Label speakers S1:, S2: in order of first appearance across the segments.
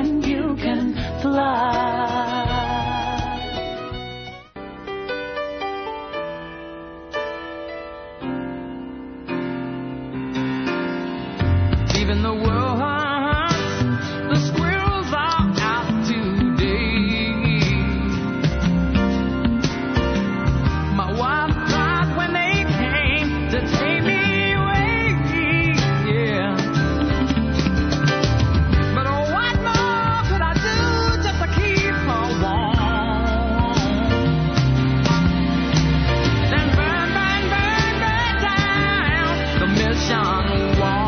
S1: and you can fly.
S2: Even the world hunts, the squirrels are out today. My wife cried when they came to take me away, yeah. But what more could I do just to keep her warm? Then burn, burn, burn, burn down the mission wall.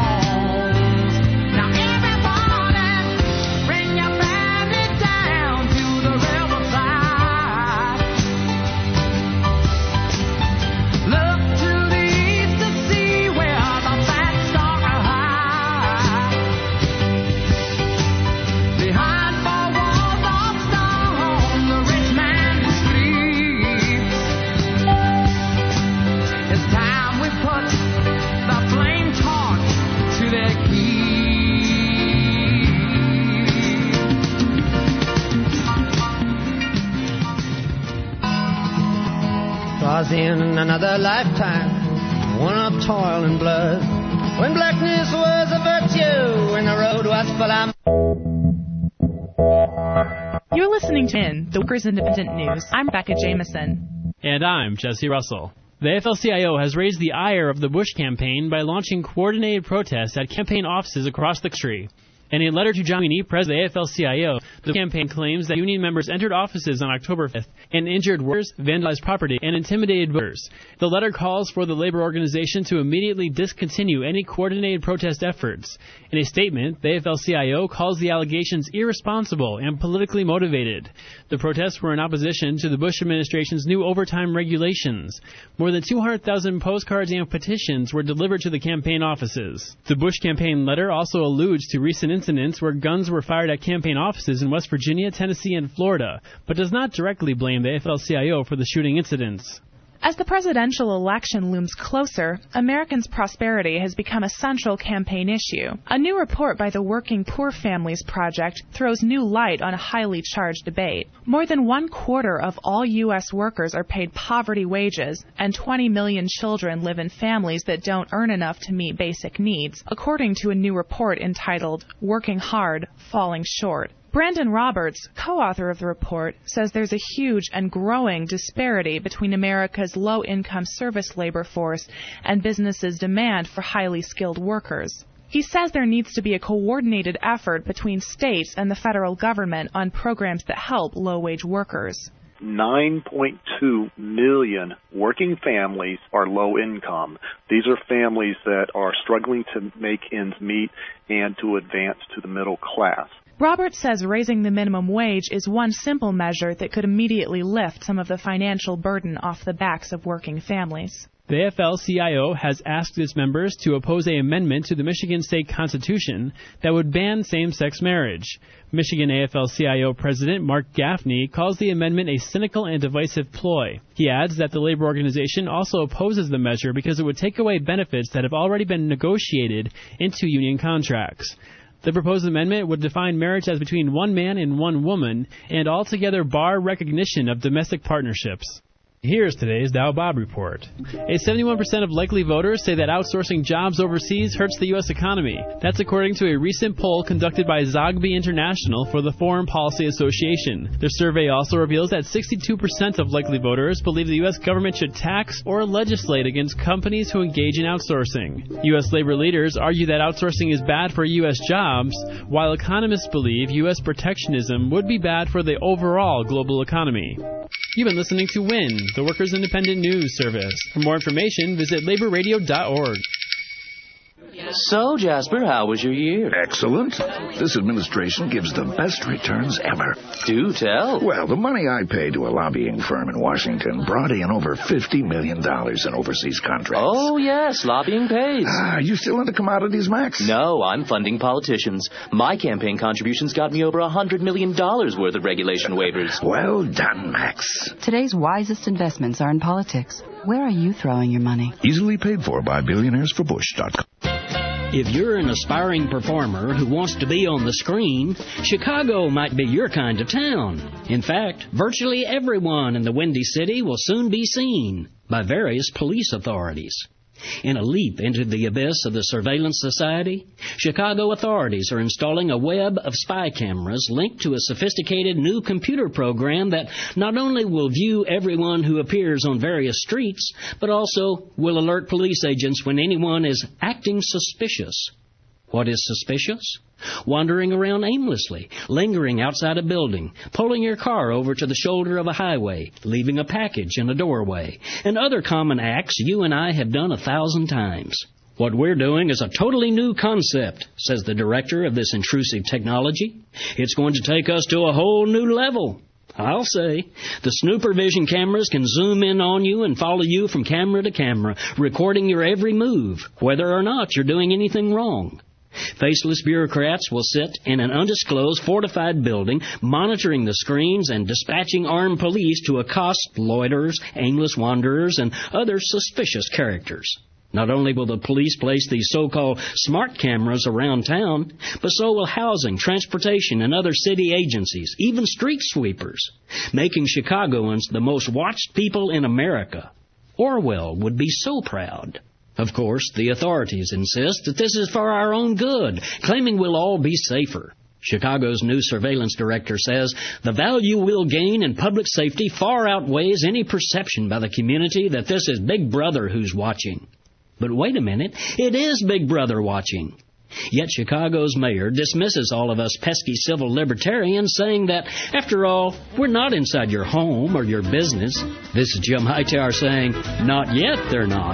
S3: Was in another lifetime, one of toil and blood, when blackness was a virtue and the road was full of...
S4: You're listening to the Workers Independent News. I'm Rebecca Jameson.
S5: And I'm Jesse Russell. The AFL-CIO has raised the ire of the Bush campaign by launching coordinated protests at campaign offices across the country. In a letter to John Sweeney, president of the AFL-CIO, the campaign claims that union members entered offices on October 5th and injured workers, vandalized property, and intimidated voters. The letter calls for the labor organization to immediately discontinue any coordinated protest efforts. In a statement, the AFL-CIO calls the allegations irresponsible and politically motivated. The protests were in opposition to the Bush administration's new overtime regulations. More than 200,000 postcards and petitions were delivered to the campaign offices. The Bush campaign letter also alludes to recent incidents where guns were fired at campaign offices in West Virginia, Tennessee, and Florida, but does not directly blame the AFL-CIO for the shooting incidents.
S4: As the presidential election looms closer, Americans' prosperity has become a central campaign issue. A new report by the Working Poor Families Project throws new light on a highly charged debate. More than 1/4 of all U.S. workers are paid poverty wages, and 20 million children live in families that don't earn enough to meet basic needs, according to a new report entitled Working Hard, Falling Short. Brandon Roberts, co-author of the report, says there's a huge and growing disparity between America's low-income service labor force and businesses' demand for highly skilled workers. He says there needs to be a coordinated effort between states and the federal government on programs that help low-wage workers.
S6: 9.2 million working families are low income. These are families that are struggling to make ends meet and to advance to the middle class.
S4: Roberts says raising the minimum wage is one simple measure that could immediately lift some of the financial burden off the backs of working families.
S5: The AFL-CIO has asked its members to oppose an amendment to the Michigan State Constitution that would ban same-sex marriage. Michigan AFL-CIO President Mark Gaffney calls the amendment a cynical and divisive ploy. He adds that the labor organization also opposes the measure because it would take away benefits that have already been negotiated into union contracts. The proposed amendment would define marriage as between one man and one woman and altogether bar recognition of domestic partnerships. Here's today's Dow Bob Report. 71% of likely voters say that outsourcing jobs overseas hurts the U.S. economy. That's according to a recent poll conducted by Zogby International for the Foreign Policy Association. The survey also reveals that 62% of likely voters believe the U.S. government should tax or legislate against companies who engage in outsourcing. U.S. labor leaders argue that outsourcing is bad for U.S. jobs, while economists believe U.S. protectionism would be bad for the overall global economy. You've been listening to WIN, the Workers' Independent News Service. For more information, visit laborradio.org.
S7: So, Jasper, how was your year?
S8: Excellent. This administration gives the best returns ever.
S7: Do tell.
S8: Well, the money I paid to a lobbying firm in Washington brought in over $50 million in overseas contracts.
S7: Oh, yes, lobbying pays.
S8: You still into commodities, Max?
S7: No, I'm funding politicians. My campaign contributions got me over $100 million worth of regulation waivers.
S8: Well done, Max.
S9: Today's wisest investments are in politics. Where are you throwing your money?
S8: Easily paid for by billionairesforbush.com.
S10: If you're an aspiring performer who wants to be on the screen, Chicago might be your kind of town. In fact, virtually everyone in the Windy City will soon be seen by various police authorities. In a leap into the abyss of the surveillance society, Chicago authorities are installing a web of spy cameras linked to a sophisticated new computer program that not only will view everyone who appears on various streets, but also will alert police agents when anyone is acting suspicious. What is suspicious? Wandering around aimlessly, lingering outside a building, pulling your car over to the shoulder of a highway, leaving a package in a doorway, and other common acts you and I have done 1,000 times. What we're doing is a totally new concept, says the director of this intrusive technology. It's going to take us to a whole new level. I'll say. The snooper vision cameras can zoom in on you and follow you from camera to camera, recording your every move, whether or not you're doing anything wrong. Faceless bureaucrats will sit in an undisclosed fortified building, monitoring the screens and dispatching armed police to accost loiterers, aimless wanderers, and other suspicious characters. Not only will the police place these so-called smart cameras around town, but so will housing, transportation, and other city agencies, even street sweepers, making Chicagoans the most watched people in America. Orwell would be so proud. Of course, the authorities insist that this is for our own good, claiming we'll all be safer. Chicago's new surveillance director says the value we'll gain in public safety far outweighs any perception by the community that this is Big Brother who's watching. But wait a minute, it is Big Brother watching. Yet Chicago's mayor dismisses all of us pesky civil libertarians, saying that, after all, we're not inside your home or your business. This is Jim Hightower saying, not yet they're not.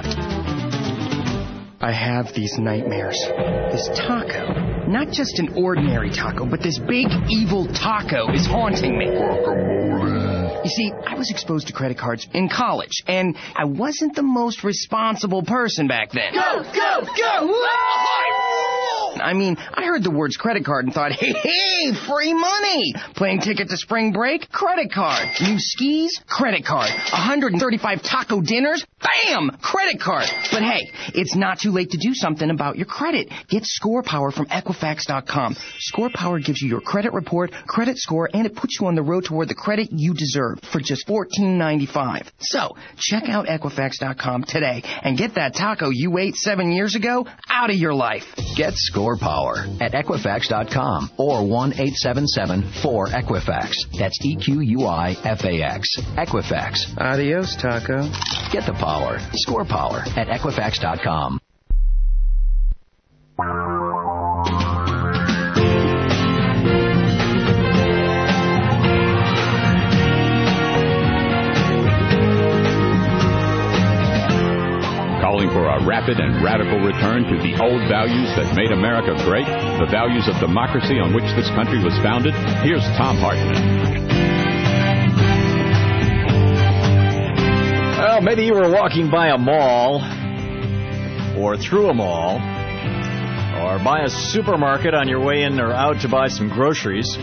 S11: I have these nightmares. This taco, not just an ordinary taco, but this big evil taco is haunting me. You see, I was exposed to credit cards in college, and I wasn't the most responsible person back then.
S2: Go, go, go!
S11: I mean, I heard the words credit card and thought, hey, free money. Plane ticket to spring break? Credit card. New skis? Credit card. 135 taco dinners? Bam! Credit card. But hey, it's not too late to do something about your credit. Get Score Power from Equifax.com. Score Power gives you your credit report, credit score, and it puts you on the road toward the credit you deserve for just $14.95. So, check out Equifax.com today and get that taco you ate 7 years ago out of your life.
S12: Get Score Power at Equifax.com or 1-877-4-EQUIFAX. That's EQUIFAX. Equifax.
S11: Adios, taco.
S12: Get the power. Score Power at Equifax.com.
S13: Calling for a rapid and radical return to the old values that made America great, the values of democracy on which this country was founded, here's Thom Hartmann.
S14: Well, maybe you were walking by a mall, or through a mall, or by a supermarket on your way in or out to buy some groceries,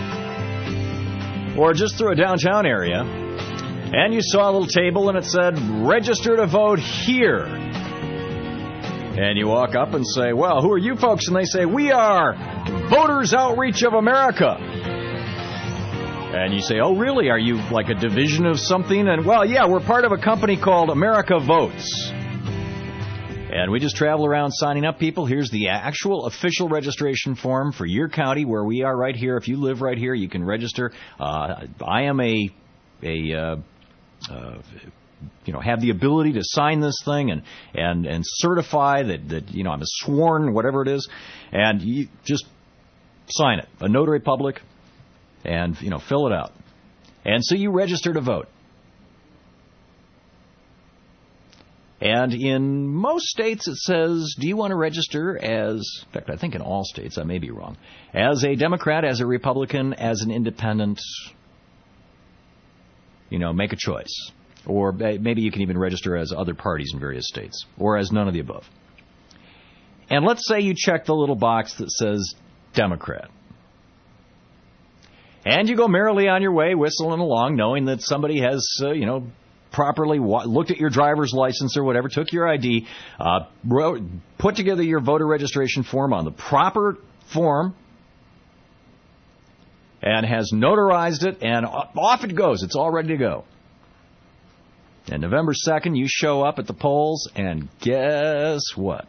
S14: or just through a downtown area, and you saw a little table and it said, register to vote here. And you walk up and say, well, who are you folks? And they say, we are Voters Outreach of America. And you say, oh, really? Are you like a division of something? And, well, yeah, we're part of a company called America Votes. And we just travel around signing up people. Here's the actual official registration form for your county where we are right here. If you live right here, you can register. I am have the ability to sign this thing and certify that I'm a sworn, whatever it is, and you just sign it, a notary public, and fill it out. And so you register to vote. And in most states it says, do you want to register as, in fact, I think in all states, I may be wrong, as a Democrat, as a Republican, as an independent, make a choice. Or maybe you can even register as other parties in various states, or as none of the above. And let's say you check the little box that says Democrat. And you go merrily on your way, whistling along, knowing that somebody has, properly looked at your driver's license or whatever, took your ID, put together your voter registration form on the proper form, and has notarized it, and off it goes. It's all ready to go. And November 2nd, you show up at the polls, and guess what?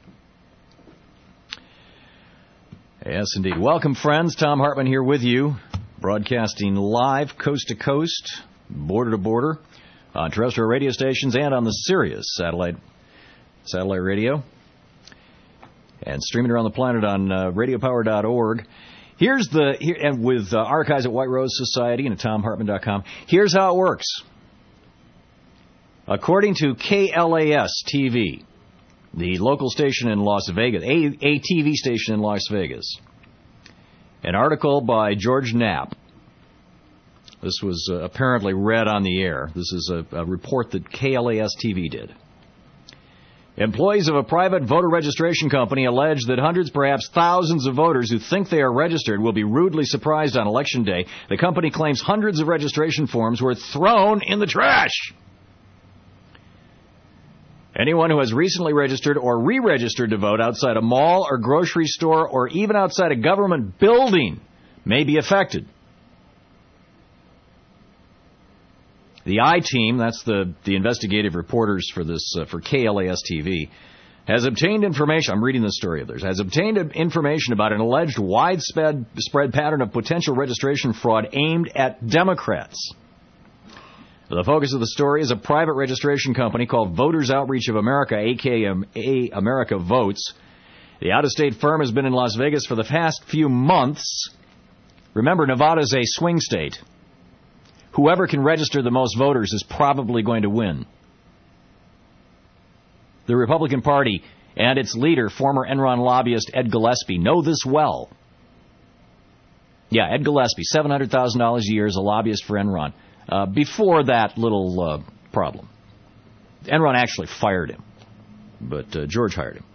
S14: Yes, indeed. Welcome, friends. Tom Hartman here with you, broadcasting live, coast to coast, border to border, on terrestrial radio stations and on the Sirius satellite radio, and streaming around the planet on radiopower.org. And with archives at White Rose Society and at TomHartman.com. Here's how it works. According to KLAS-TV, the local station in Las Vegas, a TV station in Las Vegas, an article by George Knapp. This was apparently read on the air. This is a report that KLAS-TV did. Employees of a private voter registration company allege that hundreds, perhaps thousands of voters who think they are registered will be rudely surprised on Election Day. The company claims hundreds of registration forms were thrown in the trash. Anyone who has recently registered or re-registered to vote outside a mall or grocery store or even outside a government building may be affected. The I-Team, that's the investigative reporters for this for KLAS-TV, has obtained information. I'm reading the story of theirs. Has obtained information about an alleged widespread pattern of potential registration fraud aimed at Democrats. The focus of the story is a private registration company called Voters Outreach of America, a.k.a. America Votes. The out-of-state firm has been in Las Vegas for the past few months. Remember, Nevada's a swing state. Whoever can register the most voters is probably going to win. The Republican Party and its leader, former Enron lobbyist Ed Gillespie, know this well. Yeah, Ed Gillespie, $700,000 a year as a lobbyist for Enron. Before that little problem. Enron actually fired him, but George hired him.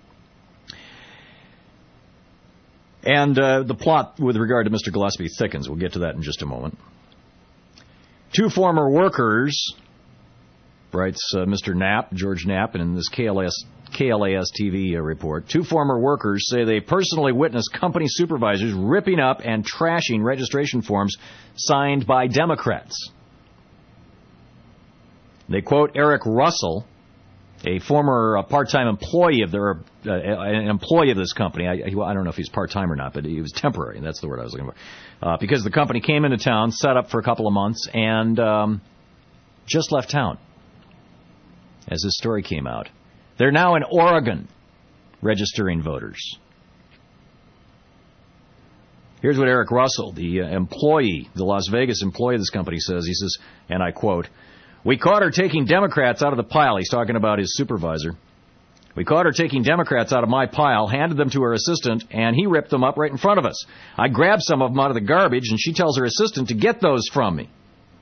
S14: And the plot with regard to Mr. Gillespie thickens. We'll get to that in just a moment. Two former workers, writes Mr. Knapp, George Knapp, and in this KLAS-TV report, two former workers say they personally witnessed company supervisors ripping up and trashing registration forms signed by Democrats. They quote Eric Russell, a former part-time employee of an employee of this company. I don't know if he's part-time or not, but he was temporary, and that's the word I was looking for. Because the company came into town, set up for a couple of months, and just left town as this story came out. They're now in Oregon registering voters. Here's what Eric Russell, the employee, the Las Vegas employee of this company, says. He says, and I quote, "We caught her taking Democrats out of the pile." He's talking about his supervisor. "We caught her taking Democrats out of my pile, handed them to her assistant, and he ripped them up right in front of us. I grabbed some of them out of the garbage, and she tells her assistant to get those from me."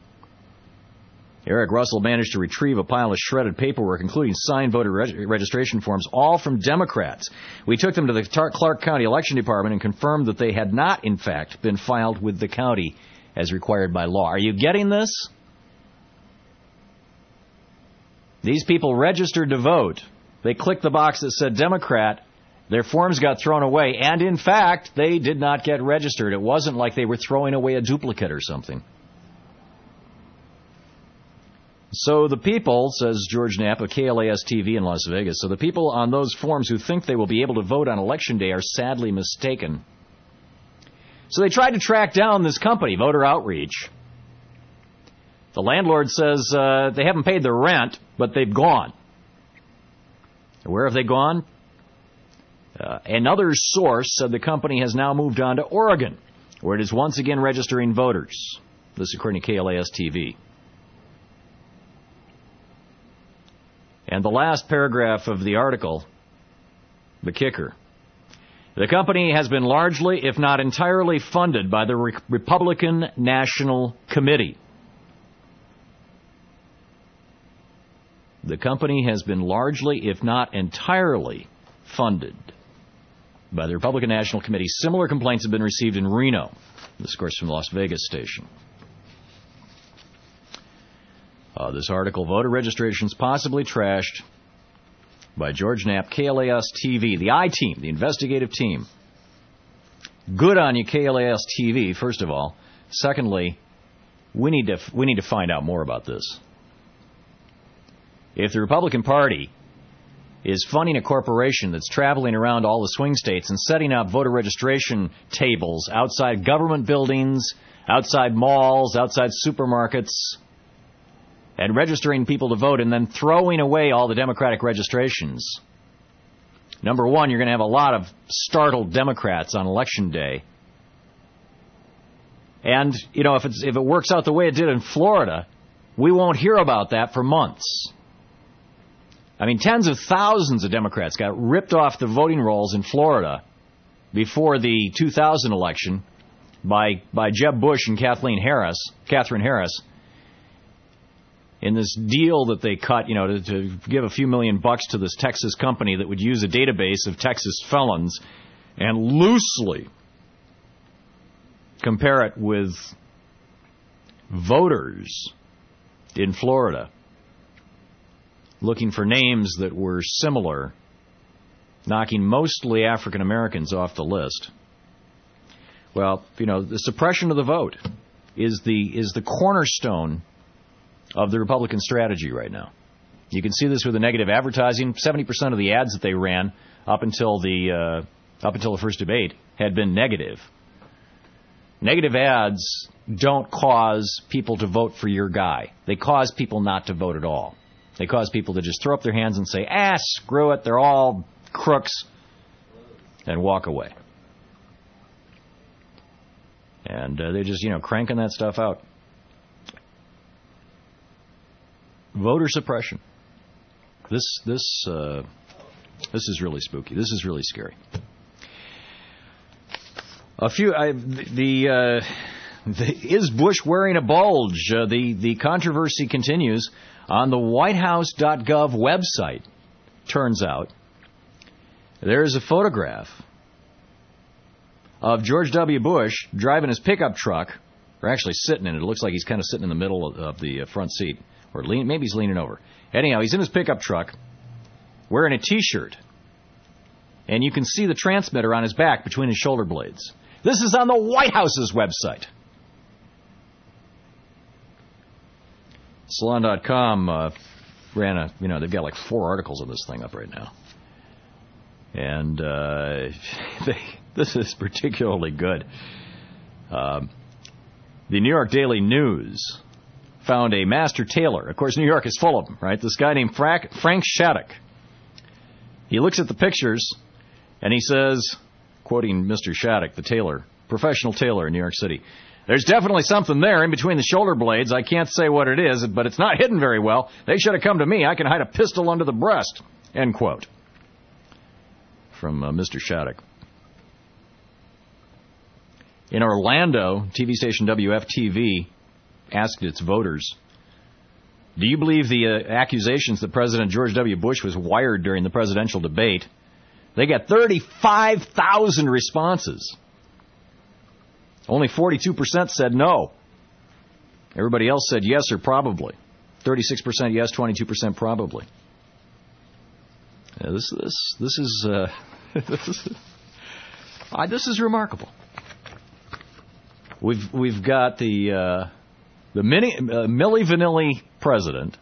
S14: Eric Russell managed to retrieve a pile of shredded paperwork, including signed voter registration forms, all from Democrats. "We took them to the Clark County Election Department and confirmed that they had not, in fact, been filed with the county as required by law." Are you getting this? These people registered to vote. They clicked the box that said Democrat. Their forms got thrown away, and in fact, they did not get registered. It wasn't like they were throwing away a duplicate or something. So the people, says George Knapp of KLAS-TV in Las Vegas, so the people on those forms who think they will be able to vote on Election Day are sadly mistaken. So they tried to track down this company, Voter Outreach. The landlord says they haven't paid their rent, but they've gone. Where have they gone? Another source said the company has now moved on to Oregon, where it is once again registering voters. This according to KLAS-TV. And the last paragraph of the article, the kicker. The company has been largely, if not entirely, funded by the Republican National Committee. The company has been largely, if not entirely, funded by the Republican National Committee. Similar complaints have been received in Reno. This, of course, from the Las Vegas station. This article, voter registrations possibly trashed by George Knapp, KLAS TV, the I-Team, the investigative team. Good on you, KLAS TV, first of all. Secondly, we need to find out more about this. If the Republican Party is funding a corporation that's traveling around all the swing states and setting up voter registration tables outside government buildings, outside malls, outside supermarkets, and registering people to vote and then throwing away all the Democratic registrations, number one, you're going to have a lot of startled Democrats on Election Day. And, you know, if it works out the way it did in Florida, we won't hear about that for months. I mean, tens of thousands of Democrats got ripped off the voting rolls in Florida before the 2000 election by Jeb Bush and Catherine Harris, in this deal that they cut, you know, to give a few $1 million to this Texas company that would use a database of Texas felons and loosely compare it with voters in Florida looking for names that were similar, knocking mostly African Americans off the list. Well, you know, the suppression of the vote is the cornerstone of the Republican strategy right now. You can see this with the negative advertising. 70% of the ads that they ran up until the first debate had been negative. Negative ads don't cause people to vote for your guy. They cause people not to vote at all. They cause people to just throw up their hands and say, screw it, they're all crooks, and walk away. And they're just, you know, cranking that stuff out. Voter suppression. This is really spooky. This is really scary. Is Bush wearing a bulge? The controversy continues on the WhiteHouse.gov website. Turns out there is a photograph of George W. Bush driving his pickup truck, or actually sitting in it. It looks like he's kind of sitting in the middle of the front seat, or maybe he's leaning over. Anyhow, he's in his pickup truck wearing a T-shirt, and you can see the transmitter on his back between his shoulder blades. This is on the White House's website. Salon.com ran they've got like 4 articles on this thing up right now. And this is particularly good. The New York Daily News found a master tailor. Of course, New York is full of them, right? This guy named Frank Shattuck. He looks at the pictures and he says, quoting Mr. Shattuck, the tailor, professional tailor in New York City, "There's definitely something there in between the shoulder blades. I can't say what it is, but it's not hidden very well. They should have come to me. I can hide a pistol under the breast." End quote. From Mr. Shattuck. In Orlando, TV station WFTV asked its voters, "Do you believe the accusations that President George W. Bush was wired during the presidential debate?" They got 35,000 responses. Only 42% said no. Everybody else said yes or probably. 36% yes, 22% probably. Yeah, this is remarkable. We've got the Milli Vanilli president,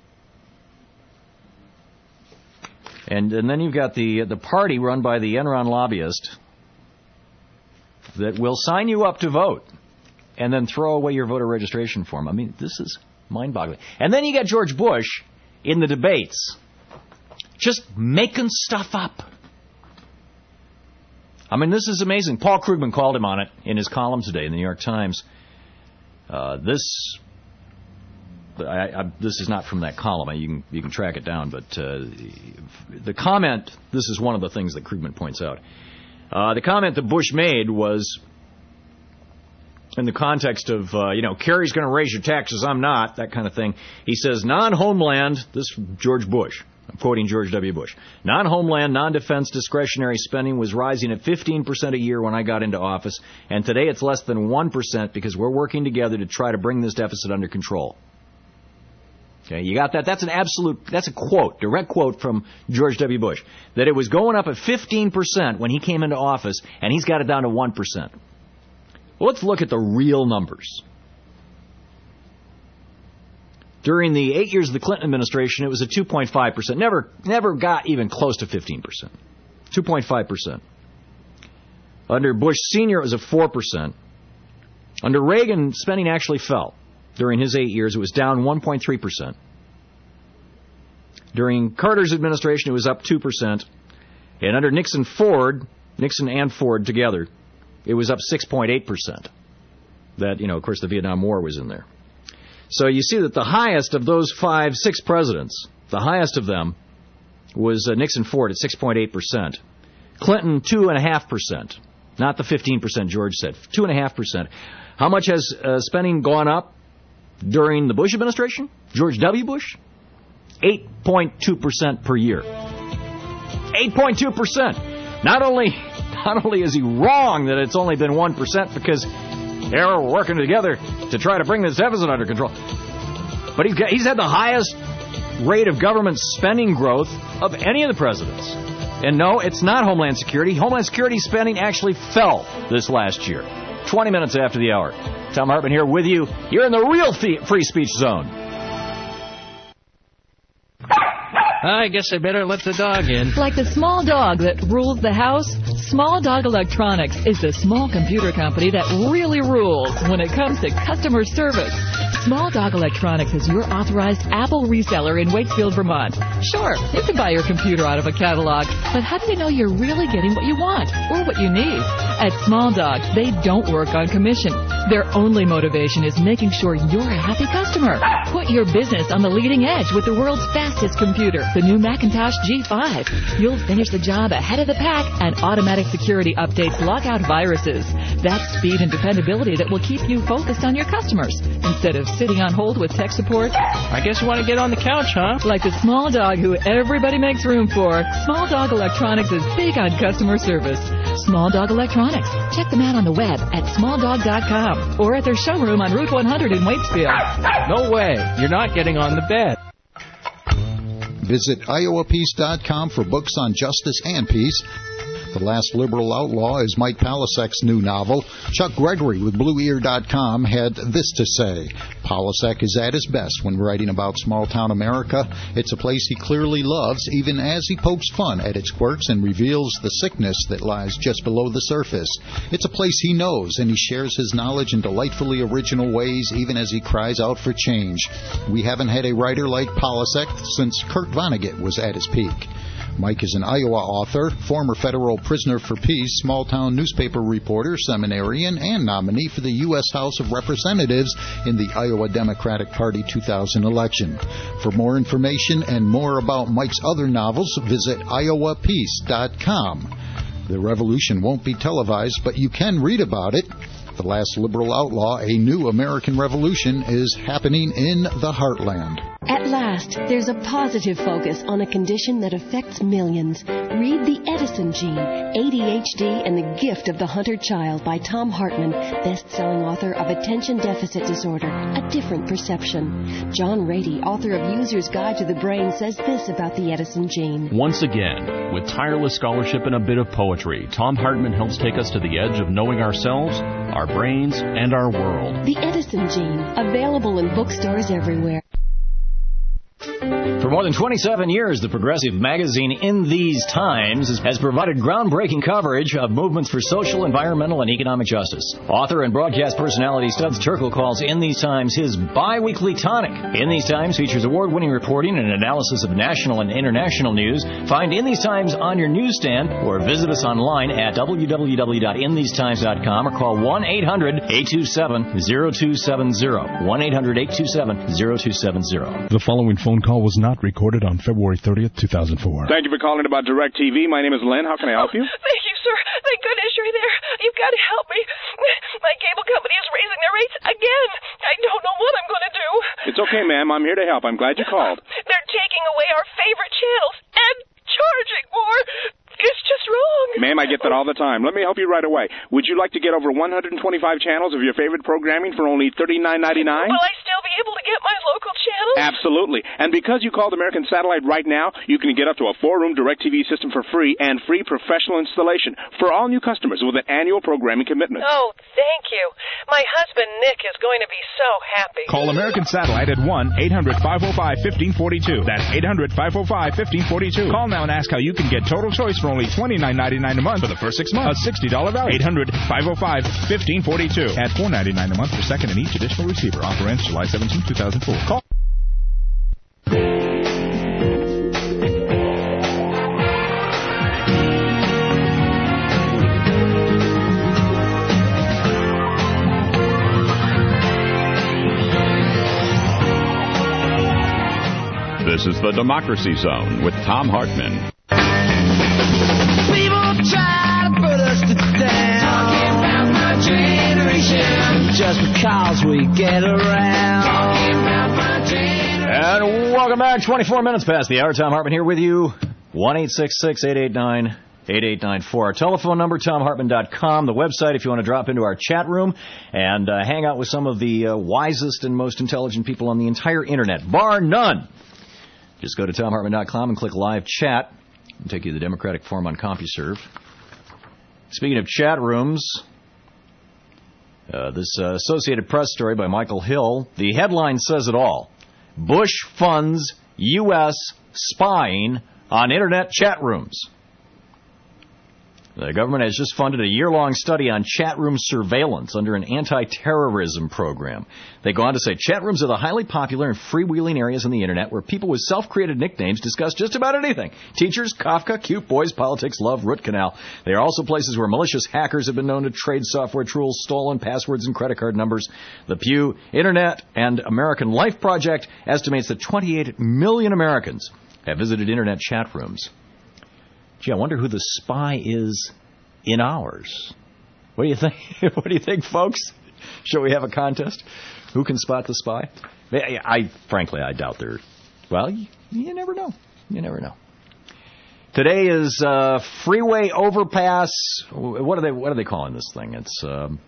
S14: and then you've got the party run by the Enron lobbyist that will sign you up to vote and then throw away your voter registration form. I mean, this is mind-boggling. And then you got George Bush in the debates just making stuff up. I mean, this is amazing. Paul Krugman called him on it in his column today in the New York Times. This is not from that column. You can track it down, but the comment. This is one of the things that Krugman points out. The comment that Bush made was in the context of Kerry's going to raise your taxes, I'm not, that kind of thing. He says non-homeland. This is George Bush. I'm quoting George W. Bush. Non-homeland, non-defense discretionary spending was rising at 15% a year when I got into office, and today it's less than 1% because we're working together to try to bring this deficit under control. Okay, you got that? That's a quote, direct quote from George W. Bush, that it was going up at 15% when he came into office, and he's got it down to 1%. Well, let's look at the real numbers. During the 8 years of the Clinton administration, it was at 2.5%. Never got even close to 15%. 2.5%. Under Bush Sr., it was at 4%. Under Reagan, spending actually fell. During his 8 years, it was down 1.3%. During Carter's administration, it was up 2%. And under Nixon and Ford together, it was up 6.8%. That, of course, the Vietnam War was in there. So you see that the highest of those 6 presidents, the highest of them was Nixon Ford at 6.8%. Clinton, 2.5%. Not the 15% George said, 2.5%. How much has spending gone up during the Bush administration? George W. Bush? 8.2% per year. 8.2%. Not only is he wrong that it's only been 1% because they're working together to try to bring this deficit under control, but he's had the highest rate of government spending growth of any of the presidents. And no, it's not Homeland Security. Homeland Security spending actually fell this last year. 20 minutes after the hour. Tom Hartman here with you. You're in the real free speech zone.
S15: I guess I better let the dog in.
S16: Like the small dog that rules the house, Small Dog Electronics is the small computer company that really rules when it comes to customer service. Small Dog Electronics is your authorized Apple reseller in Wakefield, Vermont. Sure, you can buy your computer out of a catalog, but how do you know you're really getting what you want or what you need? At Small Dog, they don't work on commission. Their only motivation is making sure you're a happy customer. Put your business on the leading edge with the world's fastest computer, the new Macintosh G5. You'll finish the job ahead of the pack, and automatic security updates lock out viruses. That's speed and dependability that will keep you focused on your customers instead of sitting on hold with tech support.
S15: I guess you want to get on the couch, huh?
S16: Like the small dog who everybody makes room for, Small Dog Electronics is big on customer service. Small Dog Electronics. Check them out on the web at smalldog.com or at their showroom on Route 100 in Waitsfield.
S15: No way. You're not getting on the bed.
S17: Visit iowapeace.com for books on justice and peace. The Last Liberal Outlaw is Mike Palasek's new novel. Chuck Gregory with BlueEar.com had this to say. Palasek is at his best when writing about small-town America. It's a place he clearly loves, even as he pokes fun at its quirks and reveals the sickness that lies just below the surface. It's a place he knows, and he shares his knowledge in delightfully original ways, even as he cries out for change. We haven't had a writer like Palasek since Kurt Vonnegut was at his peak. Mike is an Iowa author, former federal prisoner for peace, small-town newspaper reporter, seminarian, and nominee for the U.S. House of Representatives in the Iowa Democratic Party 2000 election. For more information and more about Mike's other novels, visit iowapeace.com. The revolution won't be televised, but you can read about it. The Last Liberal Outlaw, A New American Revolution, is happening in the heartland.
S18: At last, there's a positive focus on a condition that affects millions. Read The Edison Gene, ADHD and the Gift of the Hunter Child by Tom Hartman, best-selling author of Attention Deficit Disorder, A Different Perception. John Rady, author of User's Guide to the Brain, says this about the Edison Gene.
S19: Once again, with tireless scholarship and a bit of poetry, Tom Hartman helps take us to the edge of knowing ourselves, our brains, and our world.
S18: The Edison Gene, available in bookstores everywhere.
S14: For more than 27 years, the progressive magazine In These Times has provided groundbreaking coverage of movements for social, environmental, and economic justice. Author and broadcast personality Studs Terkel calls In These Times his bi-weekly tonic. In These Times features award-winning reporting and analysis of national and international news. Find In These Times on your newsstand or visit us online at www.inthesetimes.com or call 1-800-827-0270. 1-800-827-0270.
S20: The following phone call was not recorded on February 30th, 2004.
S21: Thank you for calling about DirecTV. My name is Len. How can I help you?
S22: Thank you, sir. Thank goodness you're there. You've got to help me. My cable company is raising their rates again. I don't know what I'm going to do.
S21: It's okay, ma'am. I'm here to help. I'm glad you called.
S22: They're taking away our favorite channels and charging more. It's just wrong.
S21: Ma'am, I get that all the time. Let me help you right away. Would you like to get over 125 channels of your favorite programming for only $39.99?
S22: Will I still be able to get my local channels?
S21: Absolutely. And because you called American Satellite right now, you can get up to a 4-room DirecTV system for free and free professional installation for all new customers with an annual programming commitment.
S22: Oh, thank you. My husband, Nick, is going to be so happy.
S21: Call American Satellite at 1-800-505-1542. That's 800-505-1542. Call now and ask how you can get total choice for only $29.99 a month for the first 6 months. A $60 value. 800-505-1542. At $4.99 a month for second and each additional receiver. Offer ends July 17, 2004. Call.
S13: This is the Democracy Zone with Tom Hartman.
S2: People try to put us down. Talking about my generation. Just because we get around. Talking about my generation.
S14: And welcome back. 24 minutes past the hour. Tom Hartman here with you. 1-866-889-8894. Our telephone number, TomHartman.com. The website if you want to drop into our chat room and hang out with some of the wisest and most intelligent people on the entire Internet, bar none. Just go to TomHartman.com and click Live Chat. It'll take you to the Democratic Forum on CompuServe. Speaking of chat rooms, this Associated Press story by Michael Hill, the headline says it all. Bush funds U.S. spying on Internet chat rooms. The government has just funded a year-long study on chat room surveillance under an anti-terrorism program. They go on to say chat rooms are the highly popular and freewheeling areas on the Internet where people with self-created nicknames discuss just about anything. Teachers, Kafka, cute boys, politics, love, root canal. They are also places where malicious hackers have been known to trade software tools, stolen passwords, and credit card numbers. The Pew Internet and American Life Project estimates that 28 million Americans have visited Internet chat rooms. Gee, I wonder who the spy is in ours. What do you think? What do you think, folks? Shall we have a contest? Who can spot the spy? Frankly, I doubt there. Well, you never know. You never know. Today is freeway overpass. What are they calling this thing? It's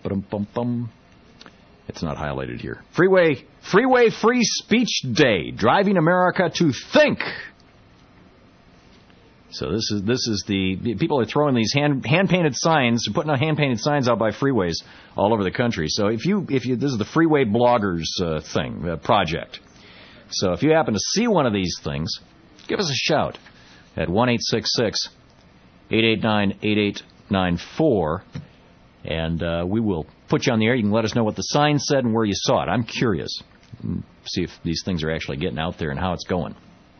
S14: It's not highlighted here. Freeway Free Speech Day. Driving America to think. So this is the people are throwing these hand painted signs, putting hand painted signs out by freeways all over the country. So if you this is the Freeway Bloggers project. So if you happen to see one of these things, give us a shout at 1-866-889-8894, and we will put you on the air. You can let us know what the sign said and where you saw it. I'm curious. See if these things are actually getting out there and how it's going.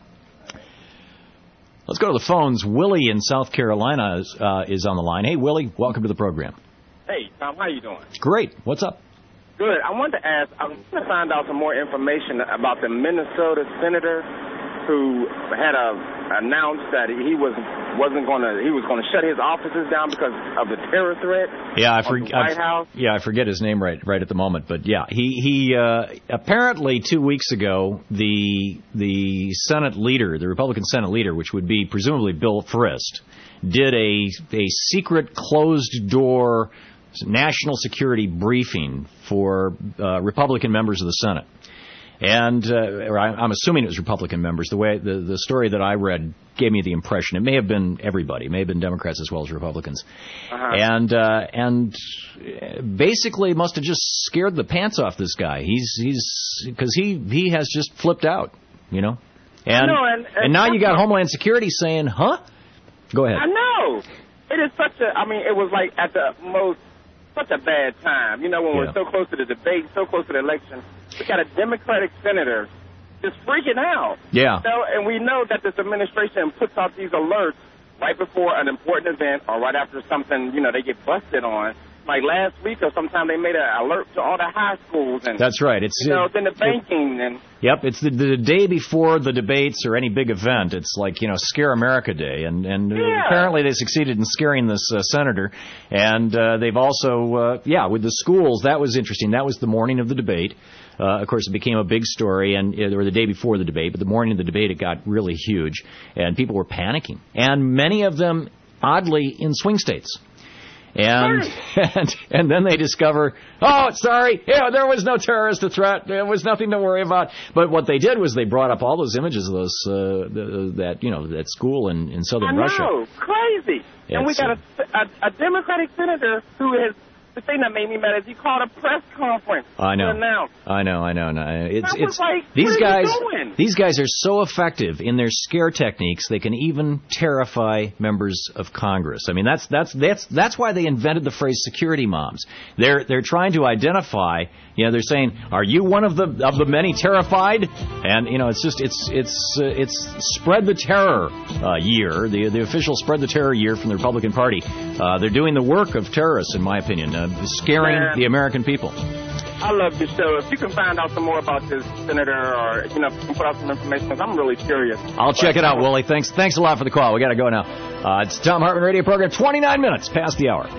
S14: Let's go to the phones. Willie in South Carolina is on the line. Hey, Willie, welcome to the program.
S1: Hey, Tom, how you doing?
S14: Great. What's up?
S1: Good. I wanted to ask, I want to find out some more information about the Minnesota senator who had announced that he was going to shut his offices down because of the terror threat.
S14: Yeah,
S1: the White House.
S14: Yeah, I forget his name right at the moment, but yeah, he apparently 2 weeks ago the Senate leader, the Republican Senate leader, which would be presumably Bill Frist, did a secret closed door national security briefing for Republican members of the Senate. And I'm assuming it was Republican members. The way the story that I read gave me the impression it may have been everybody, it may have been Democrats as well as Republicans, and basically must have just scared the pants off this guy. He's because he has just flipped out, you know. And now you got Homeland Security saying, "Huh?" Go ahead.
S1: I know it is such a. I mean, it was like at the most such a bad time, you know, when we're so close to the debate, so close to the election. We got a Democratic senator just freaking out.
S14: Yeah.
S1: You know, and we know that this administration puts out these alerts right before an important event or right after something, you know, they get busted on. Like last week or sometime they made an alert to all the high schools. And
S14: that's right. It's
S1: then the banking and. Yep,
S14: it's the day before the debates or any big event. It's like, you know, Scare America Day, and apparently they succeeded in scaring this senator. And they've also, with the schools, that was interesting. That was the morning of the debate. Of course, it became a big story, or the day before the debate. But the morning of the debate, it got really huge, and people were panicking, and many of them, oddly, in swing states. And then they discover, sorry, there was no terrorist threat. There was nothing to worry about. But what they did was they brought up all those images of those that school in southern Russia.
S1: I know, crazy. And we got a Democratic senator who has. The thing that made me mad is he called a press conference.
S14: I know. These guys are so effective in their scare techniques. They can even terrify members of Congress. I mean, that's why they invented the phrase "security moms." They're trying to identify. They're saying, "Are you one of the many terrified?" And it's spread the terror year, the official spread the terror year from the Republican Party. They're doing the work of terrorists, in my opinion. Scaring the American people.
S1: I love this show. If you can find out some more about this senator, or if you can put out some information, because I'm really curious.
S14: I'll check it out, Willie. Thanks a lot for the call. We got to go now. It's the Thom Hartmann Radio Program. 29 minutes past the hour.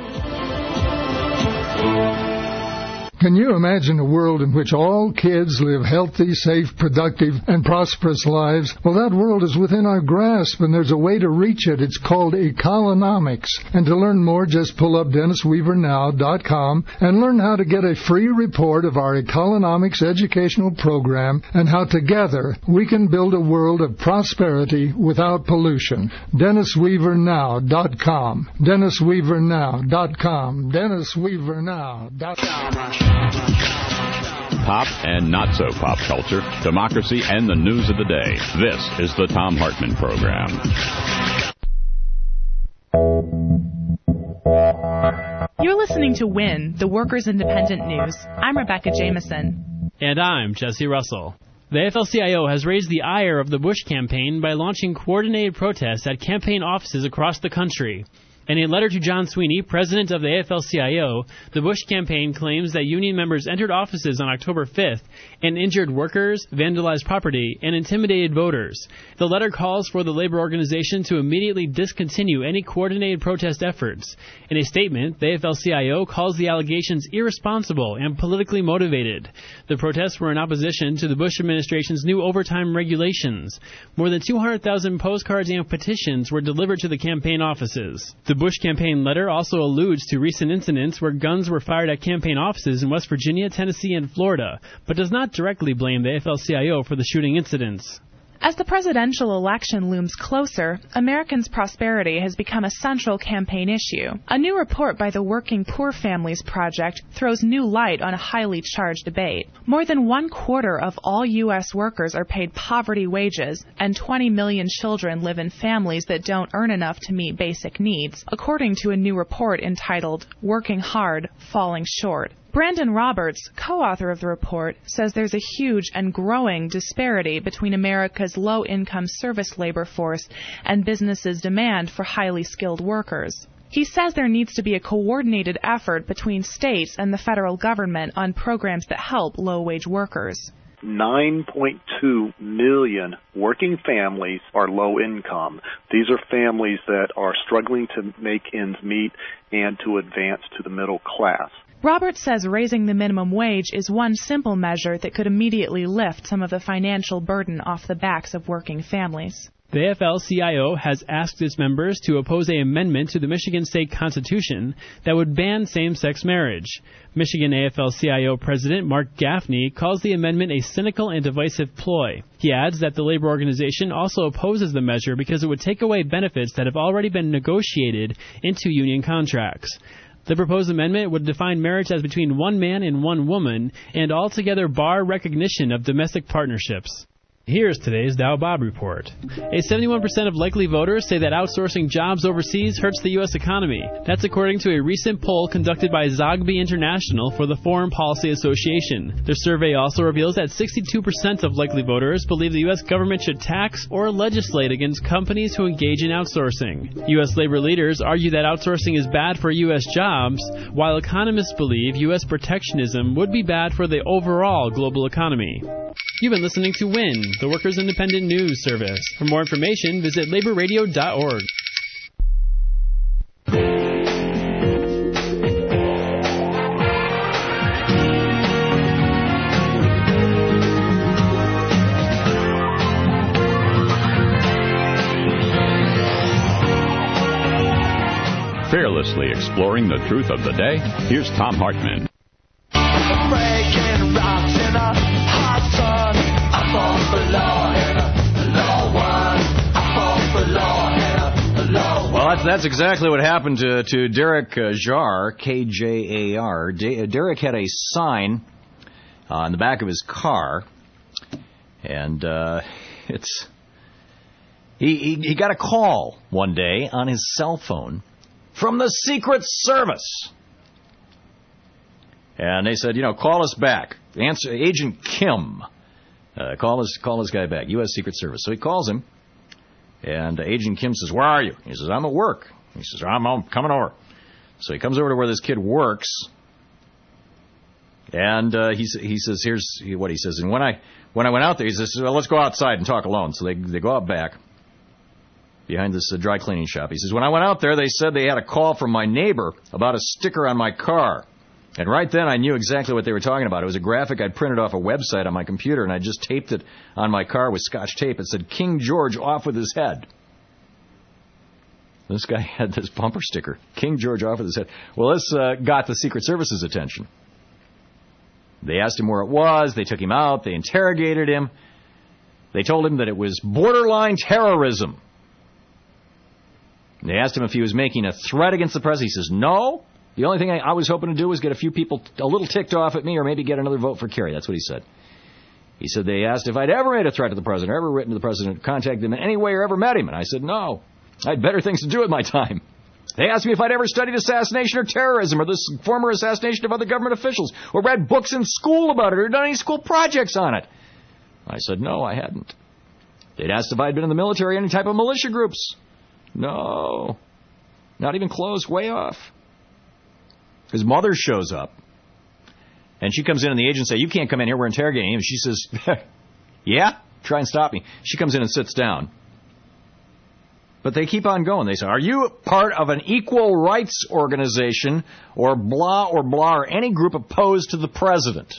S3: Can you imagine a world in which all kids live healthy, safe, productive, and prosperous lives? Well, that world is within our grasp, and there's a way to reach it. It's called Economics. And to learn more, just pull up DennisWeaverNow.com and learn how to get a free report of our Economics educational program and how together we can build a world of prosperity without pollution. DennisWeaverNow.com. DennisWeaverNow.com. DennisWeaverNow.com.
S13: Pop and not so pop culture, democracy, and the news of the day. This is the Thom Hartmann Program.
S4: You're listening to WIN, the Workers' Independent News. I'm Rebecca Jameson.
S5: And I'm Jesse Russell. The AFL-CIO has raised the ire of the Bush campaign by launching coordinated protests at campaign offices across the country. In a letter to John Sweeney, president of the AFL-CIO, the Bush campaign claims that union members entered offices on October 5th and injured workers, vandalized property, and intimidated voters. The letter calls for the labor organization to immediately discontinue any coordinated protest efforts. In a statement, the AFL-CIO calls the allegations irresponsible and politically motivated. The protests were in opposition to the Bush administration's new overtime regulations. More than 200,000 postcards and petitions were delivered to the campaign offices. The Bush campaign letter also alludes to recent incidents where guns were fired at campaign offices in West Virginia, Tennessee, and Florida, but does not directly blame the AFL-CIO for the shooting incidents.
S4: As the presidential election looms closer, Americans' prosperity has become a central campaign issue. A new report by the Working Poor Families Project throws new light on a highly charged debate. More than 1/4 of all U.S. workers are paid poverty wages, and 20 million children live in families that don't earn enough to meet basic needs, according to a new report entitled Working Hard, Falling Short. Brandon Roberts, co-author of the report, says there's a huge and growing disparity between America's low-income service labor force and businesses' demand for highly skilled workers. He says there needs to be a coordinated effort between states and the federal government on programs that help low-wage workers.
S6: 9.2 million working families are low income. These are families that are struggling to make ends meet and to advance to the middle class.
S4: Roberts says raising the minimum wage is one simple measure that could immediately lift some of the financial burden off the backs of working families.
S5: The AFL-CIO has asked its members to oppose an amendment to the Michigan State Constitution that would ban same-sex marriage. Michigan AFL-CIO President Mark Gaffney calls the amendment a cynical and divisive ploy. He adds that the labor organization also opposes the measure because it would take away benefits that have already been negotiated into union contracts. The proposed amendment would define marriage as between one man and one woman and altogether bar recognition of domestic partnerships. Here's today's Dow Bob report. 71% of likely voters say that outsourcing jobs overseas hurts the U.S. economy. That's according to a recent poll conducted by Zogby International for the Foreign Policy Association. Their survey also reveals that 62% of likely voters believe the U.S. government should tax or legislate against companies who engage in outsourcing. U.S. labor leaders argue that outsourcing is bad for U.S. jobs, while economists believe U.S. protectionism would be bad for the overall global economy. You've been listening to WIN, the Workers' Independent News Service. For more information, visit laborradio.org.
S13: fearlessly exploring the truth of the day, here's Thom Hartmann.
S2: Breaking rocks in a hot sun. I fall for law and a law one. I fall for law and a law one.
S14: Well, that's exactly what happened to Derek Jar, K-J-A-R. Derek had a sign on the back of his car, and he got a call one day on his cell phone from the Secret Service. And they said, call us back. Answer Agent Kim. Call this guy back, U.S. Secret Service. So he calls him, and Agent Kim says, where are you? He says, I'm at work. He says, I'm coming over. So he comes over to where this kid works, and he says, here's what he says. And when I went out there, he says, well, let's go outside and talk alone. So they go out back behind this dry cleaning shop. He says, when I went out there, they said they had a call from my neighbor about a sticker on my car. And right then, I knew exactly what they were talking about. It was a graphic I'd printed off a website on my computer, and I just taped it on my car with Scotch tape. It said, King George off with his head. This guy had this bumper sticker, King George off with his head. Well, this got the Secret Service's attention. They asked him where it was. They took him out. They interrogated him. They told him that it was borderline terrorism. They asked him if he was making a threat against the president. He says, no. The only thing I was hoping to do was get a few people a little ticked off at me, or maybe get another vote for Kerry. That's what he said. He said they asked if I'd ever made a threat to the president, or ever written to the president, contacted him in any way, or ever met him. And I said, no. I had better things to do with my time. They asked me if I'd ever studied assassination or terrorism, or this former assassination of other government officials, or read books in school about it, or done any school projects on it. I said, no, I hadn't. They'd asked if I'd been in the military, any type of militia groups. No. Not even close, way off. His mother shows up, and she comes in, and the agent says, you can't come in here, we're interrogating him. She says, yeah, try and stop me. She comes in and sits down. But they keep on going. They say, are you part of an equal rights organization, or blah, or any group opposed to the president?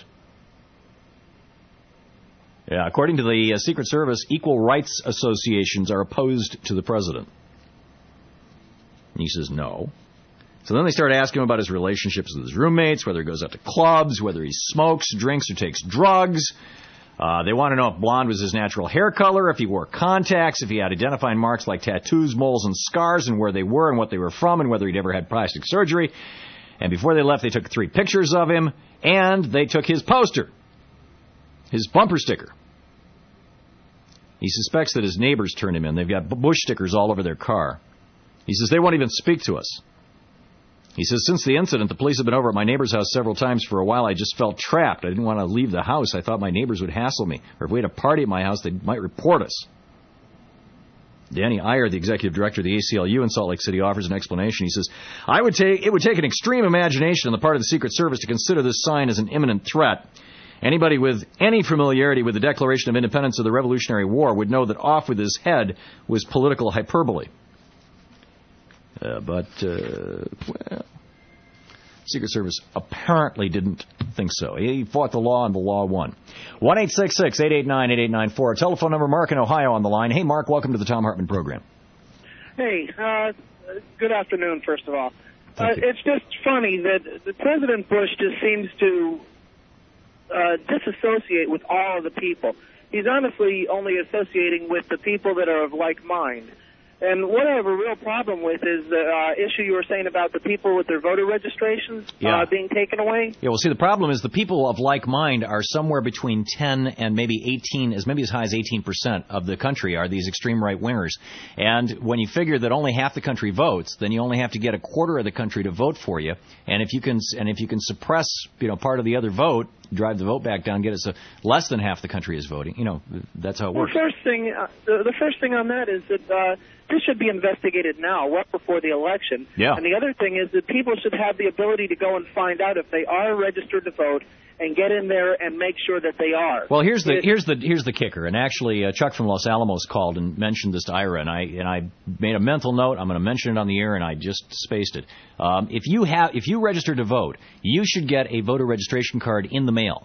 S14: Yeah, according to the Secret Service, equal rights associations are opposed to the president. And he says, no. So then they start asking him about his relationships with his roommates, whether he goes out to clubs, whether he smokes, drinks, or takes drugs. They want to know if blonde was his natural hair color, if he wore contacts, if he had identifying marks like tattoos, moles, and scars, and where they were and what they were from, and whether he'd ever had plastic surgery. And before they left, they took 3 pictures of him, and they took his poster, his bumper sticker. He suspects that his neighbors turned him in. They've got Bush stickers all over their car. He says, they won't even speak to us. He says, since the incident, the police have been over at my neighbor's house several times. For a while, I just felt trapped. I didn't want to leave the house. I thought my neighbors would hassle me. Or if we had a party at my house, they might report us. Danny Iyer, the executive director of the ACLU in Salt Lake City, offers an explanation. He says, it would take an extreme imagination on the part of the Secret Service to consider this sign as an imminent threat. Anybody with any familiarity with the Declaration of Independence of the Revolutionary War would know that off with his head was political hyperbole. But Secret Service apparently didn't think so. He fought the law, and the law won. 1-866-889-8894. Our telephone number, Mark in Ohio on the line. Hey, Mark, welcome to the Thom Hartmann program.
S7: Hey, good afternoon, first of all. It's just funny that President Bush just seems to disassociate with all of the people. He's honestly only associating with the people that are of like mind. And what I have a real problem with is the issue you were saying about the people with their voter registrations being taken away.
S14: Yeah, well, see, the problem is the people of like mind are somewhere between 10 and maybe 18, maybe as high as 18% of the country are these extreme right-wingers. And when you figure that only half the country votes, then you only have to get a quarter of the country to vote for you. And if you can suppress, part of the other vote, drive the vote back down, get it so less than half the country is voting. That's how it works.
S7: The first thing on that is that this should be investigated now, well before the election.
S14: Yeah.
S7: And the other thing is that people should have the ability to go and find out if they are registered to vote and get in there and make sure that they are.
S14: Well, here's the kicker. And actually, Chuck from Los Alamos called and mentioned this to Ira, and I made a mental note. I'm going to mention it on the air, and I just spaced it. If you register to vote, you should get a voter registration card in the mail.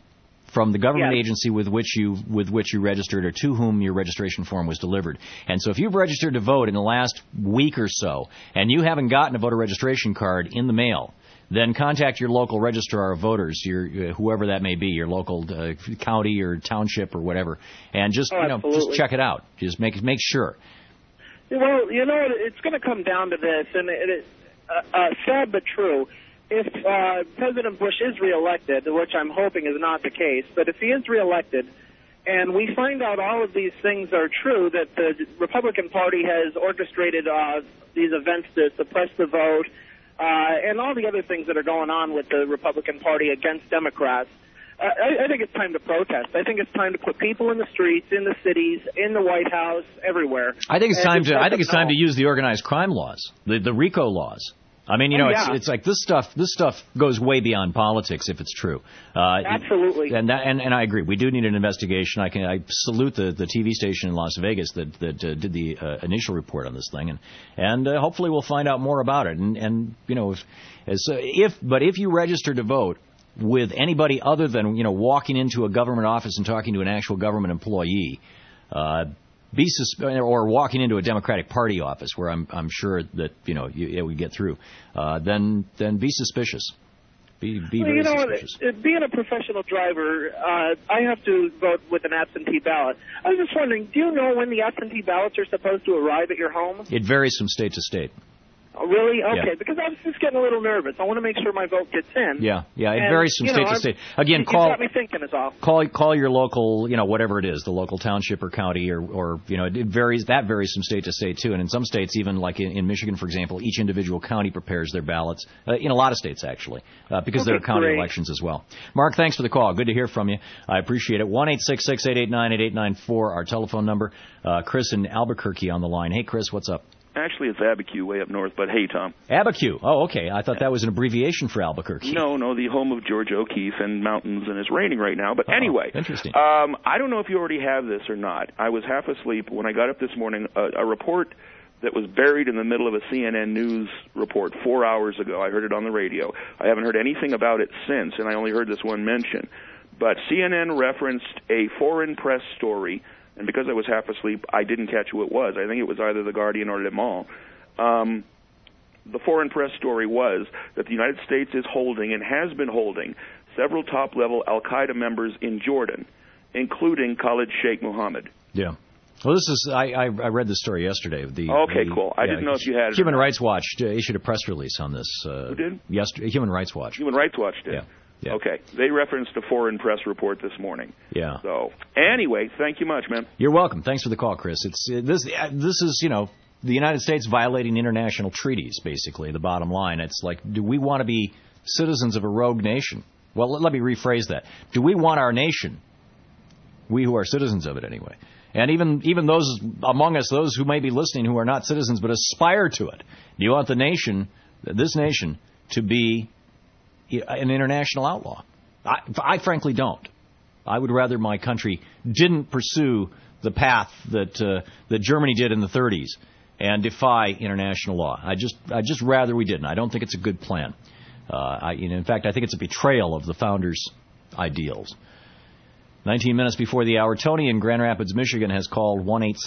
S14: from the government agency with which you registered or to whom your registration form was delivered. And so if you've registered to vote in the last week or so and you haven't gotten a voter registration card in the mail, then contact your local registrar of voters, your whoever that may be, your local county or township or whatever, and just just check it out. Just make sure.
S7: Well, it's going to come down to this, and sad but true. If President Bush is reelected, which I'm hoping is not the case, but if he is reelected, and we find out all of these things are true, that the Republican Party has orchestrated these events to suppress the vote, and all the other things that are going on with the Republican Party against Democrats, I think it's time to protest. I think it's time to put people in the streets, in the cities, in the White House, everywhere.
S14: I think it's time to use the organized crime laws, the RICO laws. I mean, it's like this stuff goes way beyond politics if it's true.
S7: Absolutely.
S14: And I agree. We do need an investigation. I salute the TV station in Las Vegas that did the initial report on this thing, and hopefully we'll find out more about it. And if you register to vote with anybody other than walking into a government office and talking to an actual government employee, or walking into a Democratic Party office where I'm sure that it would get through, then be suspicious. Be very suspicious.
S7: Being a professional driver, I have to vote with an absentee ballot. I was just wondering, do you know when the absentee ballots are supposed to arrive at your home?
S14: It varies from state to state.
S7: Oh, really? Okay,
S14: yeah.
S7: Because I was just getting a little nervous. I want to make sure my vote gets in.
S14: Yeah, it varies from state to state. Again,
S7: you got me thinking is all.
S14: Call your local, whatever it is, the local township or county, or it varies. That varies from state to state too. And in some states, even like in Michigan, for example, each individual county prepares their ballots. In a lot of states, actually, because there are county elections as well. Mark, thanks for the call. Good to hear from you. I appreciate it. 1-866-889-8894, our telephone number. Chris in Albuquerque on the line. Hey, Chris, what's up?
S8: Actually, it's Abiquiu, way up north, but hey, Tom.
S14: Abiquiu. Oh, okay. I thought that was an abbreviation for Albuquerque.
S8: No, the home of George O'Keeffe and mountains, and it's raining right now. But anyway.
S14: Interesting.
S8: I don't know if you already have this or not. I was half asleep when I got up this morning. A report that was buried in the middle of a CNN News report 4 hours ago. I heard it on the radio. I haven't heard anything about it since, and I only heard this one mention. But CNN referenced a foreign press story, and because I was half asleep, I didn't catch who it was. I think it was either The Guardian or Le Monde. The foreign press story was that the United States is holding and has been holding several top-level al-Qaeda members in Jordan, including Khalid Sheikh Mohammed.
S14: Yeah. Well, this is I read this story yesterday.
S8: Cool. I didn't know if you had it.
S14: Human Rights Watch issued a press release on this.
S8: Who did?
S14: Yesterday, Human Rights Watch.
S8: Human Rights Watch did.
S14: Yeah. Yeah.
S8: Okay. They referenced a foreign press report this morning.
S14: Yeah.
S8: So, anyway, thank you much, man.
S14: You're welcome. Thanks for the call, Chris. This is, the United States violating international treaties, basically, the bottom line. It's like, do we want to be citizens of a rogue nation? Well, let me rephrase that. Do we want our nation, we who are citizens of it anyway, and even those among us, those who may be listening who are not citizens but aspire to it, do you want this nation, to be an international outlaw? I frankly don't. I would rather my country didn't pursue the path that Germany did in the 30s and defy international law. I just rather we didn't. I don't think it's a good plan. In fact, I think it's a betrayal of the founders' ideals. 19 minutes before the hour, Tony in Grand Rapids, Michigan has called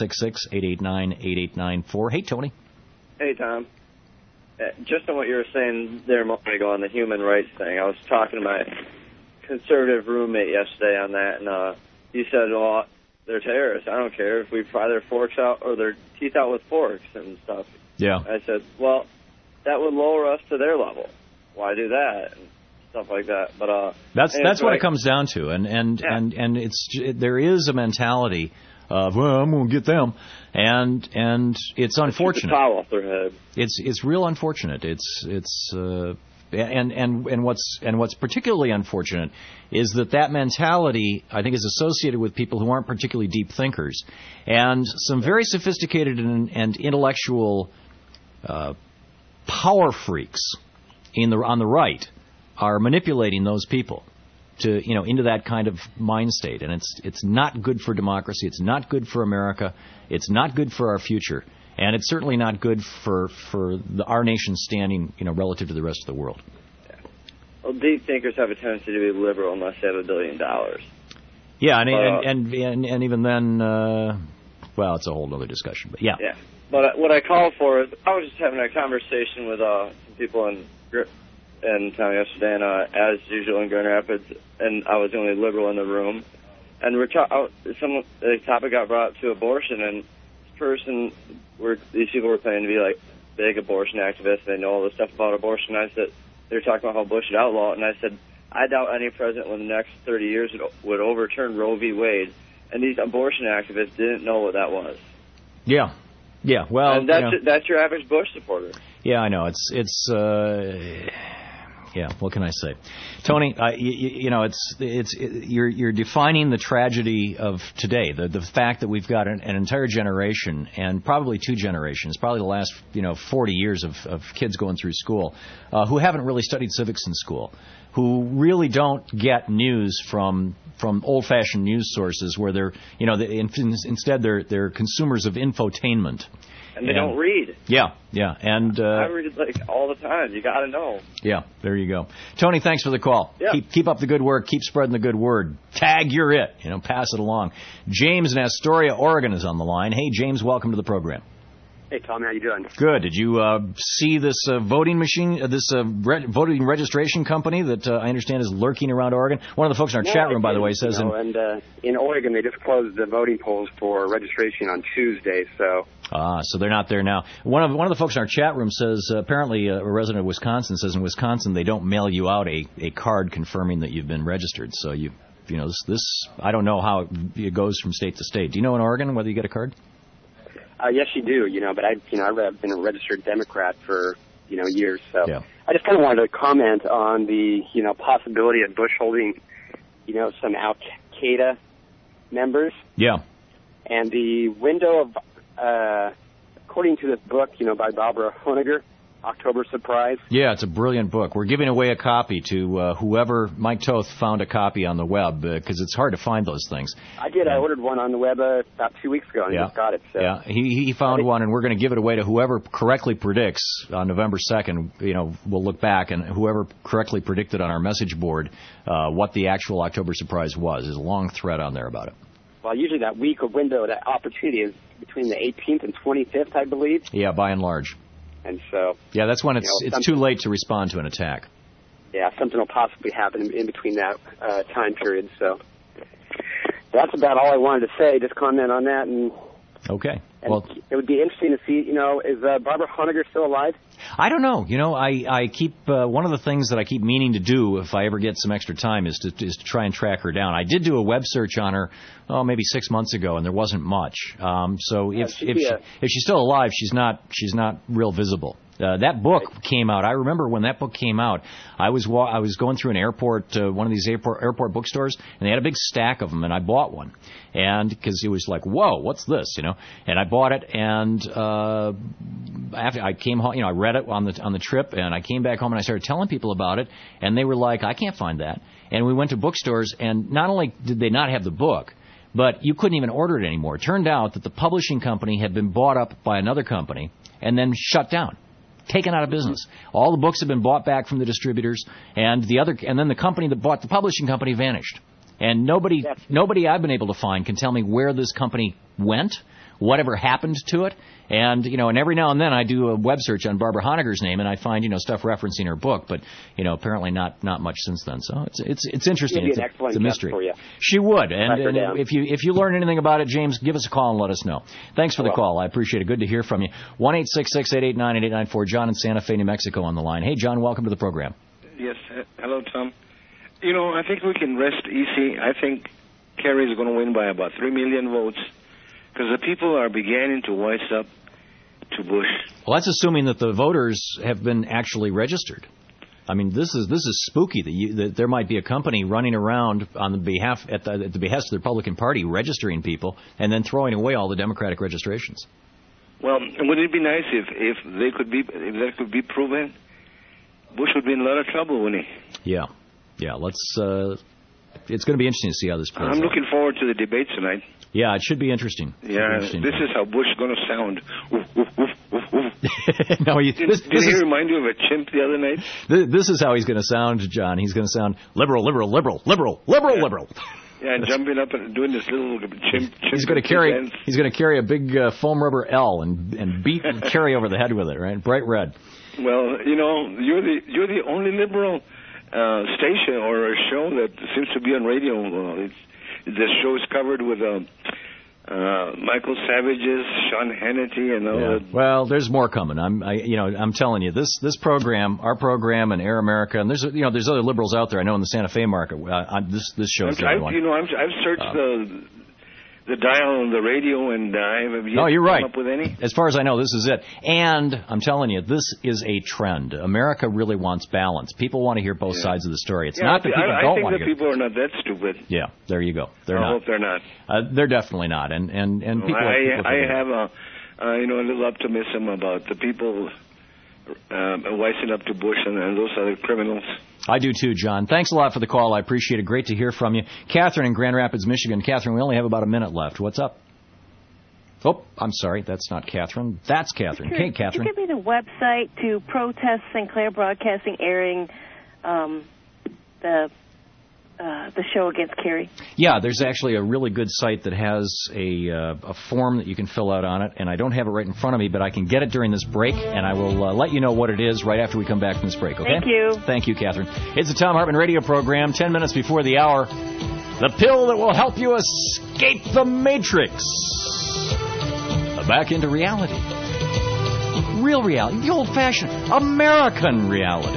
S14: 1-866-889-8894. Hey, Tony.
S9: Hey, Tom. Just on what you were saying there a moment ago on the human rights thing, I was talking to my conservative roommate yesterday on that, and he said, well, they're terrorists. I don't care if we pry their forks out or their teeth out with forks and stuff.
S14: Yeah.
S9: I said, well, that would lower us to their level. Why do that? And stuff like that. But
S14: that's what it comes down to, and there is a mentality of, well, I'm going to get them, and it's unfortunate.
S9: Shoot the towel off their head.
S14: It's real unfortunate. And what's particularly unfortunate is that mentality, I think, is associated with people who aren't particularly deep thinkers, and some very sophisticated and intellectual power freaks on the right are manipulating those people to into that kind of mind state, and it's not good for democracy. It's not good for America. It's not good for our future. And it's certainly not good for our nation's standing, relative to the rest of the world.
S9: Well, deep thinkers have a tendency to be liberal unless they have $1 billion.
S14: Yeah, and even then, well, it's a whole other discussion. But yeah.
S9: Yeah. But what I called for is I was just having a conversation with some people in town yesterday, and as usual in Grand Rapids, and I was the only liberal in the room. And the topic got brought up to abortion, and these people were claiming to be like big abortion activists. They know all this stuff about abortion. I said they were talking about how Bush should outlaw it, and I said I doubt any president in the next 30 years would overturn Roe v. Wade. And these abortion activists didn't know what that was.
S14: Yeah. Well,
S9: and that's your average Bush supporter.
S14: Yeah, I know. It's yeah. What can I say, Tony? You're defining the tragedy of today. The fact that we've got an entire generation, and probably 2 generations, probably the last 40 years of kids going through school, who haven't really studied civics in school, who really don't get news from old-fashioned news sources, where they're instead they're consumers of infotainment.
S9: And they don't read.
S14: Yeah, and
S9: I read all the time. You got to know.
S14: Yeah, there you go. Tony, thanks for the call.
S9: Yeah.
S14: Keep up the good work. Keep spreading the good word. Tag, you're it. Pass it along. James in Astoria, Oregon is on the line. Hey, James, welcome to the program.
S10: Hey, Tom, how you doing?
S14: Good. Did you see this voting machine, voting registration company that I understand is lurking around Oregon? One of the folks in our chat room, by the way, says...
S10: in Oregon, they just closed the voting polls for registration on Tuesday, so...
S14: So they're not there now. One of the folks in our chat room says, apparently a resident of Wisconsin says in Wisconsin they don't mail you out a card confirming that you've been registered. So this I don't know how it goes from state to state. Do you know in Oregon whether you get a card?
S10: Yes, you do, but I've been a registered Democrat for, years, so yeah. I just kind of wanted to comment on the, possibility of Bush holding, some Al-Qaeda members.
S14: Yeah.
S10: And the window of, according to this book, by Barbara Honegger, October Surprise.
S14: Yeah, it's a brilliant book. We're giving away a copy to whoever. Mike Toth found a copy on the web because it's hard to find those things.
S10: I did. I ordered one on the web about 2 weeks ago, and I just got it. So.
S14: Yeah, he found one, and we're going to give it away to whoever correctly predicts on November 2nd. We'll look back, and whoever correctly predicted on our message board what the actual October Surprise was. There's a long thread on there about it.
S10: Well, usually that week of window, that opportunity is between the 18th and 25th, I believe.
S14: Yeah, by and large.
S10: And so...
S14: Yeah, that's when it's too late to respond to an attack.
S10: Yeah, something will possibly happen in between that time period. So that's about all I wanted to say. Just comment on that.
S14: Okay.
S10: Well, it would be interesting to see, is Barbara Honegger still alive?
S14: I don't know. I keep one of the things that I keep meaning to do if I ever get some extra time is to try and track her down. I did do a web search on her, maybe 6 months ago, and there wasn't much. So if she's still alive, she's not real visible. That book came out. I remember when that book came out, I was going through an airport, one of these airport bookstores, and they had a big stack of them, and I bought one. And because it was like, whoa, what's this, And I bought it, and after I came home, I read it on the trip, and I came back home and I started telling people about it, and they were like, I can't find that. And we went to bookstores, and not only did they not have the book, but you couldn't even order it anymore. It turned out that the publishing company had been bought up by another company and then shut down. Taken out of business. All the books have been bought back from the distributors, and then the company that bought the publishing company vanished. And nobody I've been able to find can tell me where this company went, whatever happened to it. And and every now and then I do a web search on Barbara Honegger's name, and I find stuff referencing her book, but apparently not much since then. So it's interesting.
S10: It's a mystery. For you.
S14: She would, and if you learn anything about it, James, give us a call and let us know. Thanks for the call. I appreciate it. Good to hear from you. 1-866-889-8894. John in Santa Fe, New Mexico, on the line. Hey, John, welcome to the program.
S11: Yes, hello, Tom. I think we can rest easy. I think Kerry is going to win by about 3 million votes because the people are beginning to wise up to Bush.
S14: Well, that's assuming that the voters have been actually registered. I mean, this is spooky that there might be a company running around on the behalf at the behest of the Republican Party registering people and then throwing away all the Democratic registrations.
S11: Well, wouldn't it be nice if that could be proven? Bush would be in a lot of trouble, wouldn't he?
S14: Yeah. Let's it's going to be interesting to see how this plays out.
S11: I'm looking forward to the debate tonight.
S14: Yeah, it should be interesting.
S11: Yeah, this is how Bush is going to sound. Woof, woof, woof, woof, woof.
S14: No,
S11: did he remind you of a chimp the other night?
S14: This is how he's going to sound, John. He's going to sound liberal.
S11: Yeah, and jumping up and doing this little chimp.
S14: He's going to carry a big foam rubber L and beat and carry over the head with it, right? Bright red.
S11: Well, you're the only liberal station or a show that seems to be on radio. The show is covered with Michael Savage's, Sean Hannity, and all that.
S14: Well, there's more coming. I'm telling you, this program, our program, and Air America, and there's other liberals out there. I know in the Santa Fe market. This show is the only one.
S11: I've searched the dial on the radio, and I haven't yet come up with any.
S14: As far as I know, this is it. And I'm telling you, this is a trend. America really wants balance. People want to hear both sides of the story. It's not that people don't want to
S11: I think that people are not that stupid.
S14: Yeah, there you go.
S11: I hope they're not.
S14: They're definitely not. And people.
S11: I have a little optimism about the people wising up to Bush and those other criminals.
S14: I do too, John. Thanks a lot for the call. I appreciate it. Great to hear from you. Catherine in Grand Rapids, Michigan. Catherine, we only have about a minute left. What's up? Oh, I'm sorry. That's not Catherine. That's Catherine.
S12: Sure.
S14: Hey, Catherine.
S12: Could you give me the website to protest Sinclair Broadcasting airing the show against Kerry?
S14: Yeah, there's actually a really good site that has a form that you can fill out on it, and I don't have it right in front of me, but I can get it during this break, and I will let you know what it is right after we come back from this break, okay?
S12: Thank you.
S14: Thank you, Catherine. It's the Thom Hartmann radio program, 10 minutes before the hour. The pill that will help you escape the Matrix. Back into reality. Real reality. The old-fashioned American reality.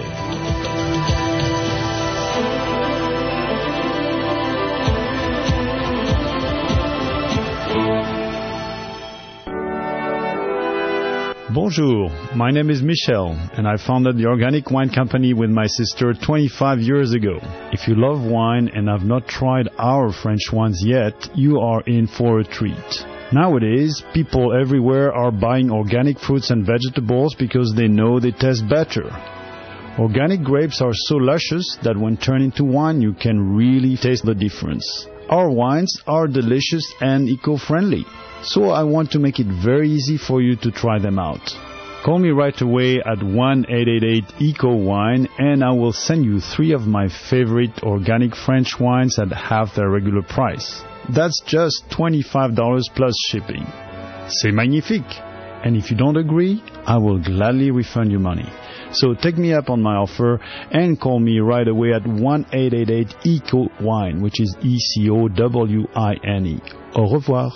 S16: Bonjour, my name is Michel, and I founded the Organic Wine Company with my sister 25 years ago. If you love wine and have not tried our French wines yet, you are in for a treat. Nowadays, people everywhere are buying organic fruits and vegetables because they know they taste better. Organic grapes are so luscious that when turned into wine, you can really taste the difference. Our wines are delicious and eco-friendly. So I want to make it very easy for you to try them out. Call me right away at 1-888-ECO-WINE and I will send you 3 of my favorite organic French wines at half their regular price. That's just $25 plus shipping. C'est magnifique! And if you don't agree, I will gladly refund your money. So take me up on my offer and call me right away at 1-888-ECO-WINE, which is ECOWINE. Au revoir.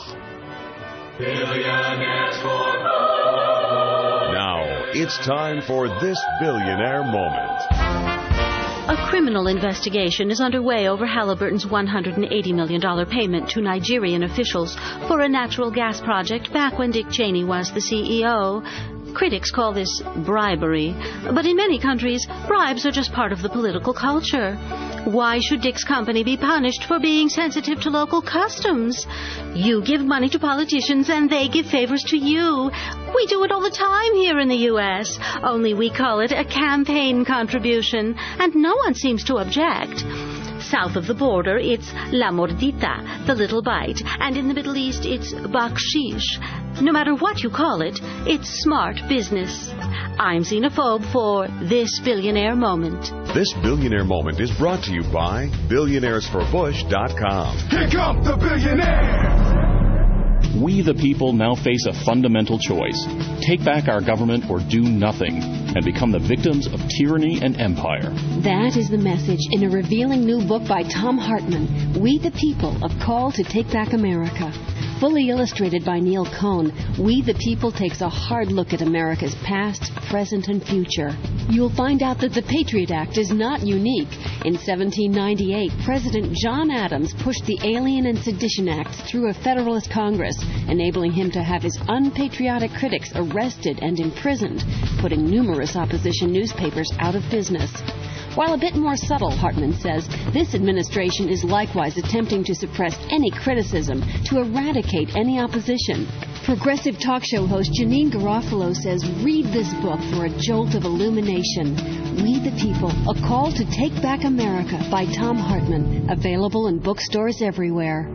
S23: Now, it's time for This Billionaire Moment.
S24: A criminal investigation is underway over Halliburton's $180 million payment to Nigerian officials for a natural gas project back when Dick Cheney was the CEO. Critics call this bribery, but in many countries, bribes are just part of the political culture. Why should Dick's company be punished for being sensitive to local customs? You give money to politicians and they give favors to you. We do it all the time here in the U.S., only we call it a campaign contribution, and no one seems to object. South of the border, it's la mordita, the little bite, and in the Middle East, it's bakshish. No matter what you call it, it's smart business. I'm Xenophobe for This Billionaire Moment.
S23: This Billionaire Moment is brought to you by BillionairesForBush.com.
S2: Here come the billionaires!
S19: We, the people, now face a fundamental choice. Take back our government or do nothing, and become the victims of tyranny and empire.
S18: That is the message in a revealing new book by Thom Hartmann, We the People, A Call to Take Back America. Fully illustrated by Neil Cohn, We the People takes a hard look at America's past, present, and future. You'll find out that the Patriot Act is not unique. In 1798, President John Adams pushed the Alien and Sedition Acts through a Federalist Congress, enabling him to have his unpatriotic critics arrested and imprisoned, putting numerous opposition newspapers out of business. While a bit more subtle, Hartmann says, this administration is likewise attempting to suppress any criticism, to eradicate any opposition. Progressive talk show host Janine Garofalo says, read this book for a jolt of illumination. We the People, A Call to Take Back America by Thom Hartmann. Available in bookstores everywhere.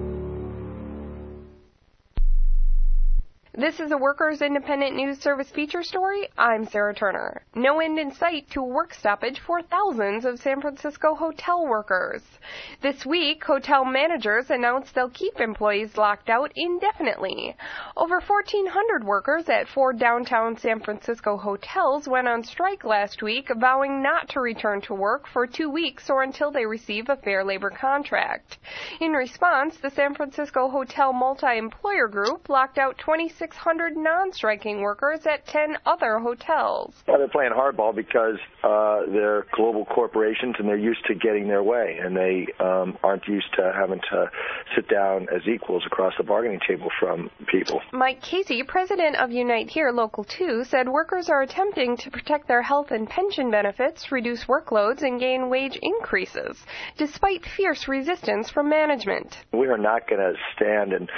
S15: This is a Workers Independent News Service feature story. I'm Sarah Turner. No end in sight to work stoppage for thousands of San Francisco hotel workers. This week, hotel managers announced they'll keep employees locked out indefinitely. Over 1,400 workers at 4 downtown San Francisco hotels went on strike last week, vowing not to return to work for 2 weeks or until they receive a fair labor contract. In response, the San Francisco Hotel Multi-Employer Group locked out 2,600 non-striking workers at 10 other hotels.
S17: Well, they're playing hardball because they're global corporations and they're used to getting their way, and they aren't used to having to sit down as equals across the bargaining table from people.
S15: Mike Casey, president of Unite Here Local 2, said workers are attempting to protect their health and pension benefits, reduce workloads, and gain wage increases, despite fierce resistance from management.
S17: We are not going to stand and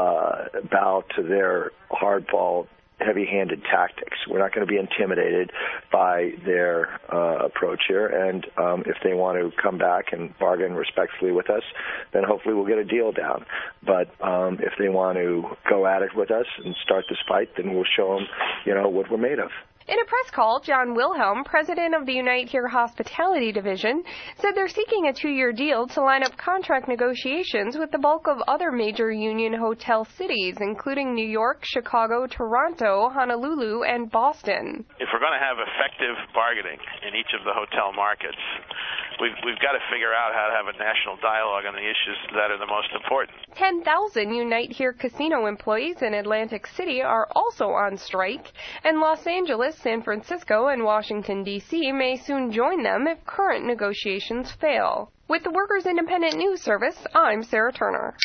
S17: bow to their hardball, heavy-handed tactics. We're not going to be intimidated by their approach here, and if they want to come back and bargain respectfully with us, then hopefully we'll get a deal down. But if they want to go at it with us and start this fight, then we'll show them, what we're made of.
S15: In a press call, John Wilhelm, president of the Unite Here Hospitality Division, said they're seeking a 2-year deal to line up contract negotiations with the bulk of other major union hotel cities, including New York, Chicago, Toronto, Honolulu, and Boston.
S20: If we're going to have effective bargaining in each of the hotel markets, we've got to figure out how to have a national dialogue on the issues that are the most important.
S15: 10,000 Unite Here casino employees in Atlantic City are also on strike, and Los Angeles, San Francisco, and Washington, D.C. may soon join them if current negotiations fail. With the Workers Independent News Service, I'm Sarah Turner.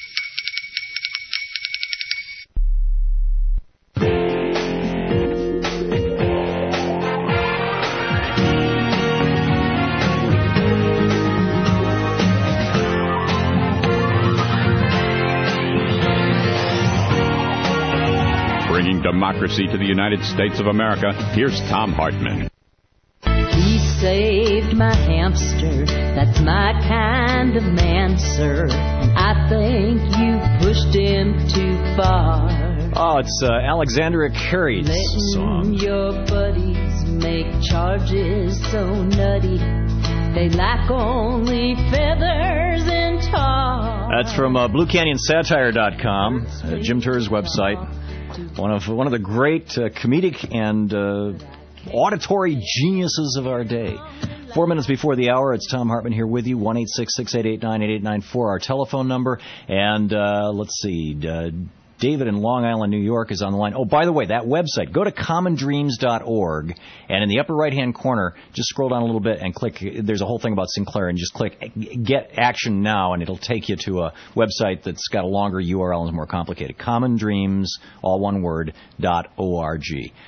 S13: Bringing democracy to the United States of America, here's Thom Hartmann.
S2: He saved my hamster, that's my kind of man, sir. And I think you pushed him too far.
S14: Oh, it's Alexandria Carey's song.
S2: Your buddies make charges so nutty, they lack only feathers and tar.
S14: That's from BlueCanyonSatire.com, Jim Turr's website. One of the great comedic and auditory geniuses of our day. 4 minutes before the hour, it's Thom Hartmann here with you, 1-866-889-8894, our telephone number. And let's see, David in Long Island, New York is on the line. Oh, by the way, that website, go to commondreams.org, and in the upper right-hand corner, just scroll down a little bit and click, there's a whole thing about Sinclair, and just click Get Action Now, and it'll take you to a website that's got a longer URL and is more complicated. commondreams, all one word, .org.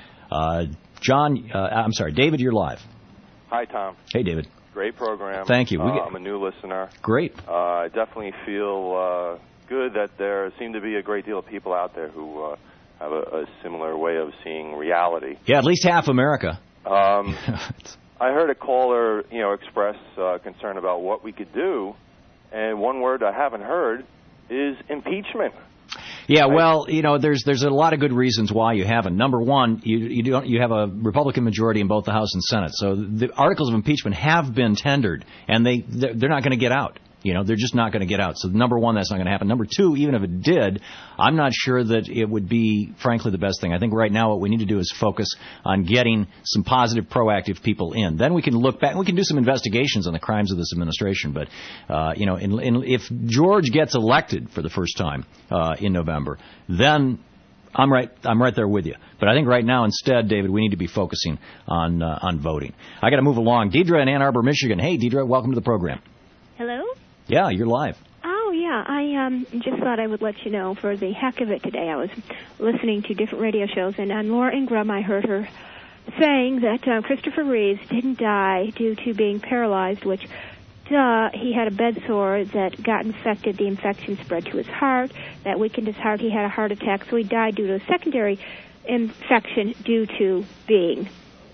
S14: David, you're live.
S22: Hi, Tom.
S14: Hey, David.
S22: Great program.
S14: Thank you.
S22: I'm a new listener.
S14: Great.
S22: I definitely feel good that there seem to be a great deal of people out there who have a similar way of seeing reality.
S14: Yeah, at least half America.
S22: I heard a caller, express concern about what we could do, and one word I haven't heard is impeachment.
S14: Yeah, well, there's a lot of good reasons why you haven't. Number one, you have a Republican majority in both the House and Senate, so the articles of impeachment have been tendered, and they're not going to get out. They're just not going to get out. So, number one, that's not going to happen. Number two, even if it did, I'm not sure that it would be, frankly, the best thing. I think right now what we need to do is focus on getting some positive, proactive people in. Then we can look back. We can do some investigations on the crimes of this administration. But, if George gets elected for the first time in November, then I'm right there with you. But I think right now, instead, David, we need to be focusing on voting. I got to move along. Deidre in Ann Arbor, Michigan. Hey, Deidre, welcome to the program.
S25: Hello?
S14: Yeah, you're live.
S25: Oh, yeah. I just thought I would let you know, for the heck of it today, I was listening to different radio shows, and on Laura Ingraham, I heard her saying that Christopher Reeves didn't die due to being paralyzed, which, he had a bed sore that got infected. The infection spread to his heart. That weakened his heart. He had a heart attack, so he died due to a secondary infection due to being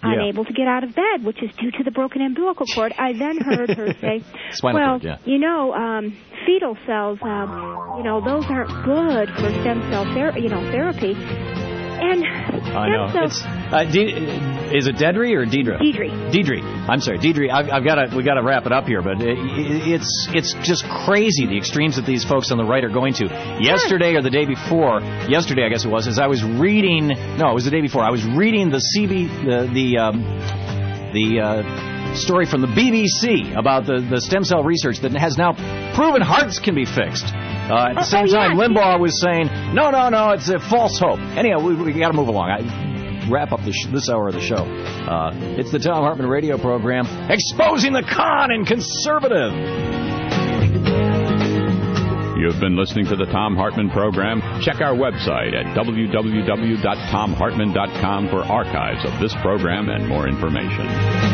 S25: unable to get out of bed, which is due to the broken umbilical cord. I then heard her say,
S14: Spinal cord,
S25: fetal cells, those aren't good for stem cell therapy. And
S14: I know. Is it Deidre or Deidre? Deidre. I'm sorry, Deidre. We got to wrap it up here, but it's just crazy the extremes that these folks on the right are going to. Yesterday or the day before, yesterday I guess it was, as I was reading. No, it was the day before. I was reading the story from the BBC about the stem cell research that has now proven hearts can be fixed. At the same time, Limbaugh was saying, no, it's a false hope. Anyhow, we got to move along. I wrap up this hour of the show. It's the Thom Hartmann radio program, exposing the con and conservative.
S13: You've been listening to the Thom Hartmann program. Check our website at www.thomhartmann.com for archives of this program and more information.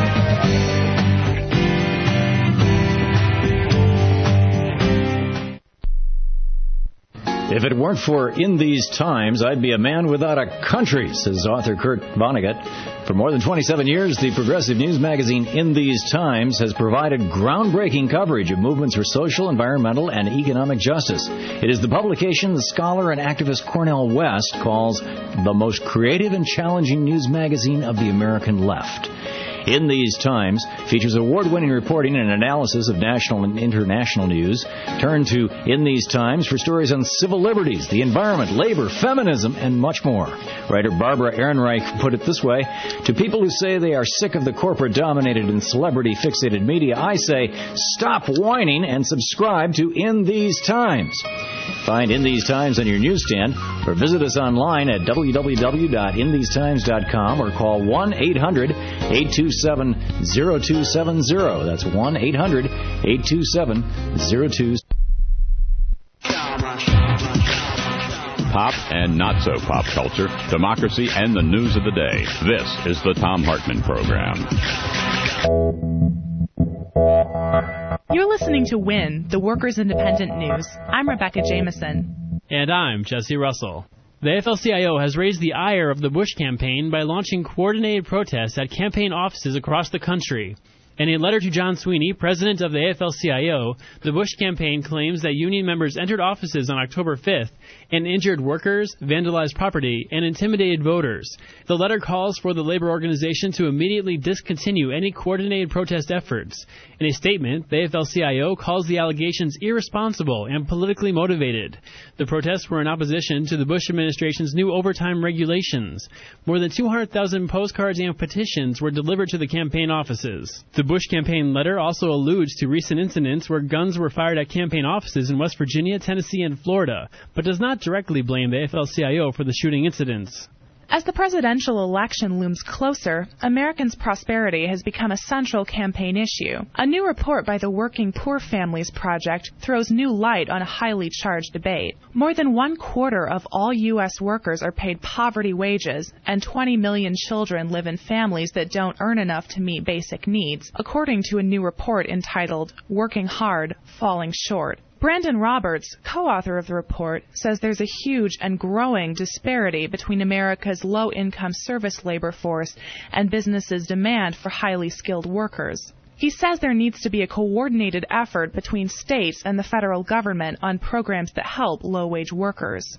S14: If it weren't for In These Times, I'd be a man without a country, says author Kurt Vonnegut. For more than 27 years, the progressive news magazine In These Times has provided groundbreaking coverage of movements for social, environmental, and economic justice. It is the publication the scholar and activist Cornel West calls the most creative and challenging news magazine of the American left. In These Times features award-winning reporting and analysis of national and international news. Turn to In These Times for stories on civil liberties, the environment, labor, feminism, and much more. Writer Barbara Ehrenreich put it this way: to people who say they are sick of the corporate-dominated and celebrity-fixated media, I say, stop whining and subscribe to In These Times. Find In These Times on your newsstand or visit us online at www.inthesetimes.com or call 1-800-827-0270. That's 1-800-827-0270.
S13: Pop and not so pop culture, democracy and the news of the day. This is the Thom Hartmann program.
S1: You're listening to WIN, the Workers' Independent News. I'm Rebecca Jameson.
S5: And I'm Jesse Russell. The AFL-CIO has raised the ire of the Bush campaign by launching coordinated protests at campaign offices across the country. In a letter to John Sweeney, president of the AFL-CIO, the Bush campaign claims that union members entered offices on October 5th and injured workers, vandalized property, and intimidated voters. The letter calls for the labor organization to immediately discontinue any coordinated protest efforts. In a statement, the AFL-CIO calls the allegations irresponsible and politically motivated. The protests were in opposition to the Bush administration's new overtime regulations. More than 200,000 postcards and petitions were delivered to the campaign offices. The Bush campaign letter also alludes to recent incidents where guns were fired at campaign offices in West Virginia, Tennessee, and Florida, but does not directly blame the AFL-CIO for the shooting incidents.
S1: As the presidential election looms closer, Americans' prosperity has become a central campaign issue. A new report by the Working Poor Families Project throws new light on a highly charged debate. More than 1/4 of all U.S. workers are paid poverty wages, and 20 million children live in families that don't earn enough to meet basic needs, according to a new report entitled Working Hard, Falling Short. Brandon Roberts, co-author of the report, says there's a huge and growing disparity between America's low-income service labor force and businesses' demand for highly skilled workers. He says there needs to be a coordinated effort between states and the federal government on programs that help low-wage workers.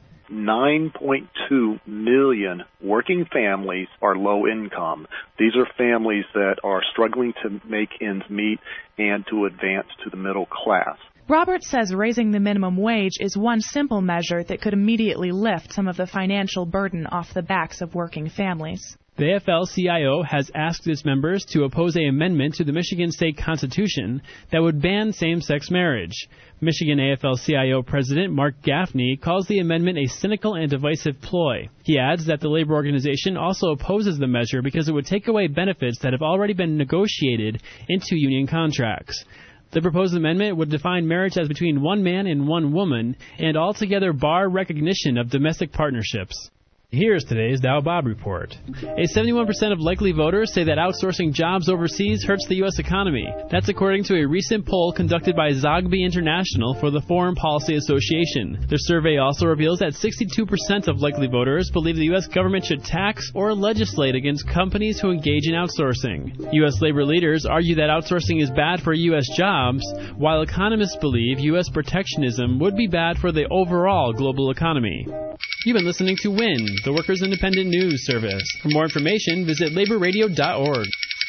S3: 9.2 million working families are low income. These are families that are struggling to make ends meet and to advance to the middle class.
S1: Roberts says raising the minimum wage is one simple measure that could immediately lift some of the financial burden off the backs of working families.
S5: The AFL-CIO has asked its members to oppose an amendment to the Michigan State Constitution that would ban same-sex marriage. Michigan AFL-CIO President Mark Gaffney calls the amendment a cynical and divisive ploy. He adds that the labor organization also opposes the measure because it would take away benefits that have already been negotiated into union contracts. The proposed amendment would define marriage as between one man and one woman and altogether bar recognition of domestic partnerships. Here's today's Dow Bob Report. A 71% of likely voters say that outsourcing jobs overseas hurts the U.S. economy. That's according to a recent poll conducted by Zogby International for the Foreign Policy Association. The survey also reveals that 62% of likely voters believe the U.S. government should tax or legislate against companies who engage in outsourcing. U.S. labor leaders argue that outsourcing is bad for U.S. jobs, while economists believe U.S. protectionism would be bad for the overall global economy. You've been listening to WIN, the Workers' Independent News Service. For more information, visit laborradio.org.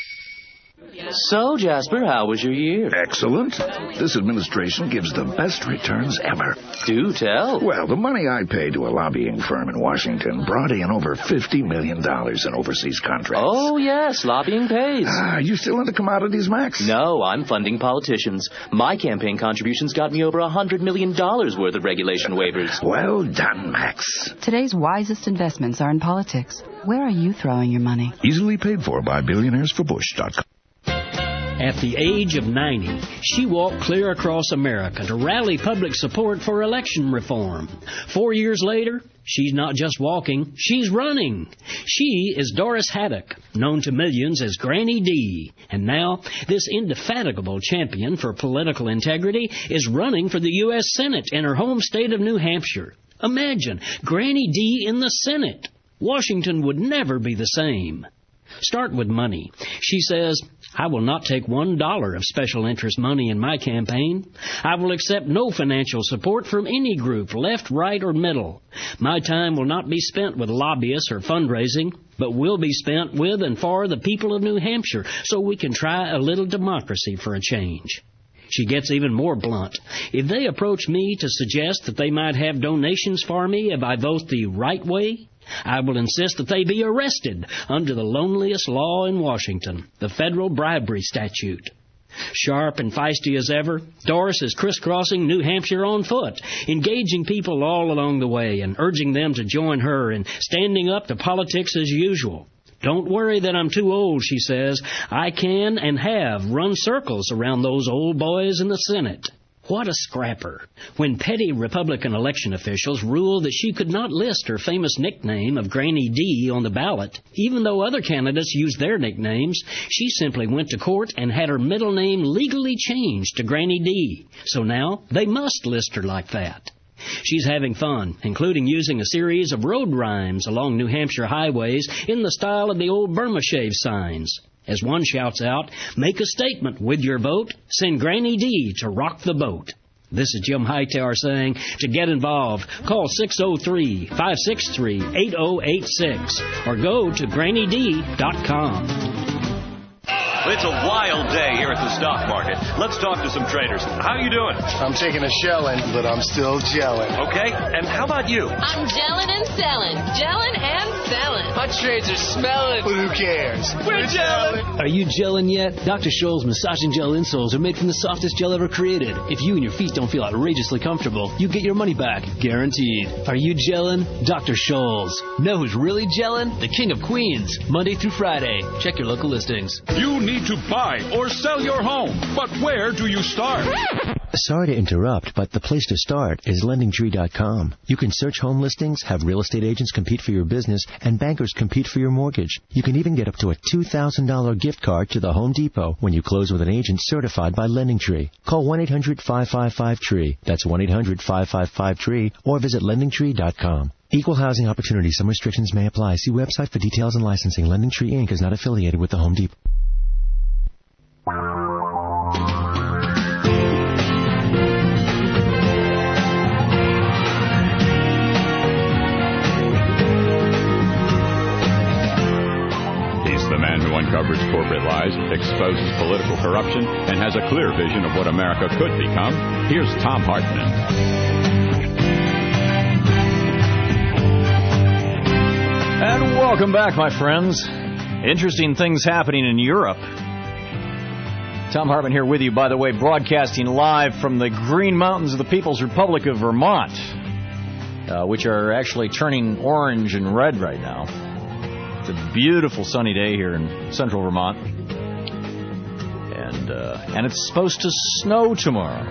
S4: So, Jasper, how was your year?
S6: Excellent. This administration gives the best returns ever.
S4: Do tell.
S6: Well, the money I paid to a lobbying firm in Washington brought in over $50 million in overseas contracts.
S4: Oh, yes, lobbying pays.
S6: You still into commodities, Max?
S4: No, I'm funding politicians. My campaign contributions got me over $100 million worth of regulation waivers.
S6: Well done, Max.
S7: Today's wisest investments are in politics. Where are you throwing your money?
S6: Easily paid for by billionairesforbush.com.
S8: At the age of 90, she walked clear across America to rally public support for election reform. 4 years later, she's not just walking, she's running. She is Doris Haddock, known to millions as Granny D. And now, this indefatigable champion for political integrity is running for the U.S. Senate in her home state of New Hampshire. Imagine, Granny D in the Senate. Washington would never be the same. Start with money. She says, I will not take $1 of special interest money in my campaign. I will accept no financial support from any group, left, right, or middle. My time will not be spent with lobbyists or fundraising, but will be spent with and for the people of New Hampshire, so we can try a little democracy for a change. She gets even more blunt. If they approach me to suggest that they might have donations for me if I vote the right way, I will insist that they be arrested under the loneliest law in Washington, the federal bribery statute. Sharp and feisty as ever, Doris is crisscrossing New Hampshire on foot, engaging people all along the way and urging them to join her and standing up to politics as usual. Don't worry that I'm too old, she says. I can and have run circles around those old boys in the Senate. What a scrapper. When petty Republican election officials ruled that she could not list her famous nickname of Granny D on the ballot, even though other candidates used their nicknames, she simply went to court and had her middle name legally changed to Granny D. So now they must list her like that. She's having fun, including using a series of road rhymes along New Hampshire highways in the style of the old Burma Shave signs. As one shouts out, make a statement with your vote, send Granny D to rock the boat. This is Jim Hightower saying, to get involved, call 603-563-8086 or go to GrannyD.com.
S14: It's a wild day here at the stock market. Let's talk to some traders. How you doing?
S21: I'm taking a shellin', but I'm still gelling.
S14: Okay, and how about you?
S26: I'm gelling and selling. Gelling and selling.
S21: My trades are smelling. But who cares? We're gelling.
S27: Are you gelling yet? Dr. Scholl's massaging gel insoles are made from the softest gel ever created. If you and your feet don't feel outrageously comfortable, you get your money back. Guaranteed. Are you gelling? Dr. Scholl's. Know who's really gelling? The King of Queens. Monday through Friday. Check your local listings.
S13: You need to buy or sell your home, but where do you start?
S28: Sorry to interrupt, but the place to start is LendingTree.com. You can search home listings, have real estate agents compete for your business, and bankers compete for your mortgage. You can even get up to a $2,000 gift card to the Home Depot when you close with an agent certified by LendingTree. Call 1-800-555-TREE. That's 1-800-555-TREE, or visit LendingTree.com. Equal housing opportunity. Some restrictions may apply. See website for details and licensing. LendingTree Inc. is not affiliated with the Home Depot.
S13: He's the man who uncovers corporate lies, exposes political corruption, and has a clear vision of what America could become. Here's Thom Hartmann.
S14: And welcome back, my friends. Interesting things happening in Europe. Thom Hartmann here with you, by the way, broadcasting live from the Green Mountains of the People's Republic of Vermont, which are actually turning orange and red right now. It's a beautiful sunny day here in central Vermont. And it's supposed to snow tomorrow.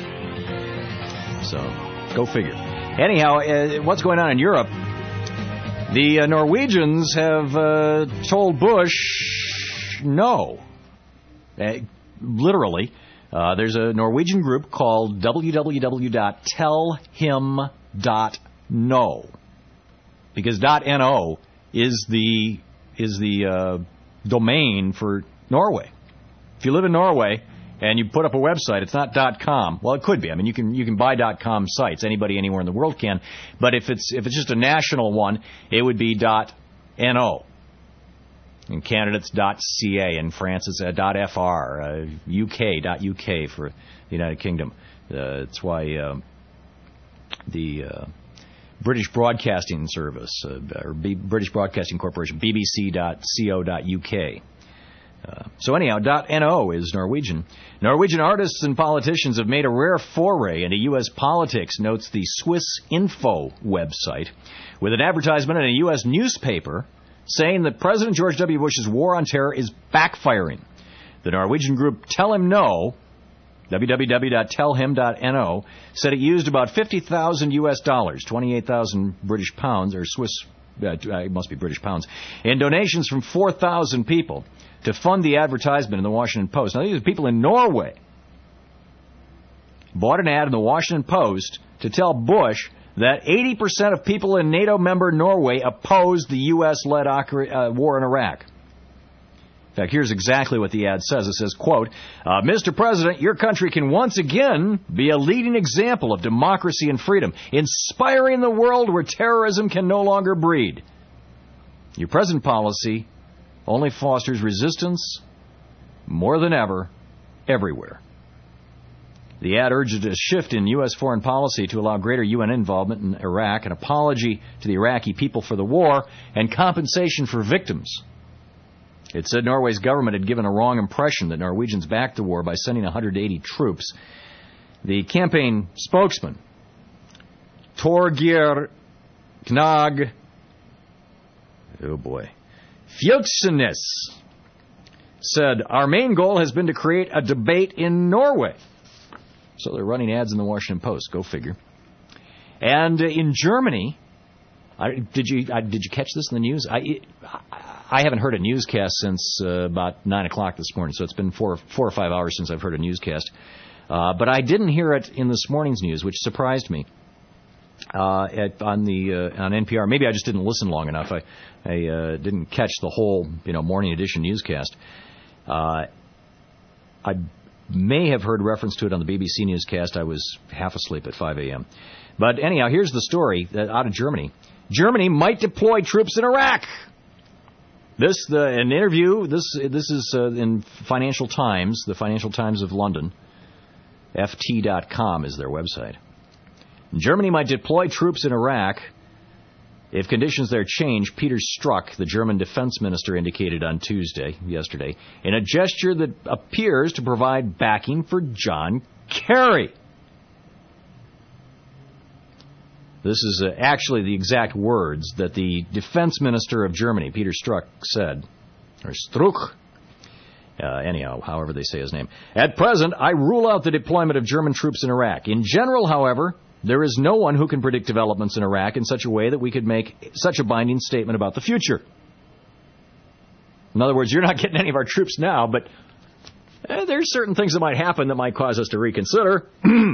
S14: So, go figure. Anyhow, what's going on in Europe? The Norwegians have told Bush no. Literally. There's a Norwegian group called www.tellhim.no. Because .no is the domain for Norway. If you live in Norway and you put up a website, it's not .com. Well, it could be. I mean, you can buy .com sites. Anybody anywhere in the world can. But if it's just a national one, it would be .no. In Canada, it's .ca. In France, it's .fr. UK for the United Kingdom. That's why the British Broadcasting Service, or British Broadcasting Corporation, bbc.co.uk. So anyhow, .no is Norwegian. Norwegian artists and politicians have made a rare foray into U.S. politics, notes the Swiss Info website, with an advertisement in a U.S. newspaper saying that President George W. Bush's war on terror is backfiring. The Norwegian group Tell Him No, www.tellhim.no, said it used about $50,000 U.S. dollars, 28,000 British pounds, or Swiss, it must be British pounds, in donations from 4,000 people to fund the advertisement in the Washington Post. Now, these are people in Norway. Bought an ad in the Washington Post to tell Bush that 80% of people in NATO member Norway opposed the U.S.-led war in Iraq. In fact, here's exactly what the ad says. It says, quote, Mr. President, your country can once again be a leading example of democracy and freedom, inspiring the world where terrorism can no longer breed. Your present policy only fosters resistance more than ever, everywhere. The ad urged a shift in U.S. foreign policy to allow greater UN involvement in Iraq, an apology to the Iraqi people for the war, and compensation for victims. It said Norway's government had given a wrong impression that Norwegians backed the war by sending 180 troops. The campaign spokesman, Torgeir Knag, Fjöksenes, said, our main goal has been to create a debate in Norway. So they're running ads in the Washington Post. Go figure. And in Germany, did you catch this in the news? I haven't heard a newscast since about 9 o'clock this morning, so it's been four or 5 hours since I've heard a newscast. But I didn't hear it in this morning's news, which surprised me. On NPR, maybe I just didn't listen long enough. I didn't catch the whole morning edition newscast. I may have heard reference to it on the BBC newscast. I was half asleep at 5 a.m. But anyhow, here's the story out of Germany. Germany might deploy troops in Iraq. An interview. This is in Financial Times, the Financial Times of London. FT.com is their website. Germany might deploy troops in Iraq if conditions there change, Peter Strzok, the German defense minister, indicated on yesterday, in a gesture that appears to provide backing for John Kerry. This is actually the exact words that the defense minister of Germany, Peter Strzok, said. Or Struck. Anyhow, however they say his name. At present, I rule out the deployment of German troops in Iraq. In general, however, there is no one who can predict developments in Iraq in such a way that we could make such a binding statement about the future. In other words, you're not getting any of our troops now, but there's certain things that might happen that might cause us to reconsider.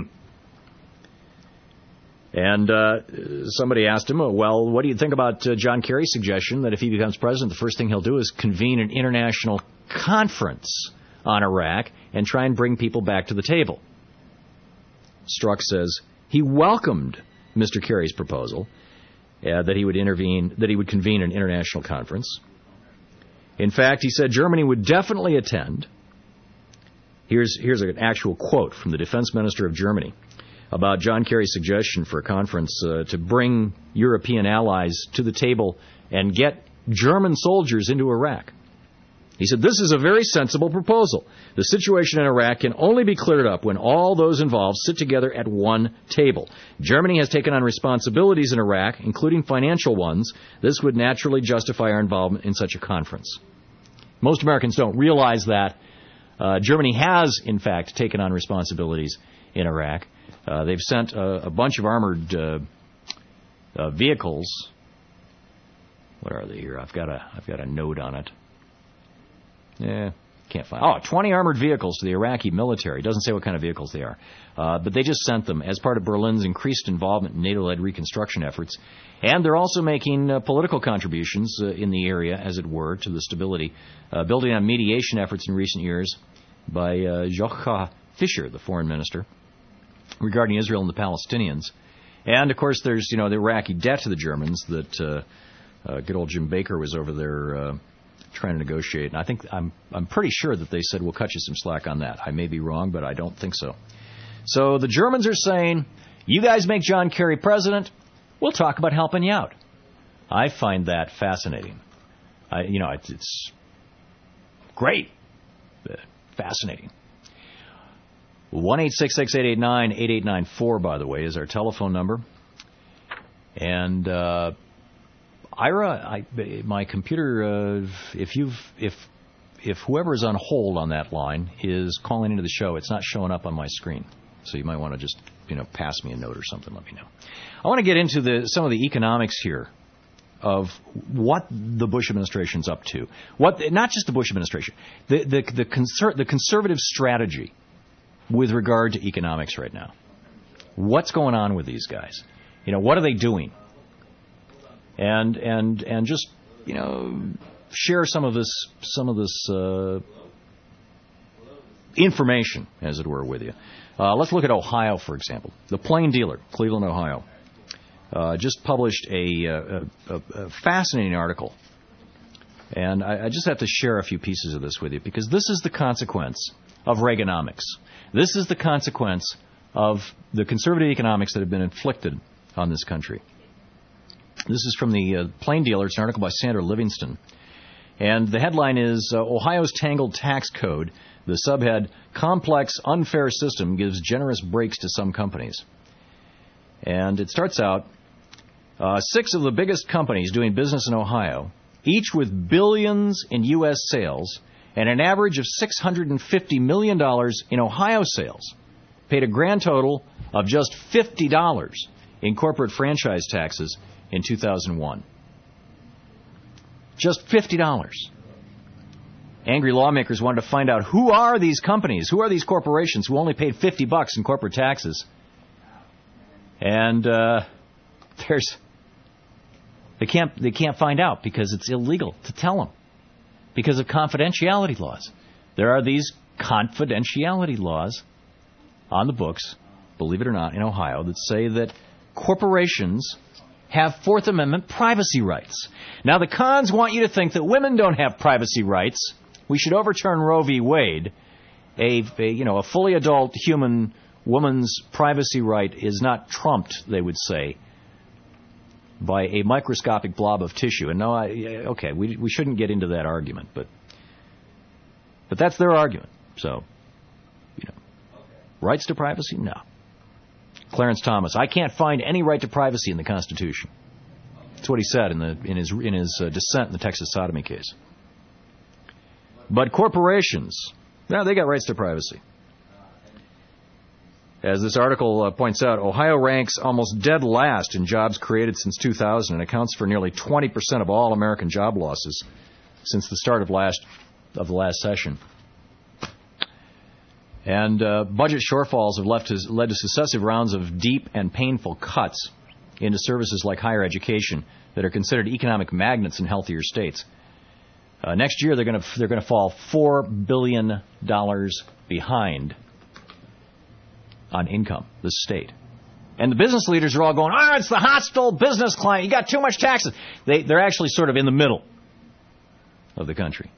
S14: And somebody asked him, well, what do you think about John Kerry's suggestion that if he becomes president, the first thing he'll do is convene an international conference on Iraq and try and bring people back to the table? Strzok says he welcomed Mr. Kerry's proposal that he would convene an international conference. In fact, he said Germany would definitely attend. Here's an actual quote from the defense minister of Germany about John Kerry's suggestion for a conference to bring European allies to the table and get German soldiers into Iraq. He said, this is a very sensible proposal. The situation in Iraq can only be cleared up when all those involved sit together at one table. Germany has taken on responsibilities in Iraq, including financial ones. This would naturally justify our involvement in such a conference. Most Americans don't realize that. Germany has, in fact, taken on responsibilities in Iraq. They've sent a bunch of armored vehicles What are they here? I've got a note on it. Yeah, can't find it. 20 armored vehicles to the Iraqi military. Doesn't say what kind of vehicles they are. But they just sent them as part of Berlin's increased involvement in NATO-led reconstruction efforts. And they're also making political contributions in the area, as it were, to the stability, building on mediation efforts in recent years by Joschka Fischer, the foreign minister, regarding Israel and the Palestinians. And, of course, there's, the Iraqi debt to the Germans that good old Jim Baker was over there trying to negotiate. And I think I'm pretty sure that they said, we'll cut you some slack on that. I may be wrong, but I don't think so. So the Germans are saying, you guys make John Kerry president, we'll talk about helping you out. I find that fascinating. It's great. Fascinating. 1-866-889-8894, by the way, is our telephone number. And Ira, my computer, if whoever is on hold on that line is calling into the show, it's not showing up on my screen. So you might want to just, pass me a note or something, let me know. I want to get into some of the economics here of what the Bush administration's up to. Not just the Bush administration, the conservative strategy with regard to economics right now. What's going on with these guys? What are they doing? And just share some of this information, as it were, with you. Let's look at Ohio, for example. The Plain Dealer, Cleveland, Ohio, just published a fascinating article. And I just have to share a few pieces of this with you, because this is the consequence of Reaganomics. This is the consequence of the conservative economics that have been inflicted on this country. This is from the Plain Dealer. It's an article by Sandra Livingston. And the headline is, Ohio's Tangled Tax Code. The subhead, Complex, Unfair System Gives Generous Breaks to Some Companies. And it starts out, 6 of the biggest companies doing business in Ohio, each with billions in U.S. sales, and an average of $650 million in Ohio sales, paid a grand total of just $50 in corporate franchise taxes in 2001. Just $50. Angry lawmakers wanted to find out, who are these companies, who are these corporations who only paid $50 in corporate taxes? And they can't find out because it's illegal to tell them, because of confidentiality laws. There are these confidentiality laws on the books, believe it or not, in Ohio, that say that corporations have Fourth Amendment privacy rights. Now, the cons want you to think that women don't have privacy rights. We should overturn Roe v. Wade. A fully adult human woman's privacy right is not trumped, they would say, by a microscopic blob of tissue. And no, we shouldn't get into that argument, but that's their argument. So, rights to privacy? No. Clarence Thomas, I can't find any right to privacy in the Constitution. That's what he said in his dissent in the Texas sodomy case. But corporations, they got rights to privacy. As this article points out, Ohio ranks almost dead last in jobs created since 2000 and accounts for nearly 20% of all American job losses since the start of the last session. And budget shortfalls have led to successive rounds of deep and painful cuts into services like higher education that are considered economic magnets in healthier states. Next year, they're going to fall $4 billion behind on income, the state. And the business leaders are all going, it's the hostile business climate. You got too much taxes. They're actually sort of in the middle of the country.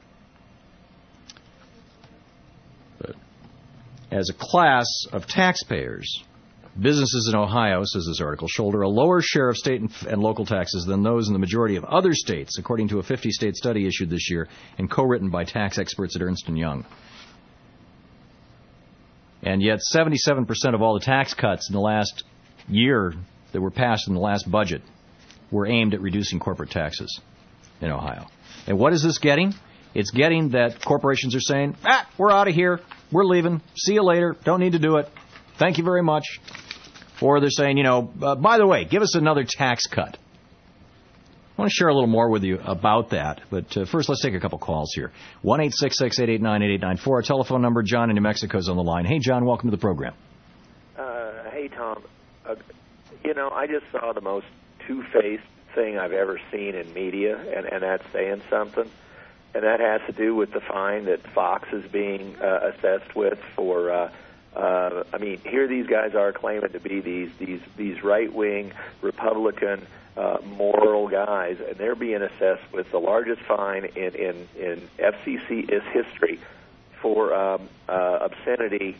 S14: But as a class of taxpayers, businesses in Ohio, says this article, shoulder a lower share of state and local taxes than those in the majority of other states, according to a 50-state study issued this year and co-written by tax experts at Ernst & Young. And yet 77% of all the tax cuts in the last year that were passed in the last budget were aimed at reducing corporate taxes in Ohio. And what is this getting? It's getting that corporations are saying, we're out of here, we're leaving, see you later, don't need to do it, thank you very much. Or they're saying, by the way, give us another tax cut. want to share a little more with you about that. But first, let's take a couple calls here. 1-866-889-8894. Our telephone number. John in New Mexico is on the line. Hey, John, welcome to the program.
S9: Hey, Tom. I just saw the most two-faced thing I've ever seen in media, and that's saying something. And that has to do with the fine that Fox is being assessed with for, here these guys are claiming to be these right-wing Republican moral guys, and they're being assessed with the largest fine in FCC history for obscenity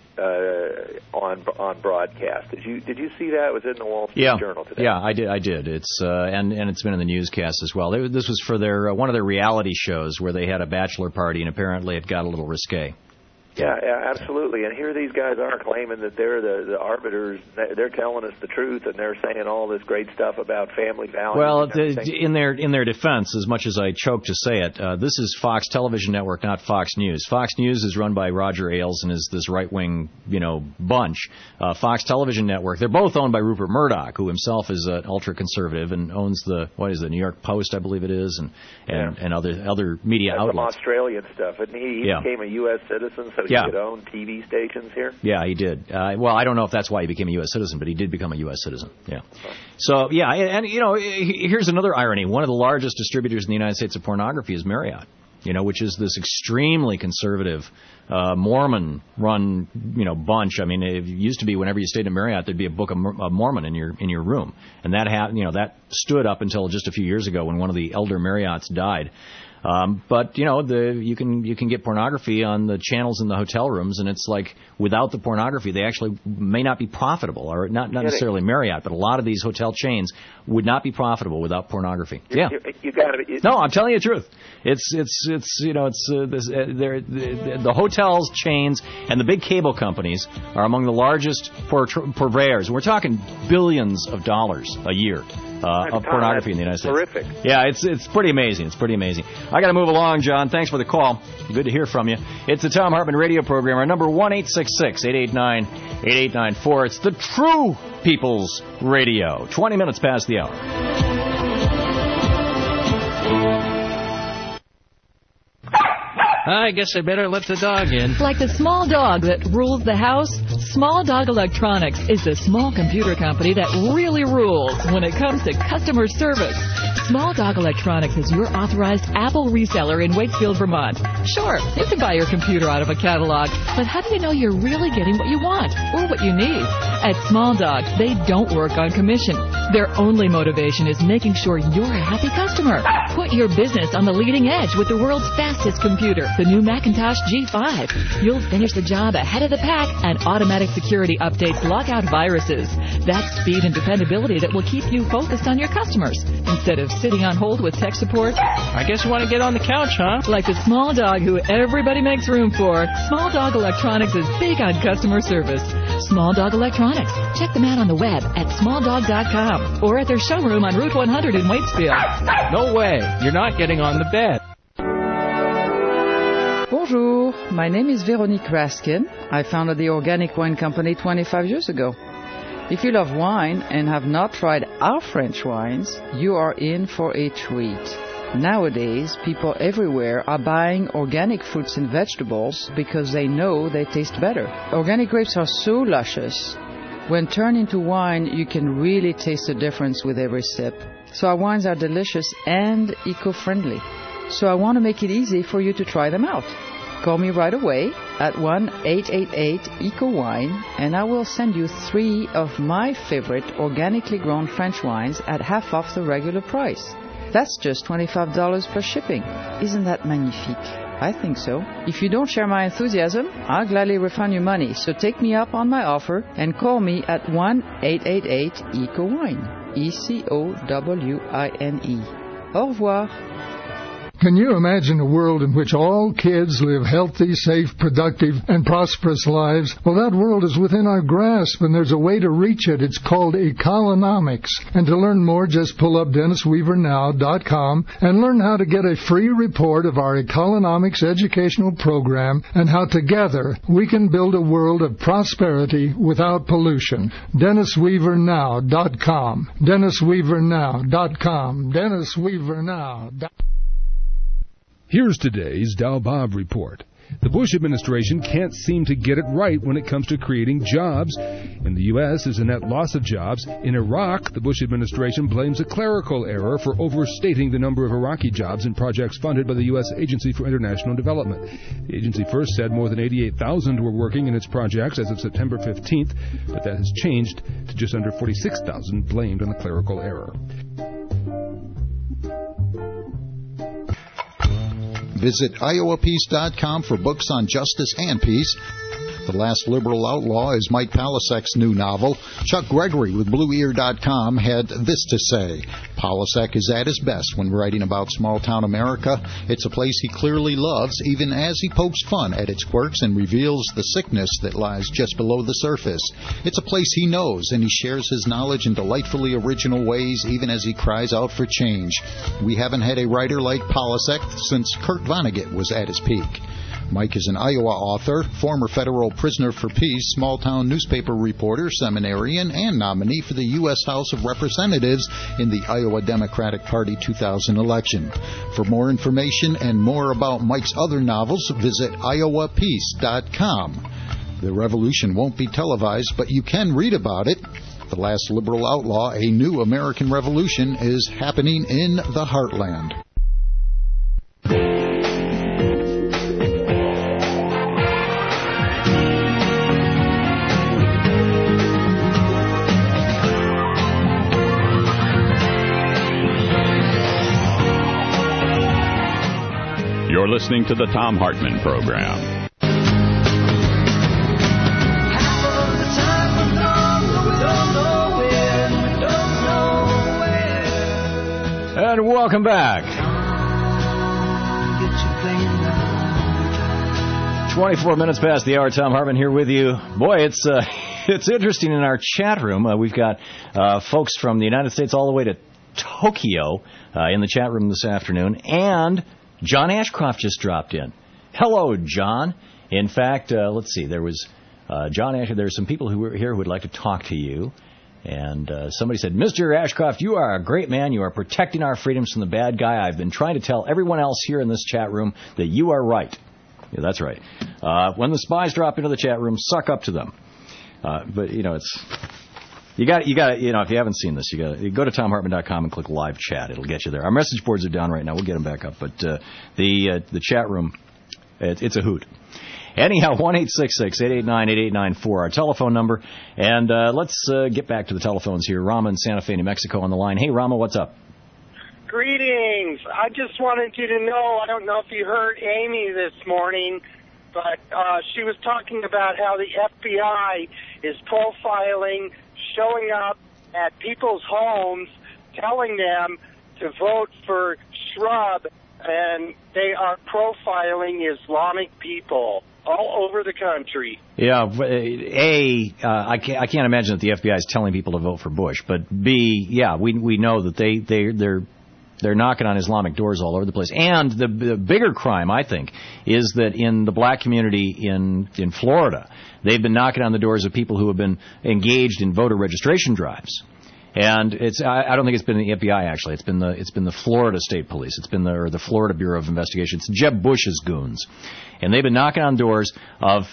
S9: on broadcast. Did you see that? It was in the Wall Street Journal today.
S14: Yeah, I did. It's and it's been in the newscast as well. This was for their one of their reality shows where they had a bachelor party, and apparently it got a little risque.
S9: Yeah, absolutely. And here these guys are claiming that they're the arbiters. They're telling us the truth, and they're saying all this great stuff about family values.
S14: Well, in their defense, as much as I choke to say it, this is Fox Television Network, not Fox News. Fox News is run by Roger Ailes and is this right-wing, bunch. Fox Television Network, they're both owned by Rupert Murdoch, who himself is an ultra-conservative and owns the New York Post, I believe it is, and other media outlets.
S9: Some Australian stuff, and he became a U.S. citizen, so he could own TV stations here?
S14: Yeah, he did. Well, I don't know if that's why he became a U.S. citizen, but he did become a U.S. citizen. Yeah. So, and here's another irony. One of the largest distributors in the United States of pornography is Marriott, which is this extremely conservative Mormon-run, bunch. I mean, it used to be whenever you stayed in Marriott, there'd be a Book of Mormon in your room, and that stood up until just a few years ago when one of the elder Marriotts died. But you can get pornography on the channels in the hotel rooms, and it's like without the pornography, they actually may not be profitable, or not necessarily Marriott, but a lot of these hotel chains would not be profitable without pornography.
S9: You got it.
S14: No, I'm telling you the truth. The hotels chains and the big cable companies are among the largest purveyors. We're talking billions of dollars a year. Of pornography in the United States.
S9: Terrific.
S14: Yeah, it's pretty amazing. It's pretty amazing. I got to move along, John. Thanks for the call. Good to hear from you. It's the Tom Hartman Radio Program. Our number 1-866-889-8894. It's the True People's Radio. 20 minutes past the hour.
S10: I guess I better let the dog in.
S11: Like the small dog that rules the house, Small Dog Electronics is the small computer company that really rules when it comes to customer service. Small Dog Electronics is your authorized Apple reseller in Waitsfield, Vermont. Sure, you can buy your computer out of a catalog, but how do you know you're really getting what you want or what you need? At Small Dog, they don't work on commission. Their only motivation is making sure you're a happy customer. Put your business on the leading edge with the world's fastest computer, the new Macintosh G5. You'll finish the job ahead of the pack, and automatic security updates lock out viruses. That's speed and dependability that will keep you focused on your customers instead of sitting on hold with tech support.
S10: I guess you want to get on the couch, huh?
S11: Like the small dog who everybody makes room for, Small Dog Electronics is big on customer service. Small Dog Electronics. Check them out on the web at smalldog.com or at their showroom on Route 100 in Waitsfield.
S10: No way. You're not getting on the bed.
S12: Bonjour, my name is Veronique Raskin. I founded the Organic Wine Company 25 years ago. If you love wine and have not tried our French wines, you are in for a treat. Nowadays, people everywhere are buying organic fruits and vegetables because they know they taste better. Organic grapes are so luscious. When turned into wine, you can really taste the difference with every sip. So our wines are delicious and eco-friendly. So I want to make it easy for you to try them out. Call me right away at 1-888-ECO-WINE and I will send you 3 of my favorite organically grown French wines at half off the regular price. That's just $25 plus shipping. Isn't that magnifique? I think so. If you don't share my enthusiasm, I'll gladly refund your money. So take me up on my offer and call me at 1-888-ECO-WINE. ECOWINE. Au revoir.
S15: Can you imagine a world in which all kids live healthy, safe, productive, and prosperous lives? Well, that world is within our grasp, and there's a way to reach it. It's called Ecolonomics. And to learn more, just pull up DennisWeaverNow.com and learn how to get a free report of our Ecolonomics educational program and how together we can build a world of prosperity without pollution. DennisWeaverNow.com. DennisWeaverNow.com. DennisWeaverNow.com.
S16: Here's today's Dow Bob report. The Bush administration can't seem to get it right when it comes to creating jobs. In the U.S., there's a net loss of jobs. In Iraq, the Bush administration blames a clerical error for overstating the number of Iraqi jobs in projects funded by the U.S. Agency for International Development. The agency first said more than 88,000 were working in its projects as of September 15th, but that has changed to just under 46,000 blamed on the clerical error.
S17: Visit iowapeace.com for books on justice and peace. The Last Liberal Outlaw is Mike Palasek's new novel. Chuck Gregory with BlueEar.com had this to say. Palasek is at his best when writing about small-town America. It's a place he clearly loves, even as he pokes fun at its quirks and reveals the sickness that lies just below the surface. It's a place he knows, and he shares his knowledge in delightfully original ways, even as he cries out for change. We haven't had a writer like Palasek since Kurt Vonnegut was at his peak. Mike is an Iowa author, former federal prisoner for peace, small-town newspaper reporter, seminarian, and nominee for the U.S. House of Representatives in the Iowa Democratic Party 2000 election. For more information and more about Mike's other novels, visit iowapeace.com. The revolution won't be televised, but you can read about it. The Last Liberal Outlaw, A New American Revolution, is happening in the heartland.
S13: You're listening to the Thom Hartmann Program.
S14: And welcome back. 24 minutes past the hour. Thom Hartmann here with you. Boy, it's interesting in our chat room. We've got folks from the United States all the way to Tokyo in the chat room this afternoon, and John Ashcroft just dropped in. Hello, John. In fact, let's see. There was John Ashcroft. There are some people who were here who would like to talk to you. And somebody said, Mr. Ashcroft, you are a great man. You are protecting our freedoms from the bad guy. I've been trying to tell everyone else here in this chat room that you are right. Yeah, that's right. When the spies drop into the chat room, suck up to them. But, you know, it's... You got, you know, if you haven't seen this, you go to ThomHartmann.com and click live chat. It'll get you there. Our message boards are down right now. We'll get them back up. But the chat room, it's a hoot. Anyhow, 1-866-889-8894, our telephone number. And let's get back to the telephones here. Rama in Santa Fe, New Mexico on the line. Hey, Rama, what's up?
S18: Greetings. I just wanted you to know, I don't know if you heard Amy this morning, but she was talking about how the FBI is profiling, showing up at people's homes, telling them to vote for Shrub, and they are profiling Islamic people all over the country.
S14: Yeah, I can't imagine that the FBI is telling people to vote for Bush, but B, yeah, we know that they're knocking on Islamic doors all over the place. And the bigger crime, I think, is that in the black community in Florida, they've been knocking on the doors of people who have been engaged in voter registration drives. And I don't think it's been the FBI, actually. It's been the Florida State Police. It's been the Florida Bureau of Investigation. It's Jeb Bush's goons. And they've been knocking on doors of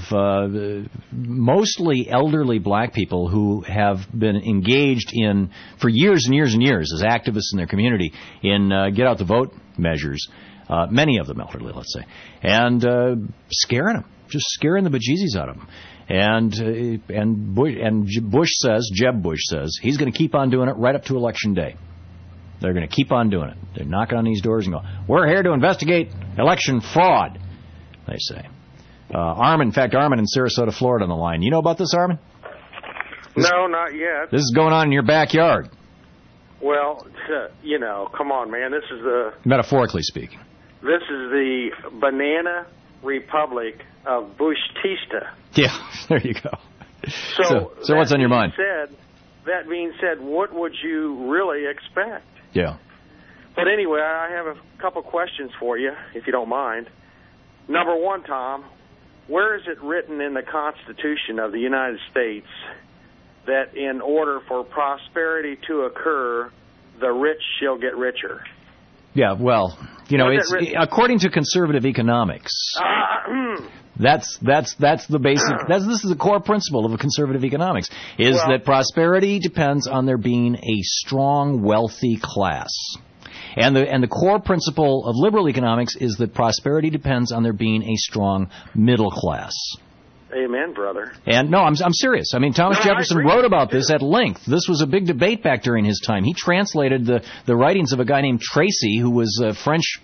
S14: mostly elderly black people who have been engaged in, for years and years and years, as activists in their community, in get-out-the-vote measures, many of them elderly, let's say, and scaring them, just scaring the bejesus out of them. And Bush says, Jeb Bush says, he's going to keep on doing it right up to Election Day. They're going to keep on doing it. They're knocking on these doors and go, we're here to investigate election fraud, they say. Armin in Sarasota, Florida on the line. You know about this, Armin?
S18: No, not yet.
S14: This is going on in your backyard.
S18: Well, come on, man. This is
S14: Metaphorically speaking.
S18: This is the banana republic of Bushtista.
S14: Yeah, there you go. So what's on your mind?
S18: That being said, what would you really expect?
S14: Yeah.
S18: But anyway, I have a couple questions for you, if you don't mind. Number one, Tom, where is it written in the Constitution of the United States that in order for prosperity to occur, the rich shall get richer?
S14: Yeah, well, it's according to conservative economics. That's the basic. This is the core principle of conservative economics: that prosperity depends on there being a strong, wealthy class. And the core principle of liberal economics is that prosperity depends on there being a strong middle class.
S18: Amen, brother.
S14: And no, I'm serious. I mean, Thomas Jefferson wrote about this at length. This was a big debate back during his time. He translated the writings of a guy named Tracy, who was a French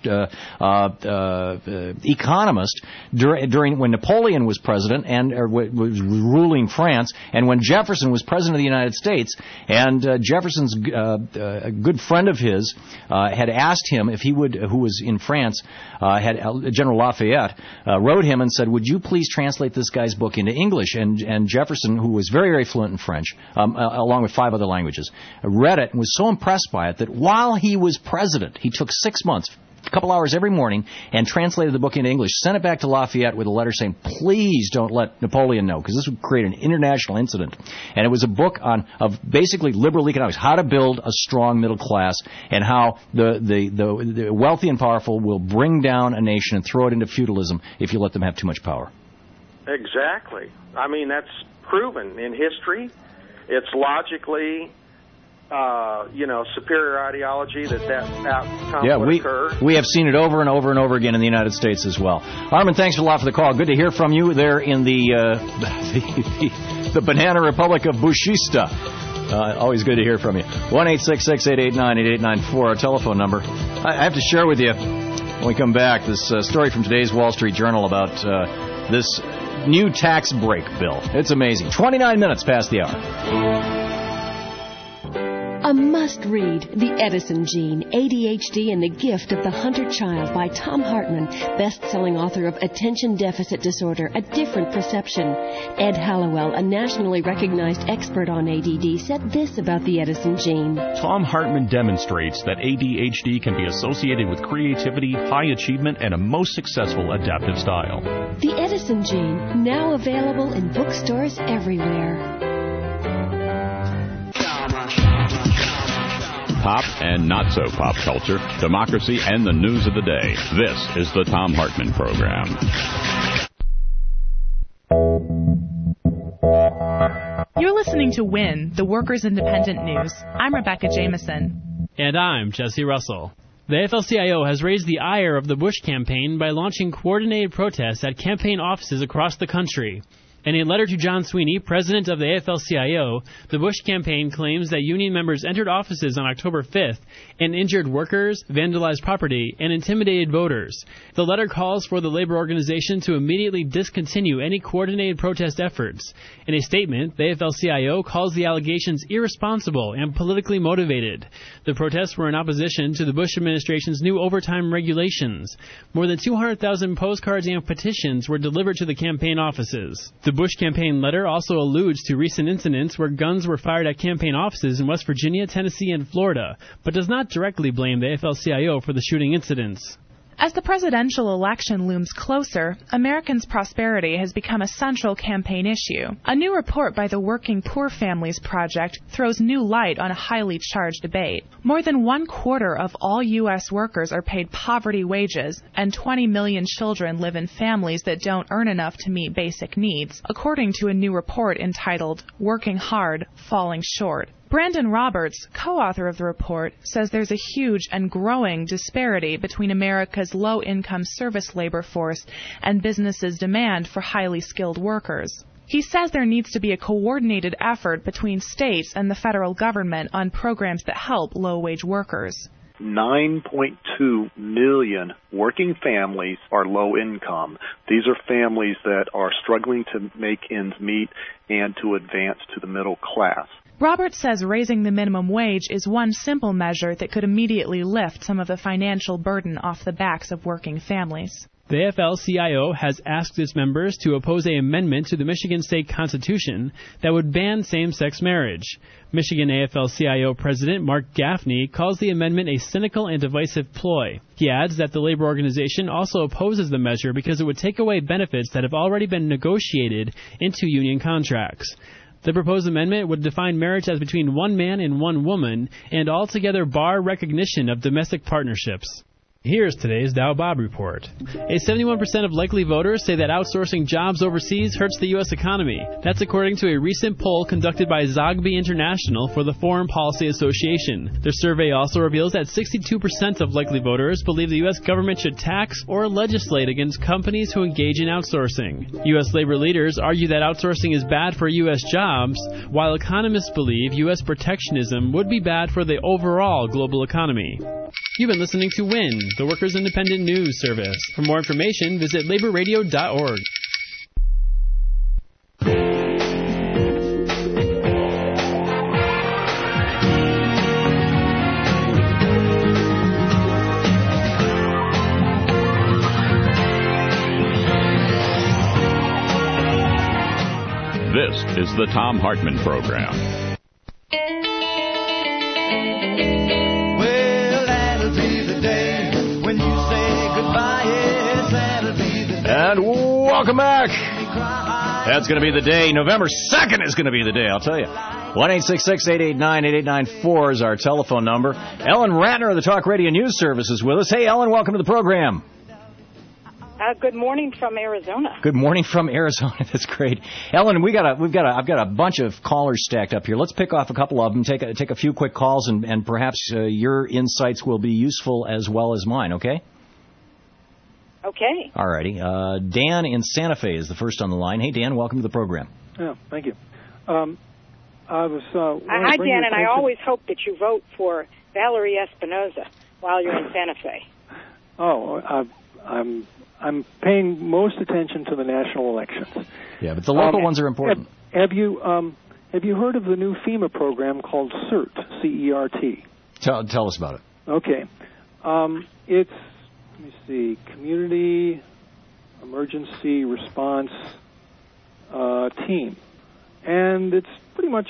S14: economist during when Napoleon was president or was ruling France, and when Jefferson was president of the United States. And Jefferson's a good friend of his had asked him if he would, who was in France, General Lafayette wrote him and said, "Would you please translate this guy's book into English?" And Jefferson, who was very, very fluent in French, along with 5 other languages, read it and was so impressed by it that while he was president, he took 6 months, a couple hours every morning, and translated the book into English, sent it back to Lafayette with a letter saying, "Please don't let Napoleon know, because this would create an international incident." And it was a book of basically liberal economics, how to build a strong middle class, and how the wealthy and powerful will bring down a nation and throw it into feudalism if you let them have too much power.
S18: Exactly. I mean, that's proven in history. It's logically, superior ideology that outcome would occur.
S14: We have seen it over and over and over again in the United States as well. Armin, thanks a lot for the call. Good to hear from you there in the banana republic of Bushtista. Always good to hear from you. 1-866-889-8894, our telephone number. I have to share with you, when we come back, this story from today's Wall Street Journal about this new tax break bill. It's amazing. 29 minutes past the hour.
S2: A must-read, The Edison Gene, ADHD and the Gift of the Hunter Child by Tom Hartman, best-selling author of Attention Deficit Disorder, A Different Perception. Ed Hallowell, a nationally recognized expert on ADD, said this about the Edison Gene.
S3: Tom Hartman demonstrates that ADHD can be associated with creativity, high achievement, and a most successful adaptive style.
S2: The Edison Gene, now available in bookstores everywhere.
S13: Pop and not so pop culture, democracy, and the news of the day. This is the Tom Hartman Program.
S1: You're listening to WIN, the Workers' Independent News. I'm Rebecca Jameson.
S5: And I'm Jesse Russell. The AFL-CIO has raised the ire of the Bush campaign by launching coordinated protests at campaign offices across the country. In a letter to John Sweeney, president of the AFL-CIO, the Bush campaign claims that union members entered offices on October 5th and injured workers, vandalized property, and intimidated voters. The letter calls for the labor organization to immediately discontinue any coordinated protest efforts. In a statement, the AFL-CIO calls the allegations irresponsible and politically motivated. The protests were in opposition to the Bush administration's new overtime regulations. More than 200,000 postcards and petitions were delivered to the campaign offices. The Bush campaign letter also alludes to recent incidents where guns were fired at campaign offices in West Virginia, Tennessee, and Florida, but does not directly blame the AFL-CIO for the shooting incidents.
S1: As the presidential election looms closer, Americans' prosperity has become a central campaign issue. A new report by the Working Poor Families Project throws new light on a highly charged debate. More than 1/4 of all U.S. workers are paid poverty wages, and 20 million children live in families that don't earn enough to meet basic needs, according to a new report entitled Working Hard, Falling Short. Brandon Roberts, co-author of the report, says there's a huge and growing disparity between America's low-income service labor force and businesses' demand for highly skilled workers. He says there needs to be a coordinated effort between states and the federal government on programs that help low-wage workers.
S19: 9.2 million working families are low income. These are families that are struggling to make ends meet and to advance to the middle class.
S1: Robert says raising the minimum wage is one simple measure that could immediately lift some of the financial burden off the backs of working families.
S5: The AFL-CIO has asked its members to oppose an amendment to the Michigan State Constitution that would ban same-sex marriage. Michigan AFL-CIO President Mark Gaffney calls the amendment a cynical and divisive ploy. He adds that the labor organization also opposes the measure because it would take away benefits that have already been negotiated into union contracts. The proposed amendment would define marriage as between one man and one woman and altogether bar recognition of domestic partnerships. Here's today's Dow Bob report. 71% of likely voters say that outsourcing jobs overseas hurts the U.S. economy. That's according to a recent poll conducted by Zogby International for the Foreign Policy Association. Their survey also reveals that 62% of likely voters believe the U.S. government should tax or legislate against companies who engage in outsourcing. U.S. labor leaders argue that outsourcing is bad for U.S. jobs, while economists believe U.S. protectionism would be bad for the overall global economy. You've been listening to WIN, the Workers' Independent News Service. For more information, visit laborradio.org.
S13: This is the Thom Hartmann Program.
S14: And welcome back. That's going to be the day. November 2nd is going to be the day, I'll tell you. 1-866-889-8894 is our telephone number. Ellen Ratner of the Talk Radio News Service is with us. Hey, Ellen, welcome to the program.
S4: Good morning from Arizona.
S14: Good morning from Arizona. That's great. Ellen, I've got a bunch of callers stacked up here. Let's pick off a couple of them, take a few quick calls, and perhaps your insights will be useful as well as mine, okay?
S4: Okay.
S14: All righty. Dan in Santa Fe is the first on the line. Hey, Dan, welcome to the program.
S6: Yeah, thank you. I was.
S4: Hi, Dan, and I always hope that you vote for Valerie Espinoza while you're in Santa Fe.
S6: Oh, I'm paying most attention to the national elections.
S14: Yeah, but the local ones are important.
S6: Have you heard of the new FEMA program called CERT? C-E-R-T.
S14: Tell us about it.
S6: Okay. It's, let me see, Community Emergency Response Team. And it's pretty much,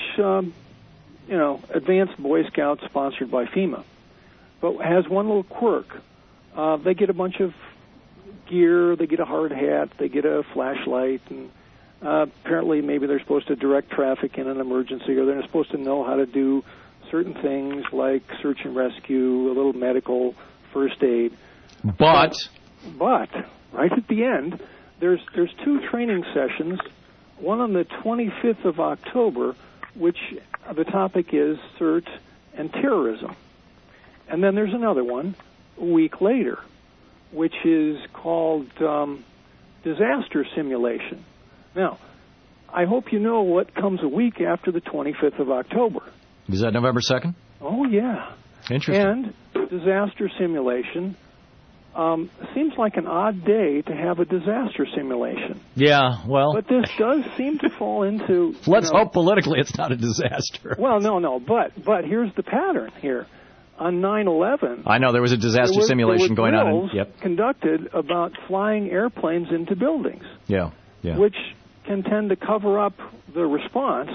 S6: advanced Boy Scouts sponsored by FEMA. But it has one little quirk. They get a bunch of gear, they get a hard hat, they get a flashlight, and apparently maybe they're supposed to direct traffic in an emergency, or they're supposed to know how to do certain things like search and rescue, a little medical, first aid. But right at the end, there's two training sessions, one on the 25th of October, which the topic is CERT and terrorism. And then there's another one a week later, which is called disaster simulation. Now, I hope you know what comes a week after the 25th of October.
S14: Is that November 2nd?
S6: Oh, yeah.
S14: Interesting.
S6: And disaster simulation seems like an odd day to have a disaster simulation.
S14: Yeah, well...
S6: But this does seem to fall into...
S14: Let's hope politically it's not a disaster.
S6: Well, no, but here's the pattern here. On 9/11,
S14: I know there was a disaster simulation going on. Yep.
S6: Conducted about flying airplanes into buildings.
S14: Yeah.
S6: Which can tend to cover up the response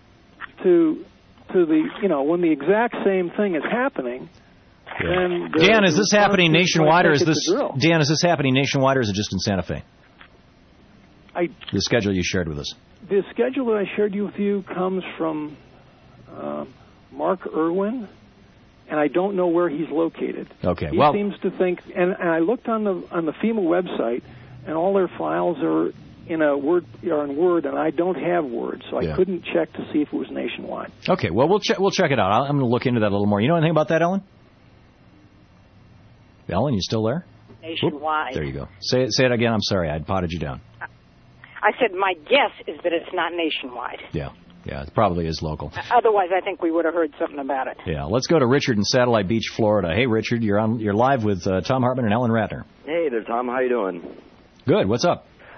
S6: to the when the exact same thing is happening.
S14: Yeah.
S6: Then
S14: Dan, is this happening nationwide, or is this happening nationwide, or is it just in Santa Fe? The schedule you shared with us.
S6: The schedule that I shared with you comes from Mark Irwin. And I don't know where he's located.
S14: Okay,
S6: he seems to think, and I looked on the FEMA website, and all their files are in Word, and I don't have Word, so I couldn't check to see if it was nationwide.
S14: Okay, well we'll check it out. I'm going to look into that a little more. You know anything about that, Ellen? Ellen, you still there?
S4: Nationwide.
S14: Whoop, there you go. Say it again. I'm sorry, I potted you down.
S4: I said my guess is that it's not nationwide.
S14: Yeah, it probably is local.
S4: Otherwise, I think we would have heard something about it.
S14: Yeah, let's go to Richard in Satellite Beach, Florida. Hey, Richard, you're live with Thom Hartmann and Ellen Ratner.
S7: Hey there, Tom. How you doing?
S14: Good. What's up?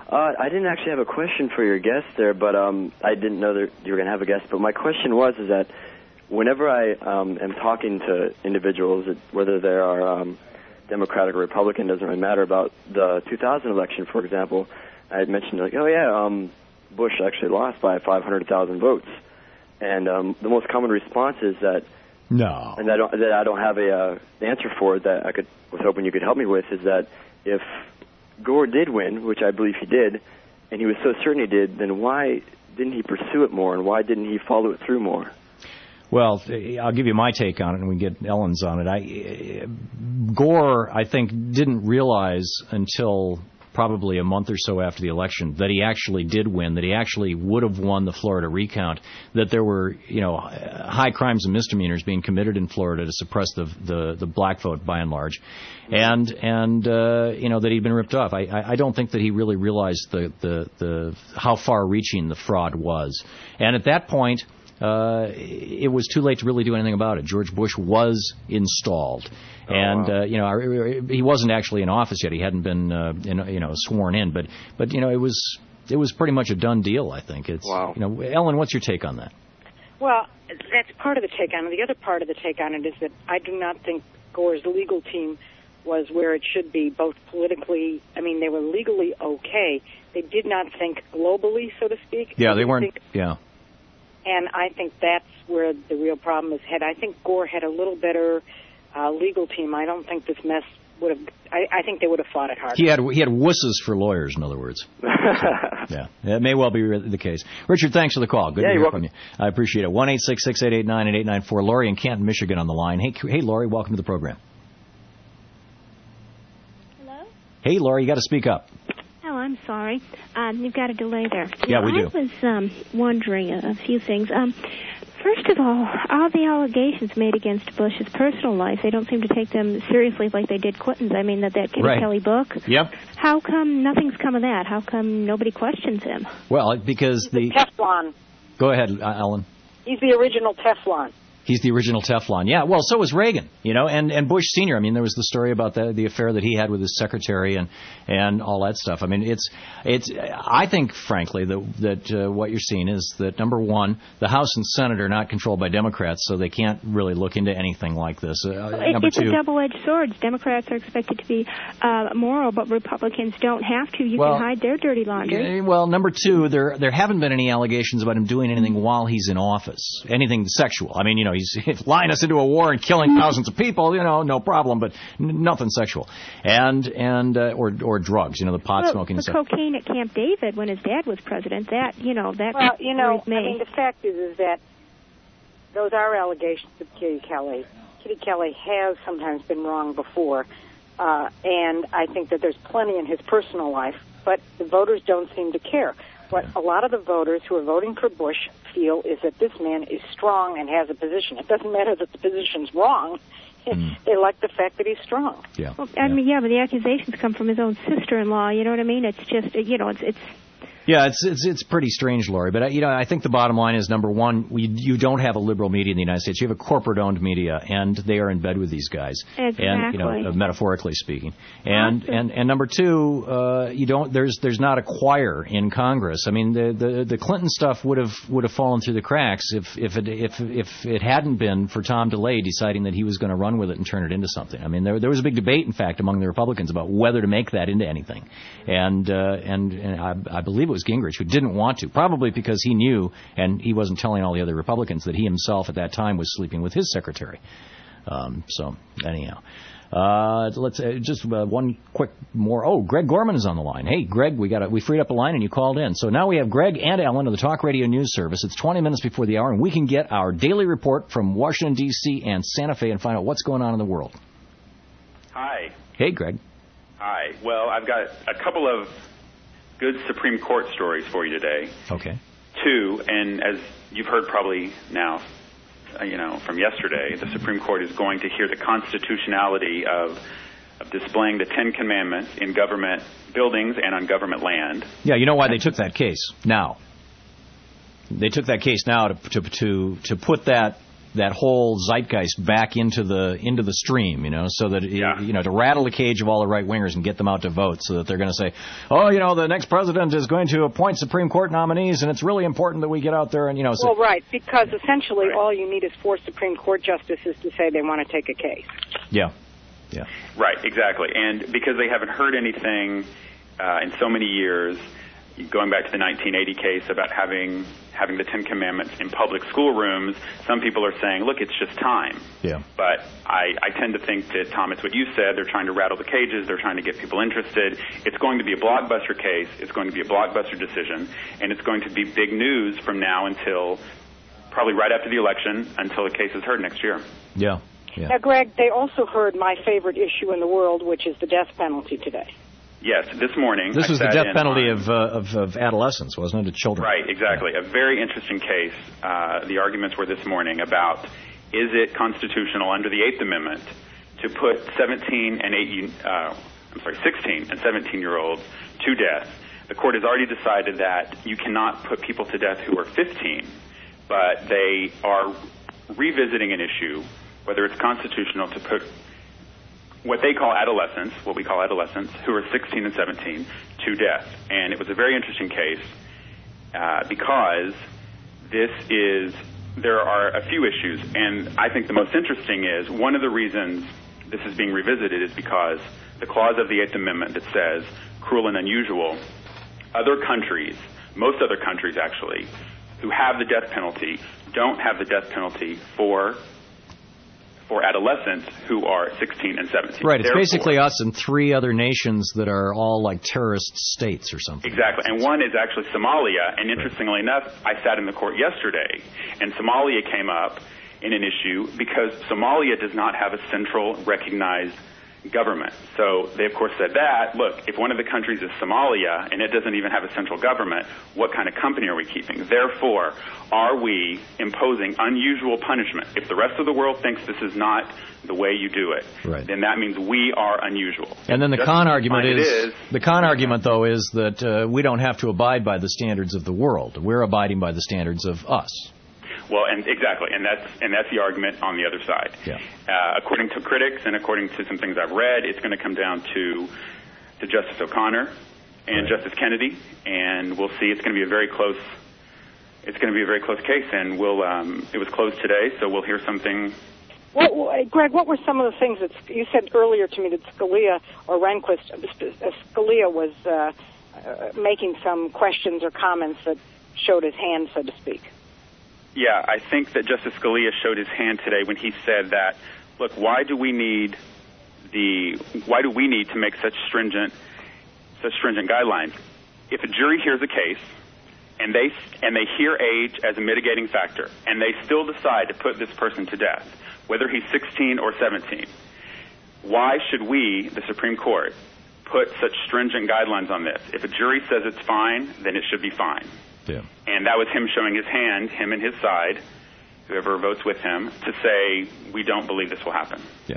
S7: I didn't actually have a question for your guest there, but I didn't know that you were going to have a guest. But my question is that whenever I am talking to individuals, whether they are Democratic or Republican, doesn't really matter, about the 2000 election, for example, I had mentioned, like, oh, yeah, Bush actually lost by 500,000 votes. And the most common response is that
S14: no,
S7: and that I don't have a answer for it that I was hoping you could help me with, is that if Gore did win, which I believe he did, and he was so certain he did, then why didn't he pursue it more, and why didn't he follow it through more?
S14: Well, I'll give you my take on it, and we can get Ellen's on it. Gore, I think, didn't realize until probably a month or so after the election that he actually did win, that he actually would have won the Florida recount, that there were, high crimes and misdemeanors being committed in Florida to suppress the black vote by and large, and that he'd been ripped off. I don't think that he really realized the how far-reaching the fraud was, and at that point, it was too late to really do anything about it. George Bush was installed. And he wasn't actually in office yet. He hadn't been sworn in, but it was pretty much a done deal, I think.
S7: Wow.
S14: Ellen, what's your take on that?
S4: Well, that's part of the take on it. The other part of the take on it is that I do not think Gore's legal team was where it should be, both politically. I mean, they were legally okay. They did not think globally, so to speak.
S14: Yeah, they weren't. Yeah.
S4: And I think that's where the real problem is had. I think Gore had a little better legal team. I don't think this mess would have. I think they would have fought it harder.
S14: He had wusses for lawyers, in other words. So, yeah, it may well be the case. Richard, thanks for the call. Good to hear from you. I appreciate it. 1-866-889-8894. Lori in Canton, Michigan, on the line. Hey, Lori, welcome to the program.
S8: Hello.
S14: Hey, Lori, you got to speak up.
S8: Oh, I'm sorry. You've got a delay there.
S14: Yeah, we do.
S8: I was wondering a few things. First of all the allegations made against Bush's personal life, they don't seem to take them seriously like they did Clinton's. I mean, that Kitty Kelly book.
S14: Yep.
S8: How come nothing's come of that? How come nobody questions him?
S14: Well, because
S4: the Teflon.
S14: Go ahead, Ellen.
S4: He's the original Teflon.
S14: He's the original Teflon. Yeah, well, so was Reagan, and Bush Sr. I mean, there was the story about the affair that he had with his secretary and all that stuff. I mean, it's. I think, frankly, that what you're seeing is that, number one, the House and Senate are not controlled by Democrats, so they can't really look into anything like this.
S8: It's a double-edged sword. Democrats are expected to be moral, but Republicans don't have to. You can hide their dirty laundry.
S14: Well, number two, there haven't been any allegations about him doing anything while he's in office, anything sexual. I mean, he's lying us into a war and killing thousands of people, no problem, but nothing sexual. Or drugs, the pot smoking
S8: and
S14: stuff.
S8: Cocaine at Camp David when his dad was president, that worried me.
S4: I mean, the fact is that those are allegations of Kitty Kelly. Kitty Kelly has sometimes been wrong before, and I think that there's plenty in his personal life, but the voters don't seem to care. What a lot of the voters who are voting for Bush feel is that this man is strong and has a position. It doesn't matter that the position's wrong. They like the fact that he's strong.
S14: Yeah.
S8: Well, I mean, but the accusations come from his own sister-in-law. You know what I mean? It's just, it's.
S14: Yeah, it's pretty strange, Lori. But I think the bottom line is, number one, you don't have a liberal media in the United States. You have a corporate-owned media, and they are in bed with these guys.
S8: Exactly.
S14: And metaphorically speaking. And number two, there's not a choir in Congress. I mean, the Clinton stuff would have fallen through the cracks if it hadn't been for Tom DeLay deciding that he was going to run with it and turn it into something. I mean, there was a big debate, in fact, among the Republicans about whether to make that into anything, and I believe it was Gingrich who didn't want to, probably because he knew, and he wasn't telling all the other Republicans, that he himself at that time was sleeping with his secretary. So anyhow, let's just one quick more. Oh, Greg Gorman is on the line. Hey, Greg, we freed up a line and you called in. So now we have Greg and Ellen of the Talk Radio News Service. It's 20 minutes before the hour, and we can get our daily report from Washington, D.C. and Santa Fe and find out what's going on in the world.
S20: Hi.
S14: Hey, Greg.
S20: Hi. Well, I've got a couple of good Supreme Court stories for you today.
S14: Okay.
S20: Two, and as you've heard probably now, from yesterday, the Supreme Court is going to hear the constitutionality of displaying the Ten Commandments in government buildings and on government land.
S14: Yeah, you know why they took that case now? They took that case now to put that that whole zeitgeist back into the stream, so that to rattle the cage of all the right wingers and get them out to vote, so that they're going to say, oh, the next president is going to appoint Supreme Court nominees, and it's really important that we get out there and So,
S4: well, right, because essentially all you need is 4 Supreme Court justices to say they want to take a case.
S14: Yeah.
S20: Right, exactly, and because they haven't heard anything in so many years, going back to the 1980 case about having the Ten Commandments in public schoolrooms, some people are saying, look, it's just time.
S14: Yeah.
S20: But I tend to think that, Tom, it's what you said. They're trying to rattle the cages. They're trying to get people interested. It's going to be a blockbuster case. It's going to be a blockbuster decision. And it's going to be big news from now until probably right after the election, until the case is heard next year.
S14: Yeah.
S4: Now, Greg, they also heard my favorite issue in the world, which is the death penalty today.
S20: Yes, this morning.
S14: This was the death penalty of adolescents, wasn't it, to children?
S20: Right, exactly. A very interesting case. The arguments were this morning about, is it constitutional under the 8th Amendment to put 16 and 17-year-olds to death? The court has already decided that you cannot put people to death who are 15, but they are revisiting an issue, whether it's constitutional to put what they call adolescents, what we call adolescents, who are 16 and 17, to death. And it was a very interesting case because there are a few issues. And I think the most interesting is one of the reasons this is being revisited is because the clause of the 8th Amendment that says cruel and unusual, other countries, most other countries actually, who have the death penalty don't have the death penalty for adolescents who are 16 and 17.
S14: Right, it's basically us and 3 other nations that are all like terrorist states or something.
S20: Exactly, and one is actually Somalia, and interestingly enough, I sat in the court yesterday, and Somalia came up in an issue because Somalia does not have a central recognized government. So they, of course, said that, look, if one of the countries is Somalia and it doesn't even have a central government, what kind of company are we keeping? Therefore, are we imposing unusual punishment? If the rest of the world thinks this is not the way you do it, then that means we are unusual.
S14: And then the con argument though is that we don't have to abide by the standards of the world. We're abiding by the standards of us.
S20: Well, and exactly, and that's the argument on the other side.
S14: Yeah.
S20: According to critics and according to some things I've read, it's going to come down to Justice O'Connor and Justice Kennedy, and we'll see. It's going to be a very close. It's going to be a very close case, and it was closed today, so we'll hear something.
S4: Well, Greg, what were some of the things that you said earlier to me that Scalia or Rehnquist, Scalia was making some questions or comments that showed his hand, so to speak?
S20: Yeah, I think that Justice Scalia showed his hand today when he said that, look, why do we need to make such stringent guidelines? If a jury hears a case and they hear age as a mitigating factor and they still decide to put this person to death, whether he's 16 or 17, why should we, the Supreme Court, put such stringent guidelines on this? If a jury says it's fine, then it should be fine.
S14: Yeah.
S20: And that was him showing his hand, him and his side, whoever votes with him, to say we don't believe this will happen.
S14: Yeah.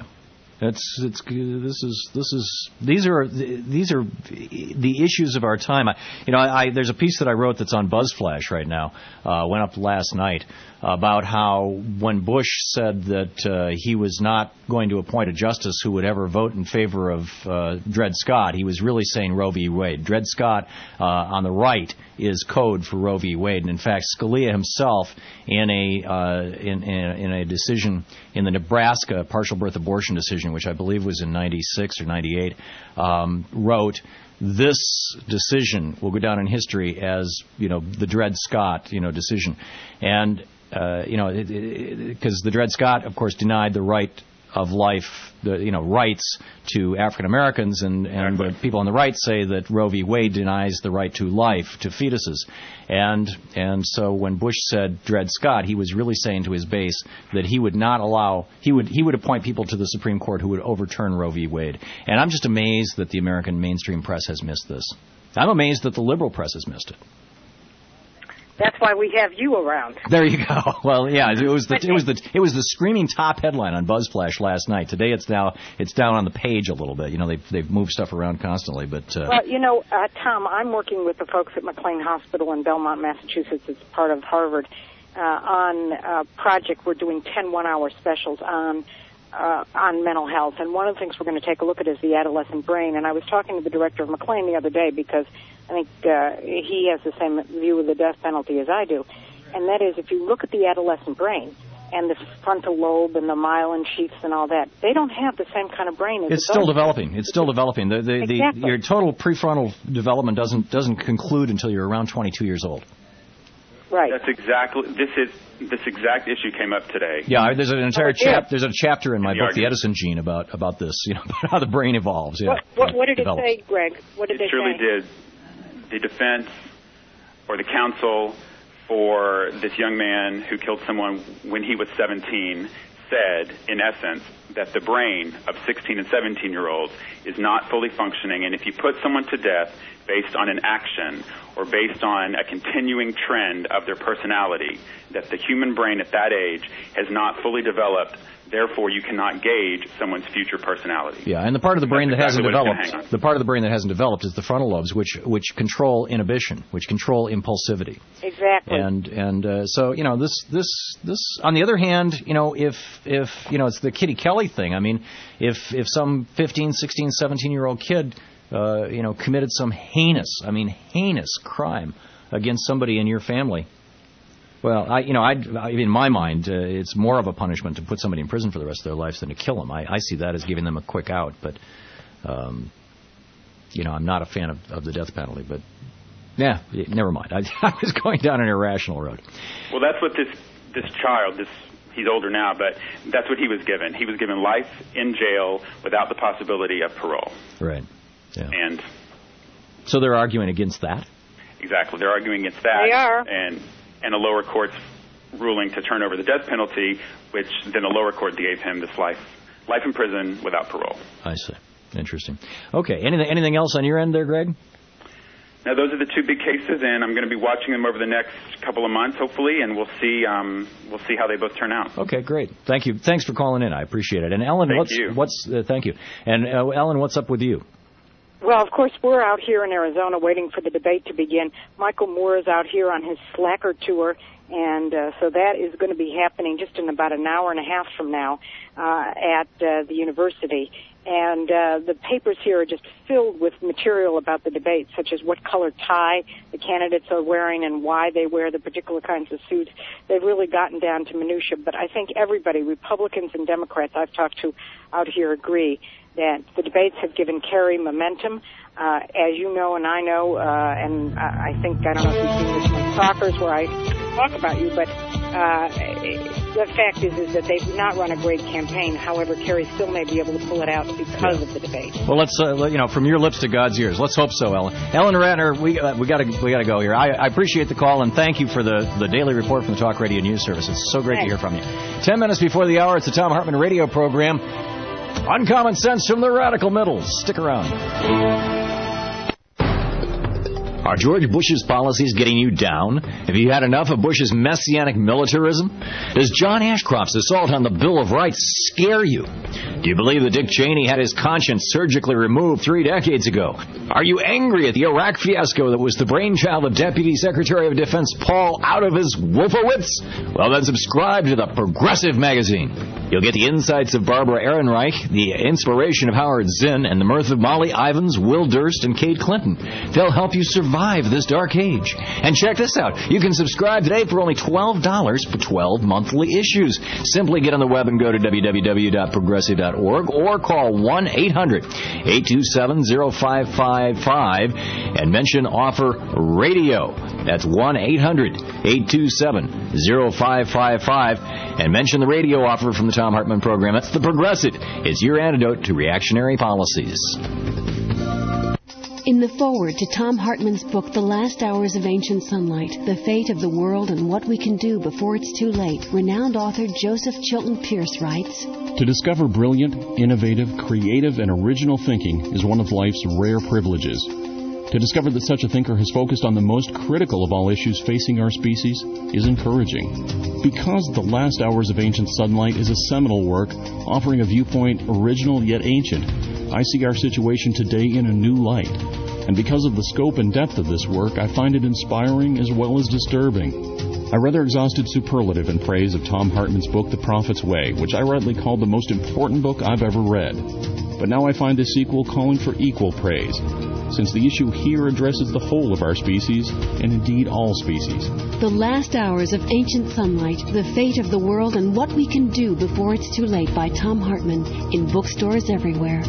S14: These are the issues of our time. There's a piece that I wrote that's on BuzzFlash right now. Went up last night about how when Bush said that he was not going to appoint a justice who would ever vote in favor of Dred Scott, he was really saying Roe v. Wade. Dred Scott on the right is code for Roe v. Wade, and in fact, Scalia himself in a decision in the Nebraska partial birth abortion decision, which I believe was in 96 or 98, wrote, this decision will go down in history as, the Dred Scott, decision. And, because the Dred Scott, of course, denied the right of life, rights to African Americans, and the people on the right say that Roe v. Wade denies the right to life to fetuses, and so when Bush said Dred Scott, he was really saying to his base that he would not allow, he would appoint people to the Supreme Court who would overturn Roe v. Wade, and I'm just amazed that the American mainstream press has missed this. I'm amazed that the liberal press has missed it.
S4: That's why we have you around.
S14: There you go. Well, yeah, it was the screaming top headline on BuzzFlash last night. Today it's down on the page a little bit. They've moved stuff around constantly, but
S4: well, Tom, I'm working with the folks at McLean Hospital in Belmont, Massachusetts. It's part of Harvard, on Project, we're doing 10 one-hour specials on mental health. And one of the things we're going to take a look at is the adolescent brain. And I was talking to the director of McLean the other day because I think he has the same view of the death penalty as I do. And that is, if you look at the adolescent brain and the frontal lobe and the myelin sheaths and all that, they don't have the same kind of brain as
S14: It's still developing. It's still developing.
S4: Exactly.
S14: Your total prefrontal development doesn't conclude until you're around 22 years old.
S4: Right.
S20: That's exactly. This exact issue came up today.
S14: Yeah, there's an entire there's a chapter in my book, The Edison Gene, about this. How the brain evolves. Yeah.
S4: What did it say, Greg? What did
S20: it truly
S4: say?
S20: Did. The defense or the counsel for this young man who killed someone when he was 17 said, in essence, that the brain of 16 and 17-year-olds is not fully functioning, and if you put someone to death based on an action or based on a continuing trend of their personality, that the human brain at that age has not fully developed. Therefore, you cannot gauge someone's future personality.
S14: Yeah, and the part of the brain that hasn't developed is the frontal lobes, which control inhibition, which control impulsivity.
S4: Exactly.
S14: And so this on the other hand, if it's the Kitty Kelly thing. I mean, if some 15, 16, 17-year-old kid committed some heinous crime against somebody in your family. Well, in my mind, it's more of a punishment to put somebody in prison for the rest of their lives than to kill them. I see that as giving them a quick out, but I'm not a fan of the death penalty. But yeah, never mind. I was going down an irrational road.
S20: Well, that's what this child, he's older now, but that's what he was given. He was given life in jail without the possibility of parole.
S14: Right. Yeah.
S20: And
S14: so they're arguing against that?
S20: Exactly. They're arguing against that.
S4: They are.
S20: And a lower court's ruling to turn over the death penalty, which then the lower court gave him this life in prison without parole.
S14: I see. Interesting. Okay. Anything else on your end there, Greg?
S20: Now, those are the two big cases, and I'm going to be watching them over the next couple of months, hopefully, and we'll see how they both turn out.
S14: Okay, great. Thank you. Thanks for calling in. I appreciate it. And Ellen, thank you. And Ellen, what's up with you?
S4: Well, of course, we're out here in Arizona waiting for the debate to begin. Michael Moore is out here on his Slacker tour, and so that is going to be happening just in about an hour and a half from now at the university. And the papers here are just filled with material about the debate, such as what color tie the candidates are wearing and why they wear the particular kinds of suits. They've really gotten down to minutia, but I think everybody, Republicans and Democrats I've talked to out here, agree that the debates have given Kerry momentum. As you know and I know, and I think, I don't know if you've seen this from Talkers where I talk about you, but the fact is that they've not run a great campaign. However, Kerry still may be able to pull it out because of the debate.
S14: Well, let's, from your lips to God's ears. Let's hope so, Ellen. Ellen Ratner, we got to go here. I appreciate the call, and thank you for the daily report from the Talk Radio News Service. It's so great to hear from you. 10 minutes before the hour, it's the Thom Hartmann radio program. Uncommon Sense from the Radical Middle. Stick around. Are George Bush's policies getting you down? Have you had enough of Bush's messianic militarism? Does John Ashcroft's assault on the Bill of Rights scare you? Do you believe that Dick Cheney had his conscience surgically removed 3 decades ago? Are you angry at the Iraq fiasco that was the brainchild of Deputy Secretary of Defense Paul out of his Wolfowitz? Well, then subscribe to the Progressive magazine. You'll get the insights of Barbara Ehrenreich, the inspiration of Howard Zinn, and the mirth of Molly Ivins, Will Durst, and Kate Clinton. They'll help you survive this dark age. And check this out. You can subscribe today for only $12 for 12 monthly issues. Simply get on the web and go to www.progressive.org or call 1-800-827-0555 and mention offer radio. That's 1-800-827-0555 and mention the radio offer from the Thom Hartmann program. That's the Progressive. It's your antidote to reactionary policies.
S2: In the foreword to Thom Hartmann's book, The Last Hours of Ancient Sunlight, The Fate of the World and What We Can Do Before It's Too Late, renowned author Joseph Chilton Pierce writes,
S21: To discover brilliant, innovative, creative, and original thinking is one of life's rare privileges. To discover that such a thinker has focused on the most critical of all issues facing our species is encouraging. Because The Last Hours of Ancient Sunlight is a seminal work offering a viewpoint original yet ancient, I see our situation today in a new light. And because of the scope and depth of this work, I find it inspiring as well as disturbing. I rather exhausted superlative in praise of Thom Hartmann's book, The Prophet's Way, which I rightly called the most important book I've ever read. But now I find this sequel calling for equal praise, since the issue here addresses the whole of our species, and indeed all species.
S2: The Last Hours of Ancient Sunlight, The Fate of the World, and What We Can Do Before It's Too Late by Thom Hartmann, in bookstores everywhere.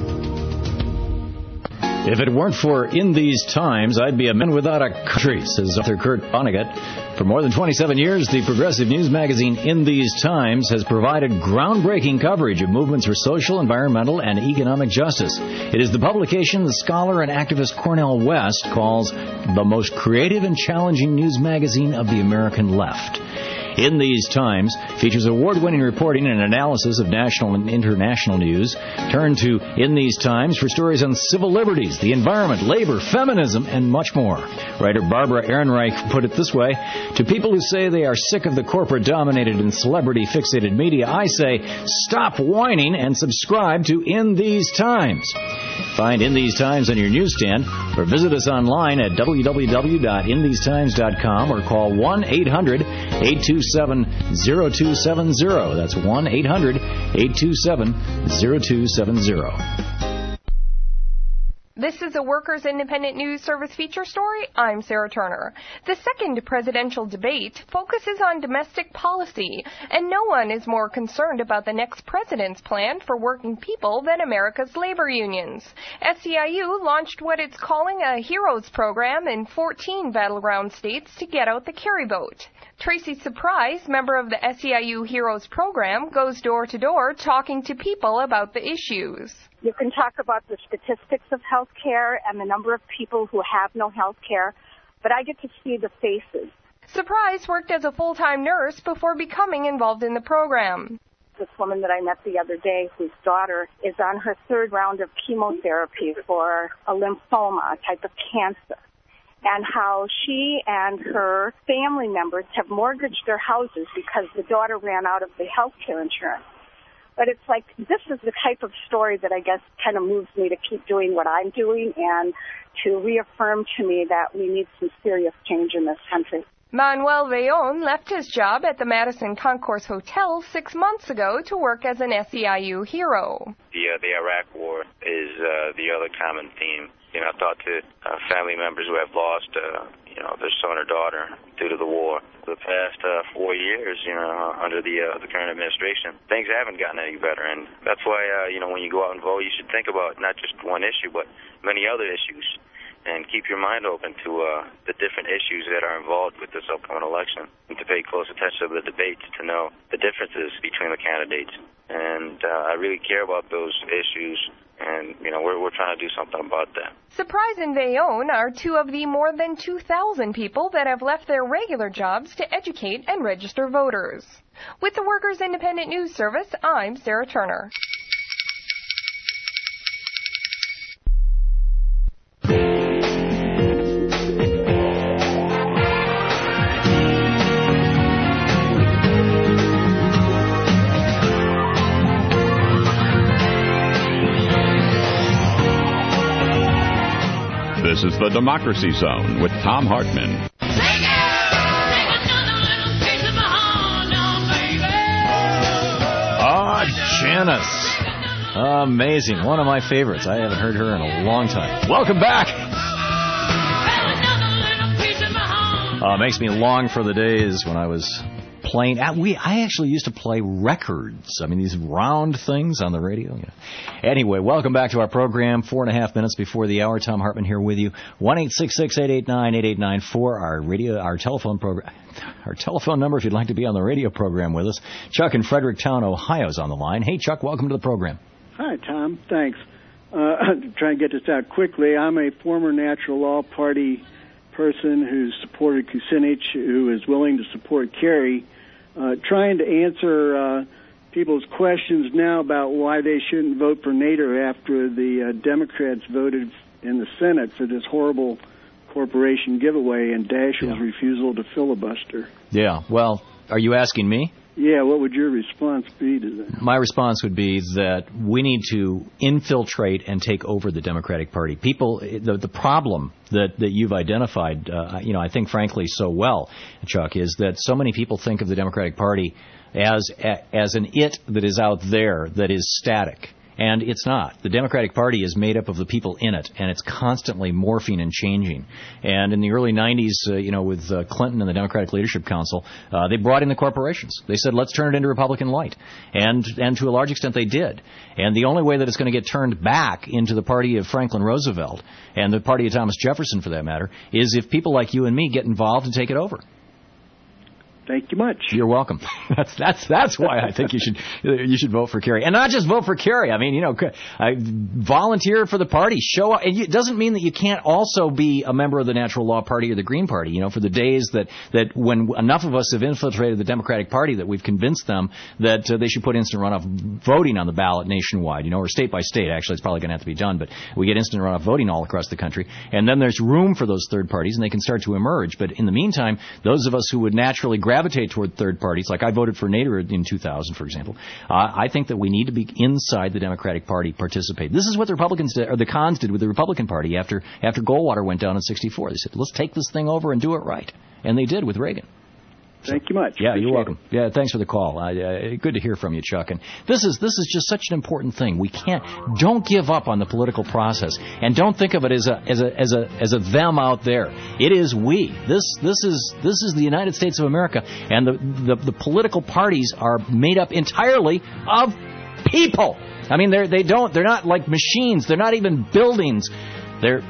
S14: If it weren't for In These Times, I'd be a man without a country, says author Kurt Vonnegut. For more than 27 years, the progressive news magazine In These Times has provided groundbreaking coverage of movements for social, environmental, and economic justice. It is the publication the scholar and activist Cornel West calls the most creative and challenging news magazine of the American left. In These Times features award-winning reporting and analysis of national and international news. Turn to In These Times for stories on civil liberties, the environment, labor, feminism, and much more. Writer Barbara Ehrenreich put it this way: to people who say they are sick of the corporate-dominated and celebrity-fixated media, I say, stop whining and subscribe to In These Times. Find In These Times on your newsstand or visit us online at www.inthesetimes.com or call 1-800-827-0270. That's 1-800-827-0270.
S9: This is a Workers Independent News Service feature story. I'm Sarah Turner. The second presidential debate focuses on domestic policy, and no one is more concerned about the next president's plan for working people than America's labor unions. SEIU launched what it's calling a HEROES program in 14 battleground states to get out the carry vote. Tracy Surprise, member of the SEIU HEROES program, goes door to door talking to people about the issues.
S22: You can talk about the statistics of health care and the number of people who have no health care, but I get to see the faces.
S9: Surprise worked as a full-time nurse before becoming involved in the program.
S22: This woman that I met the other day, whose daughter is on her third round of chemotherapy for a lymphoma, a type of cancer, and how she and her family members have mortgaged their houses because the daughter ran out of the health care insurance. But it's like, this is the type of story that I guess kind of moves me to keep doing what I'm doing and to reaffirm to me that we need some serious change in this country.
S9: Manuel Veillon left his job at the Madison Concourse Hotel 6 months ago to work as an SEIU hero.
S23: The Iraq War is the other common theme. You know, I talked to family members who have lost, their son or daughter due to the war. The past 4 years, under the current administration, things haven't gotten any better, and that's why, when you go out and vote, you should think about not just one issue, but many other issues, and keep your mind open to the different issues that are involved with this upcoming election, and to pay close attention to the debates to know the differences between the candidates. And I really care about those issues. And, we're trying to do something about that.
S9: Surprise and Veillon are two of the more than 2,000 people that have left their regular jobs to educate and register voters. With the Workers Independent News Service, I'm Sarah Turner.
S13: This is the Democracy Zone with Thom Hartmann.
S14: Janice. Amazing. One of my favorites. I haven't heard her in a long time. Welcome back. Makes me long for the days when I was playing. I actually used to play records. I mean, these round things on the radio. Anyway, welcome back to our program. 4.5 minutes before the hour. Thom Hartmann here with you. 1-866-889-8894. Our telephone program. Our telephone number if you'd like to be on the radio program with us. Chuck in Fredericktown, Ohio is on the line. Hey, Chuck, welcome to the program.
S24: Hi, Tom. Thanks. Try and get this out quickly. I'm a former Natural Law Party person who's supported Kucinich, who is willing to support Kerry, trying to answer people's questions now about why they shouldn't vote for Nader after the Democrats voted in the Senate for this horrible corporation giveaway and Daschle's refusal to filibuster.
S14: Yeah, well, are you asking me?
S24: Yeah, what would your response be to that?
S14: My response would be that we need to infiltrate and take over the Democratic Party. People, the problem that you've identified, I think frankly so well, Chuck, is that so many people think of the Democratic Party as an it that is out there, that is static. And it's not. The Democratic Party is made up of the people in it, and it's constantly morphing and changing. And in the early 90s, with Clinton and the Democratic Leadership Council, they brought in the corporations. They said, let's turn it into Republican light. And to a large extent, they did. And the only way that it's going to get turned back into the party of Franklin Roosevelt, and the party of Thomas Jefferson, for that matter, is if people like you and me get involved and take it over.
S24: Thank you much.
S14: You're welcome. That's why I think you should vote for Kerry, and not just vote for Kerry. I mean, volunteer for the party. Show up. And it doesn't mean that you can't also be a member of the Natural Law Party or the Green Party. For the days that when enough of us have infiltrated the Democratic Party that we've convinced them that they should put instant runoff voting on the ballot nationwide. Or state by state. Actually, it's probably going to have to be done, but we get instant runoff voting all across the country, and then there's room for those third parties, and they can start to emerge. But in the meantime, those of us who would naturally gravitate toward third parties, like I voted for Nader in 2000, for example. I think that we need to be inside the Democratic Party, participate. This is what the Republicans did, or the cons did with the Republican Party after Goldwater went down in '64. They said, let's take this thing over and do it right. And they did with Reagan.
S24: Thank you much.
S14: Yeah, you're welcome. Yeah, thanks for the call. Good to hear from you, Chuck. And this is just such an important thing. Don't give up on the political process, and don't think of it as a them out there. It is we. This is the United States of America, and the political parties are made up entirely of people. I mean, they're not like machines. They're not even buildings. They're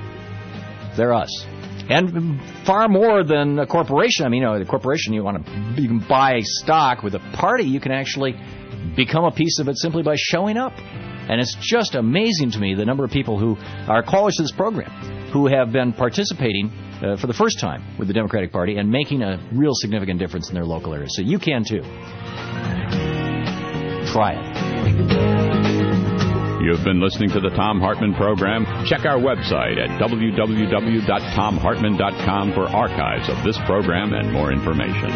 S14: us. And far more than a corporation. I mean, a corporation, you can buy stock. With a party, you can actually become a piece of it simply by showing up. And it's just amazing to me the number of people who are callers to this program who have been participating for the first time with the Democratic Party and making a real significant difference in their local area. So you can too. Try it.
S13: You've been listening to the Thom Hartmann program. Check our website at www.thomhartmann.com for archives of this program and more information.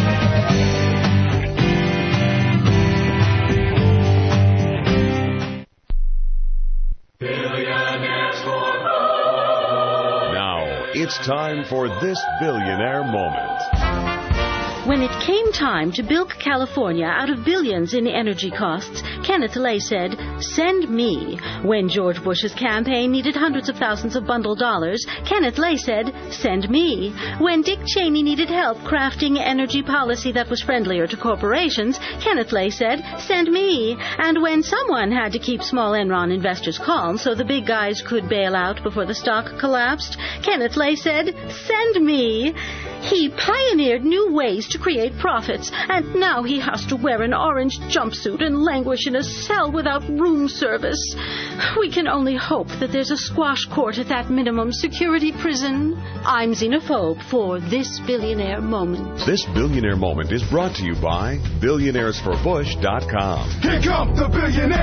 S10: Now, it's time for this billionaire moment.
S11: When it came time to bilk California out of billions in energy costs, Kenneth Lay said, "Send me." When George Bush's campaign needed hundreds of thousands of bundled dollars, Kenneth Lay said, "Send me." When Dick Cheney needed help crafting energy policy that was friendlier to corporations, Kenneth Lay said, "Send me." And when someone had to keep small Enron investors calm so the big guys could bail out before the stock collapsed, Kenneth Lay said, "Send me." He pioneered new ways to create profits, and now he has to wear an orange jumpsuit and languish in a cell without room service. We can only hope that there's a squash court at that minimum security prison. I'm Xenophobe for This Billionaire Moment.
S10: This Billionaire Moment is brought to you by BillionairesForBush.com.
S12: Here comes the billionaire!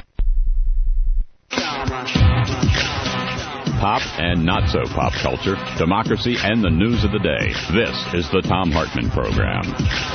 S13: Pop and not so pop culture, democracy, and the news of the day. This is the Thom Hartmann program.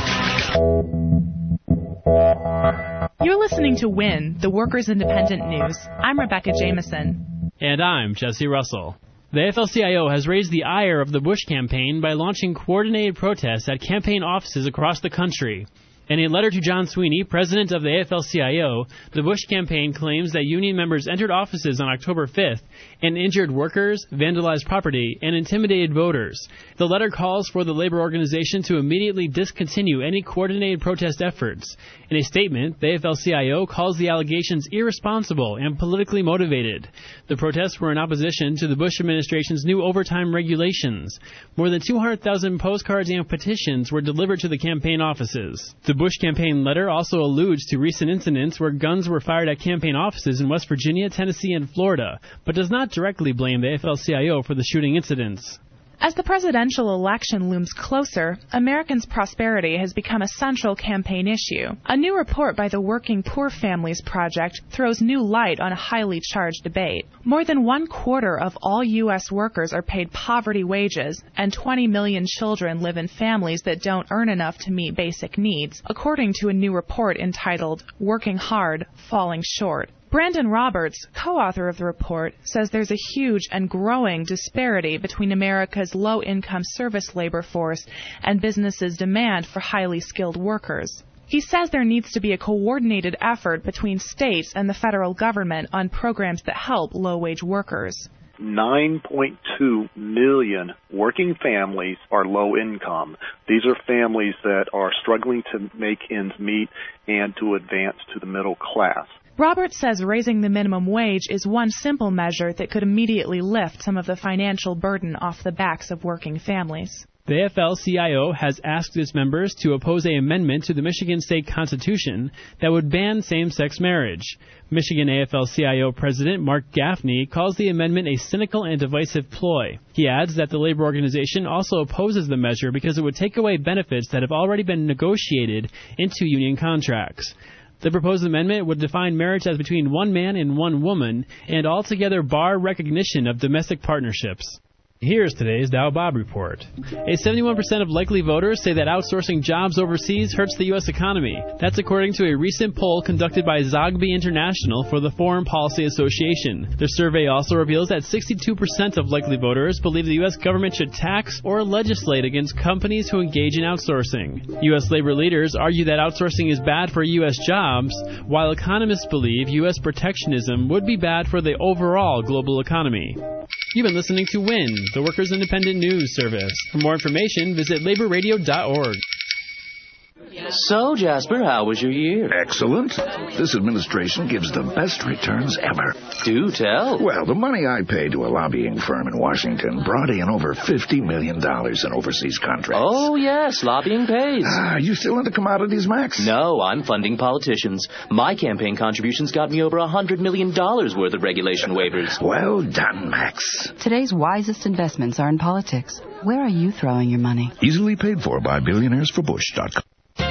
S1: You're listening to WIN, the Workers' Independent News. I'm Rebecca Jameson.
S5: And I'm Jesse Russell. The AFL-CIO has raised the ire of the Bush campaign by launching coordinated protests at campaign offices across the country. In a letter to John Sweeney, president of the AFL-CIO, the Bush campaign claims that union members entered offices on October 5th and injured workers, vandalized property, and intimidated voters. The letter calls for the labor organization to immediately discontinue any coordinated protest efforts. In a statement, the AFL-CIO calls the allegations irresponsible and politically motivated. The protests were in opposition to the Bush administration's new overtime regulations. More than 200,000 postcards and petitions were delivered to the campaign offices. The Bush campaign letter also alludes to recent incidents where guns were fired at campaign offices in West Virginia, Tennessee, and Florida, but does not directly blame the AFL-CIO for the shooting incidents.
S1: As the presidential election looms closer, Americans' prosperity has become a central campaign issue. A new report by the Working Poor Families Project throws new light on a highly charged debate. More than 1/4 of all U.S. workers are paid poverty wages, and 20 million children live in families that don't earn enough to meet basic needs, according to a new report entitled Working Hard, Falling Short. Brandon Roberts, co-author of the report, says there's a huge and growing disparity between America's low-income service labor force and businesses' demand for highly skilled workers. He says there needs to be a coordinated effort between states and the federal government on programs that help low-wage workers.
S19: 9.2 million working families are low income. These are families that are struggling to make ends meet and to advance to the middle class.
S1: Roberts says raising the minimum wage is one simple measure that could immediately lift some of the financial burden off the backs of working families.
S5: The AFL-CIO has asked its members to oppose an amendment to the Michigan State Constitution that would ban same-sex marriage. Michigan AFL-CIO President Mark Gaffney calls the amendment a cynical and divisive ploy. He adds that the labor organization also opposes the measure because it would take away benefits that have already been negotiated into union contracts. The proposed amendment would define marriage as between one man and one woman and altogether bar recognition of domestic partnerships. Here's today's Dow Bob report. 71% of likely voters say that outsourcing jobs overseas hurts the U.S. economy. That's according to a recent poll conducted by Zogby International for the Foreign Policy Association. The survey also reveals that 62% of likely voters believe the U.S. government should tax or legislate against companies who engage in outsourcing. U.S. labor leaders argue that outsourcing is bad for U.S. jobs, while economists believe U.S. protectionism would be bad for the overall global economy. You've been listening to WIN, the Workers' Independent News Service. For more information, visit laborradio.org.
S12: So, Jasper, how was your year?
S15: Excellent. This administration gives the best returns ever.
S12: Do tell.
S15: Well, the money I paid to a lobbying firm in Washington brought in over $50 million in overseas contracts.
S12: Oh, yes, lobbying pays.
S15: Are you still into commodities, Max?
S12: No, I'm funding politicians. My campaign contributions got me over $100 million worth of regulation waivers.
S15: Well done, Max.
S16: Today's wisest investments are in politics. Where are you throwing your money?
S15: Easily paid for by billionairesforbush.com.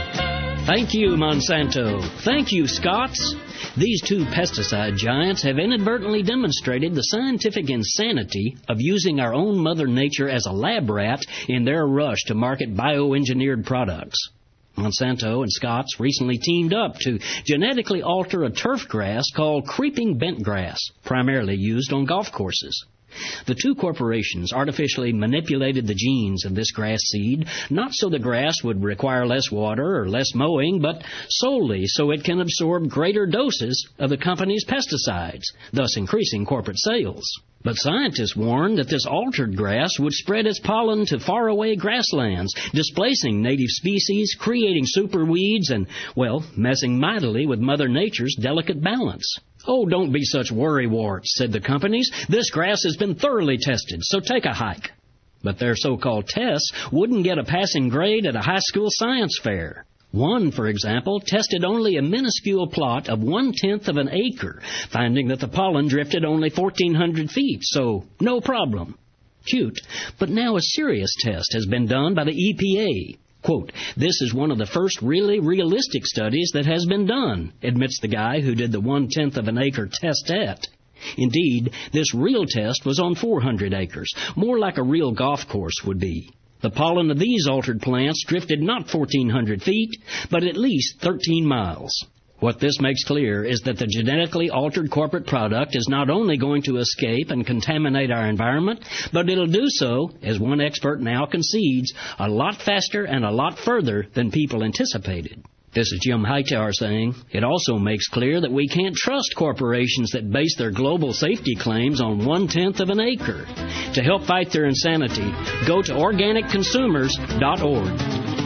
S17: Thank you, Monsanto. Thank you, Scots. These two pesticide giants have inadvertently demonstrated the scientific insanity of using our own Mother Nature as a lab rat in their rush to market bioengineered products. Monsanto and Scots recently teamed up to genetically alter a turf grass called creeping bentgrass, primarily used on golf courses. The two corporations artificially manipulated the genes of this grass seed, not so the grass would require less water or less mowing, but solely so it can absorb greater doses of the company's pesticides, thus increasing corporate sales. But scientists warned that this altered grass would spread its pollen to faraway grasslands, displacing native species, creating superweeds, and, well, messing mightily with Mother Nature's delicate balance. Oh, don't be such worrywarts, said the companies. This grass has been thoroughly tested, so take a hike. But their so-called tests wouldn't get a passing grade at a high school science fair. One, for example, tested only a minuscule plot of 1/10 of an acre, finding that the pollen drifted only 1,400 feet, so no problem. Cute. But now a serious test has been done by the EPA. Quote, this is one of the first really realistic studies that has been done, admits the guy who did the 1/10 of an acre testette. Indeed, this real test was on 400 acres, more like a real golf course would be. The pollen of these altered plants drifted not 1,400 feet, but at least 13 miles. What this makes clear is that the genetically altered corporate product is not only going to escape and contaminate our environment, but it'll do so, as one expert now concedes, a lot faster and a lot further than people anticipated. This is Jim Hightower saying, it also makes clear that we can't trust corporations that base their global safety claims on 1/10 of an acre. To help fight their insanity, go to organicconsumers.org.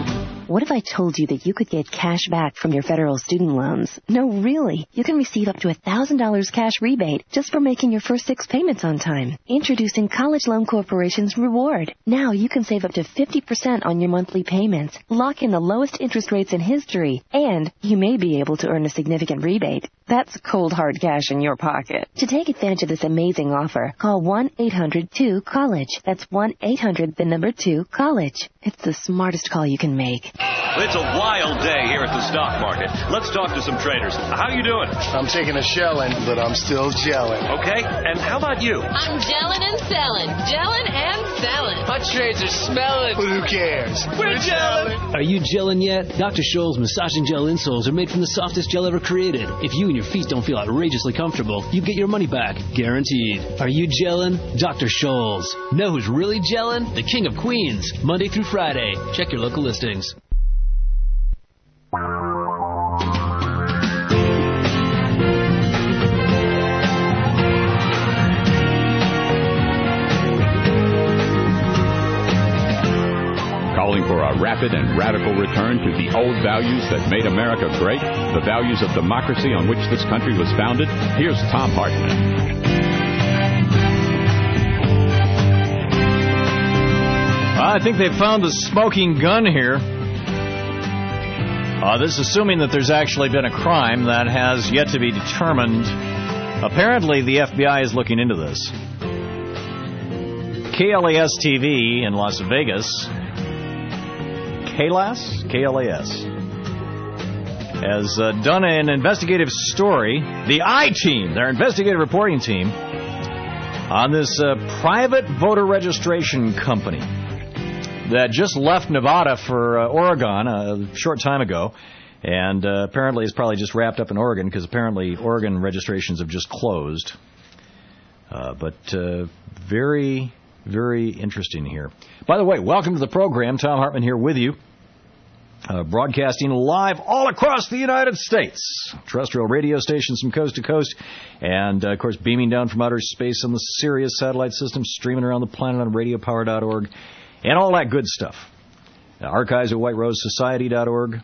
S3: What if I told you that you could get cash back from your federal student loans? No, really. You can receive up to $1,000 cash rebate just for making your first 6 payments on time. Introducing College Loan Corporation's Reward. Now you can save up to 50% on your monthly payments, lock in the lowest interest rates in history, and you may be able to earn a significant rebate. That's cold, hard cash in your pocket. To take advantage of this amazing offer, call 1-800-2-COLLEGE. That's 1-800-2-COLLEGE. It's the smartest call you can make.
S6: It's a wild day here at the stock market. Let's talk to some traders. How you doing?
S7: I'm taking a shelling, but I'm still gelling.
S6: Okay, and how about you?
S18: I'm gelling and selling. Gelling and selling.
S7: My trades are smelling. But who cares?
S18: We're gelling.
S17: Are you gelling yet? Dr. Scholl's massaging gel insoles are made from the softest gel ever created. If you and your feet don't feel outrageously comfortable, you get your money back. Guaranteed. Are you gelling? Dr. Scholl's. Know who's really gelling? The King of Queens. Monday through Friday. Check your local listings.
S13: Calling for a rapid and radical return to the old values that made America great, the values of democracy on which this country was founded. Here's Thom Hartmann.
S14: I think they found the smoking gun here. This is assuming that there's actually been a crime that has yet to be determined. Apparently, the FBI is looking into this. KLAS-TV in Las Vegas, KLAS, has done an investigative story, the I-Team, their investigative reporting team, on this private voter registration company that just left Nevada for Oregon a short time ago, and apparently is probably just wrapped up in Oregon, because apparently Oregon registrations have just closed. But very, very interesting here. By the way, welcome to the program. Thom Hartmann here with you, broadcasting live all across the United States. Terrestrial radio stations from coast to coast, and, of course, beaming down from outer space on the Sirius satellite system, streaming around the planet on radiopower.org. And all that good stuff. Archives at whiterosesociety.org.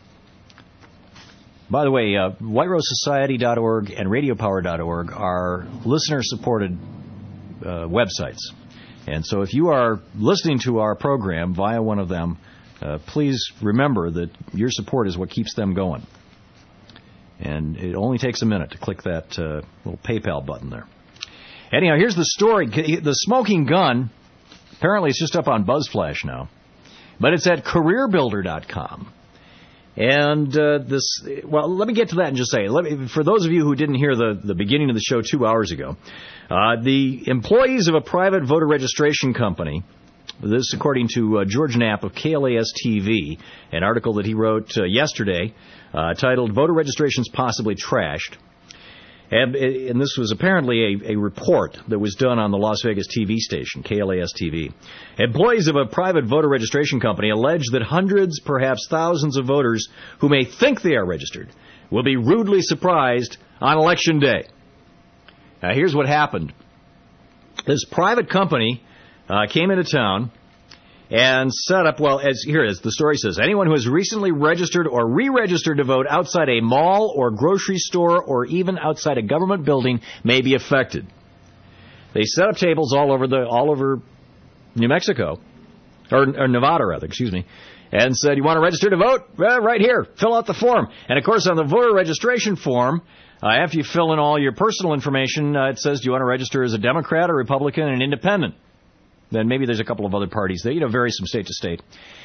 S14: By the way, whiterosesociety.org and radiopower.org are listener-supported websites. And so if you are listening to our program via one of them, please remember that your support is what keeps them going. And it only takes a minute to click that little PayPal button there. Anyhow, here's the story. The smoking gun... Apparently, it's just up on BuzzFlash now. But it's at CareerBuilder.com. And let me get to that and just say, for those of you who didn't hear the beginning of the show 2 hours ago, the employees of a private voter registration company, this according to George Knapp of KLAS-TV, an article that he wrote yesterday titled Voter Registrations Possibly Trashed. And this was apparently a report that was done on the Las Vegas TV station, KLAS-TV. Employees of a private voter registration company allege that hundreds, perhaps thousands of voters who may think they are registered will be rudely surprised on Election Day. Now, here's what happened. This private company came into town and set up, here it is, the story says, anyone who has recently registered or re-registered to vote outside a mall or grocery store or even outside a government building may be affected. They set up tables all over New Mexico, or Nevada rather, and said, you want to register to vote? Right here, fill out the form. And of course on the voter registration form, after you fill in all your personal information, it says, do you want to register as a Democrat, a Republican, and an Independent? Then maybe there's a couple of other parties that, vary from state to state.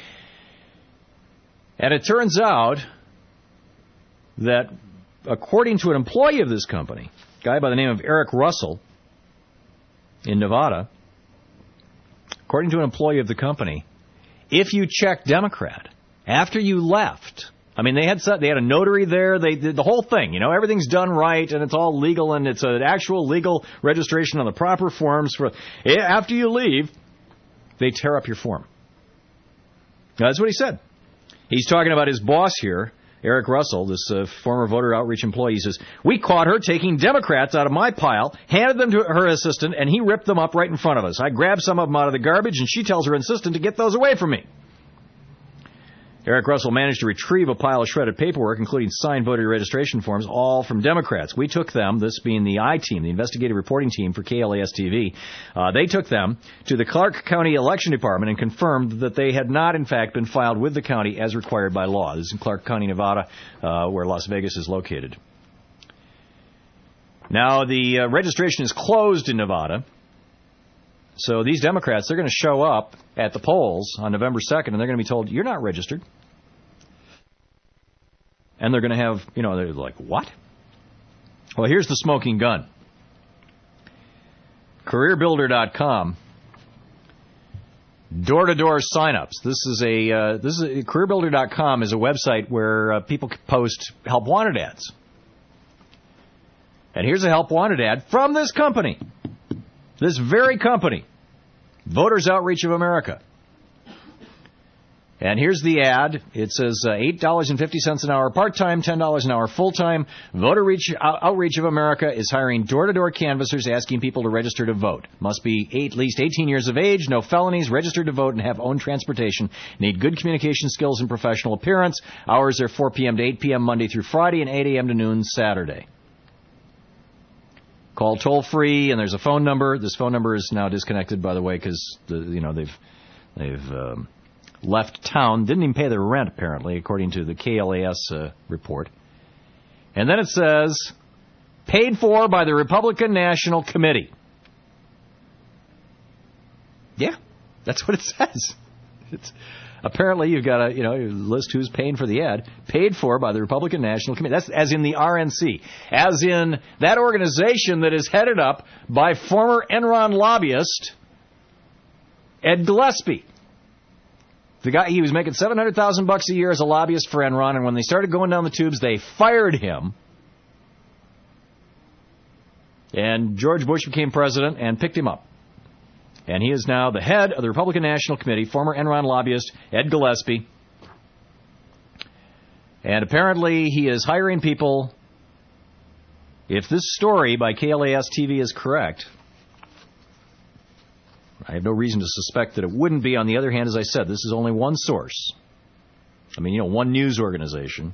S14: And it turns out that according to an employee of this company, a guy by the name of Eric Russell in Nevada, according to an employee of the company, if you check Democrat after you left, they had a notary there, they did the whole thing, everything's done right and it's all legal and it's an actual legal registration on the proper forms for after you leave, they tear up your form. Now, that's what he said. He's talking about his boss here, Eric Russell, this former voter outreach employee. He says, we caught her taking Democrats out of my pile, handed them to her assistant, and he ripped them up right in front of us. I grabbed some of them out of the garbage, and she tells her assistant to get those away from me. Eric Russell managed to retrieve a pile of shredded paperwork, including signed voter registration forms, all from Democrats. We took them, this being the I-team, the investigative reporting team for KLAS-TV, they took them to the Clark County Election Department and confirmed that they had not, in fact, been filed with the county as required by law. This is in Clark County, Nevada, where Las Vegas is located. Now, the registration is closed in Nevada. So these Democrats, they're going to show up at the polls on November 2nd, and they're going to be told, you're not registered. And they're going to have, they're like, what? Well, here's the smoking gun. CareerBuilder.com. Door-to-door signups. CareerBuilder.com is a website where people post help wanted ads. And here's a help wanted ad from this company. This very company, Voters Outreach of America. And here's the ad. It says $8.50 an hour part-time, $10 an hour full-time. Voter Outreach of America is hiring door-to-door canvassers asking people to register to vote. Must be at least 18 years of age, no felonies, registered to vote, and have own transportation. Need good communication skills and professional appearance. Hours are 4 p.m. to 8 p.m. Monday through Friday and 8 a.m. to noon Saturday. Call toll-free, and there's a phone number. This phone number is now disconnected, by the way, because they've left town. Didn't even pay their rent, apparently, according to the KLAS report. And then it says, paid for by the Republican National Committee. Yeah, that's what it says. Apparently, you've got to list who's paying for the ad. Paid for by the Republican National Committee. That's as in the RNC. As in that organization that is headed up by former Enron lobbyist Ed Gillespie. The guy, he was making $700,000 a year as a lobbyist for Enron, and when they started going down the tubes, they fired him. And George Bush became president and picked him up. And he is now the head of the Republican National Committee, former Enron lobbyist Ed Gillespie. And apparently he is hiring people. If this story by KLAS TV is correct, I have no reason to suspect that it wouldn't be. On the other hand, as I said, this is only one source. One news organization.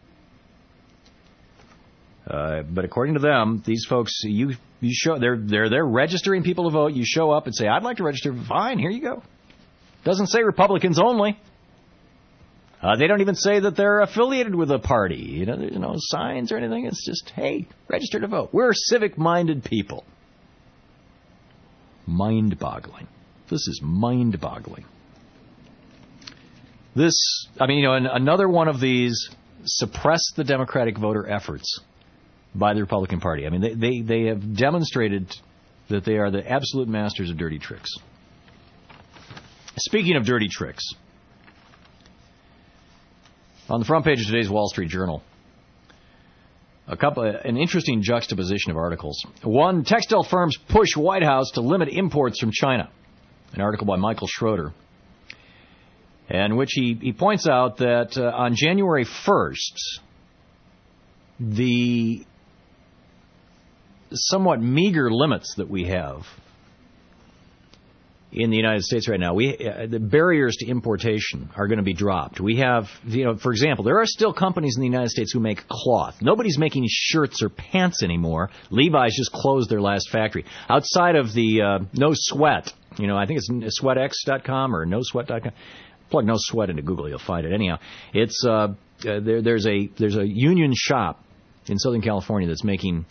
S14: But according to them, these folks, you show they're registering people to vote. You show up and say, "I'd like to register." Fine, here you go. Doesn't say Republicans only. They don't even say that they're affiliated with a party. There's no signs or anything. It's just, hey, register to vote. We're civic-minded people. Mind-boggling. This is mind-boggling. Another one of these suppress the Democratic voter efforts by the Republican Party. They have demonstrated that they are the absolute masters of dirty tricks. Speaking of dirty tricks, on the front page of today's Wall Street Journal, an interesting juxtaposition of articles. One, textile firms push White House to limit imports from China. An article by Michael Schroeder, in which he points out that on January 1st, the somewhat meager limits that we have in the United States right now, the barriers to importation are going to be dropped. We have, for example, there are still companies in the United States who make cloth. Nobody's making shirts or pants anymore. Levi's just closed their last factory. Outside of the No Sweat, I think it's sweatx.com or nosweat.com. Plug No Sweat into Google, you'll find it. Anyhow, it's there's a union shop in Southern California that's making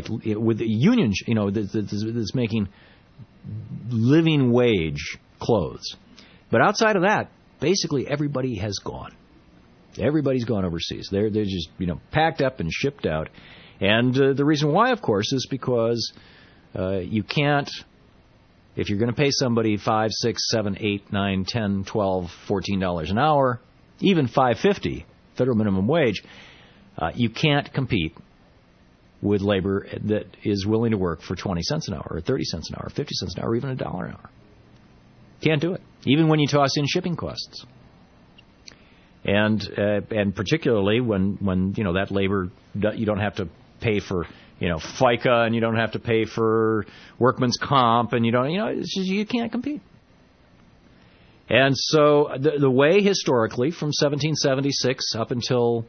S14: that's making living wage clothes. But outside of that, basically everybody has gone. Everybody's gone overseas. They're just packed up and shipped out. And the reason why, of course, is because you can't, if you're going to pay somebody $5, $6, $7, $8, $9, $10, $12, $14 an hour, even $5.50 federal minimum wage, you can't compete with labor that is willing to work for 20 cents an hour or 30 cents an hour, 50 cents an hour, or even $1 an hour. Can't do it, even when you toss in shipping costs. And particularly when that labor, you don't have to pay for FICA, and you don't have to pay for workman's comp, and you can't compete. And so the way historically from 1776 up until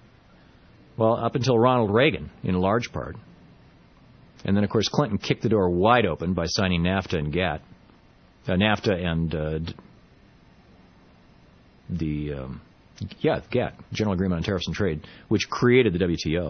S14: Ronald Reagan, in large part, and then, of course, Clinton kicked the door wide open by signing NAFTA and GATT. NAFTA and GATT, General Agreement on Tariffs and Trade, which created the WTO.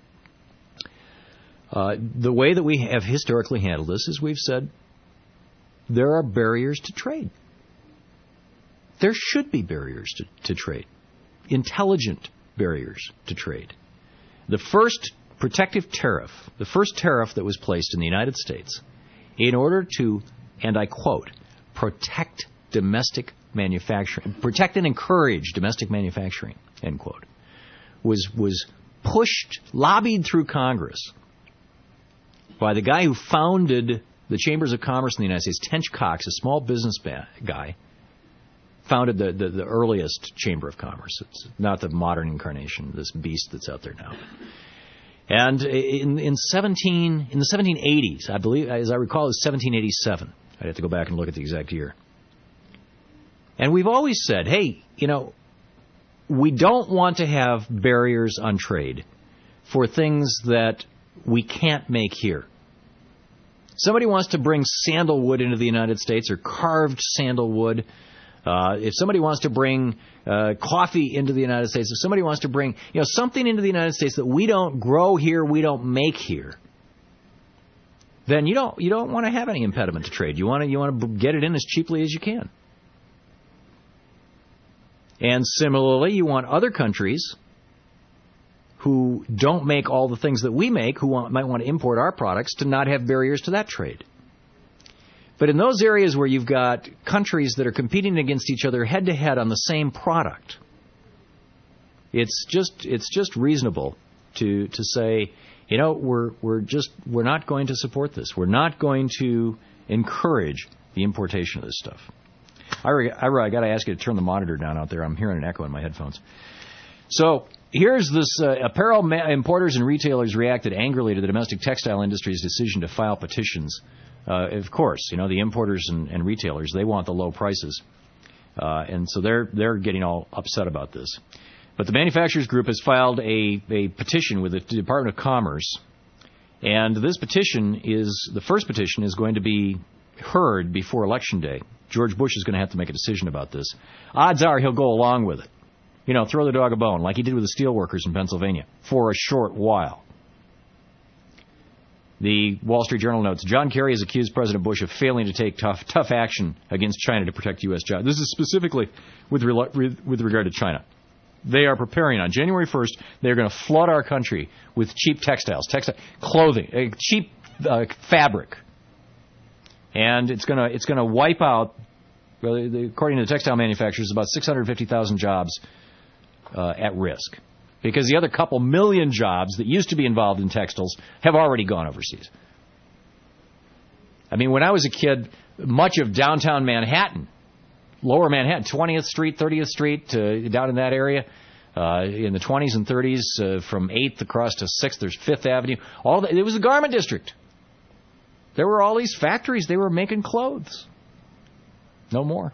S14: The way that we have historically handled this is we've said there are barriers to trade. There should be barriers to trade, intelligent barriers to trade. The first protective tariff, the first tariff that was placed in the United States in order to, and I quote, protect domestic manufacturing, protect and encourage domestic manufacturing, end quote, was pushed, lobbied through Congress by the guy who founded the Chambers of Commerce in the United States, Tench Coxe, a small business guy, founded the earliest Chamber of Commerce. It's not the modern incarnation, this beast that's out there now. And in the 1780s, I believe, as I recall, it was 1787. I'd have to go back and look at the exact year. And we've always said, hey, we don't want to have barriers on trade for things that we can't make here. Somebody wants to bring sandalwood into the United States, or carved sandalwood. If somebody wants to bring coffee into the United States, if somebody wants to bring something into the United States that we don't grow here, we don't make here, then you don't want to have any impediment to trade. You want to get it in as cheaply as you can. And similarly, you want other countries who don't make all the things that we make, who might want to import our products, to not have barriers to that trade. But in those areas where you've got countries that are competing against each other head-to-head on the same product, it's just reasonable to say, we're not going to support this. We're not going to encourage the importation of this stuff. I got to ask you to turn the monitor down out there. I'm hearing an echo in my headphones. So here's this apparel importers and retailers reacted angrily to the domestic textile industry's decision to file petitions. Of course, the importers and retailers, they want the low prices. And so they're getting all upset about this. But the manufacturers group has filed a petition with the Department of Commerce. And this petition the first petition is going to be heard before Election Day. George Bush is going to have to make a decision about this. Odds are he'll go along with it. Throw the dog a bone, like he did with the steelworkers in Pennsylvania, for a short while. The Wall Street Journal notes, John Kerry has accused President Bush of failing to take tough action against China to protect U.S. jobs. This is specifically with regard to China. They are preparing on January 1st, they're going to flood our country with cheap textiles, clothing, cheap fabric. And it's going to wipe out, according to the textile manufacturers, about 650,000 jobs at risk. Because the other couple million jobs that used to be involved in textiles have already gone overseas. I mean, when I was a kid, much of downtown Manhattan, lower Manhattan, 20th Street, 30th Street, down in that area, in the 20s and 30s, from 8th across to 6th, there's 5th Avenue. It was a garment district. There were all these factories. They were making clothes. No more.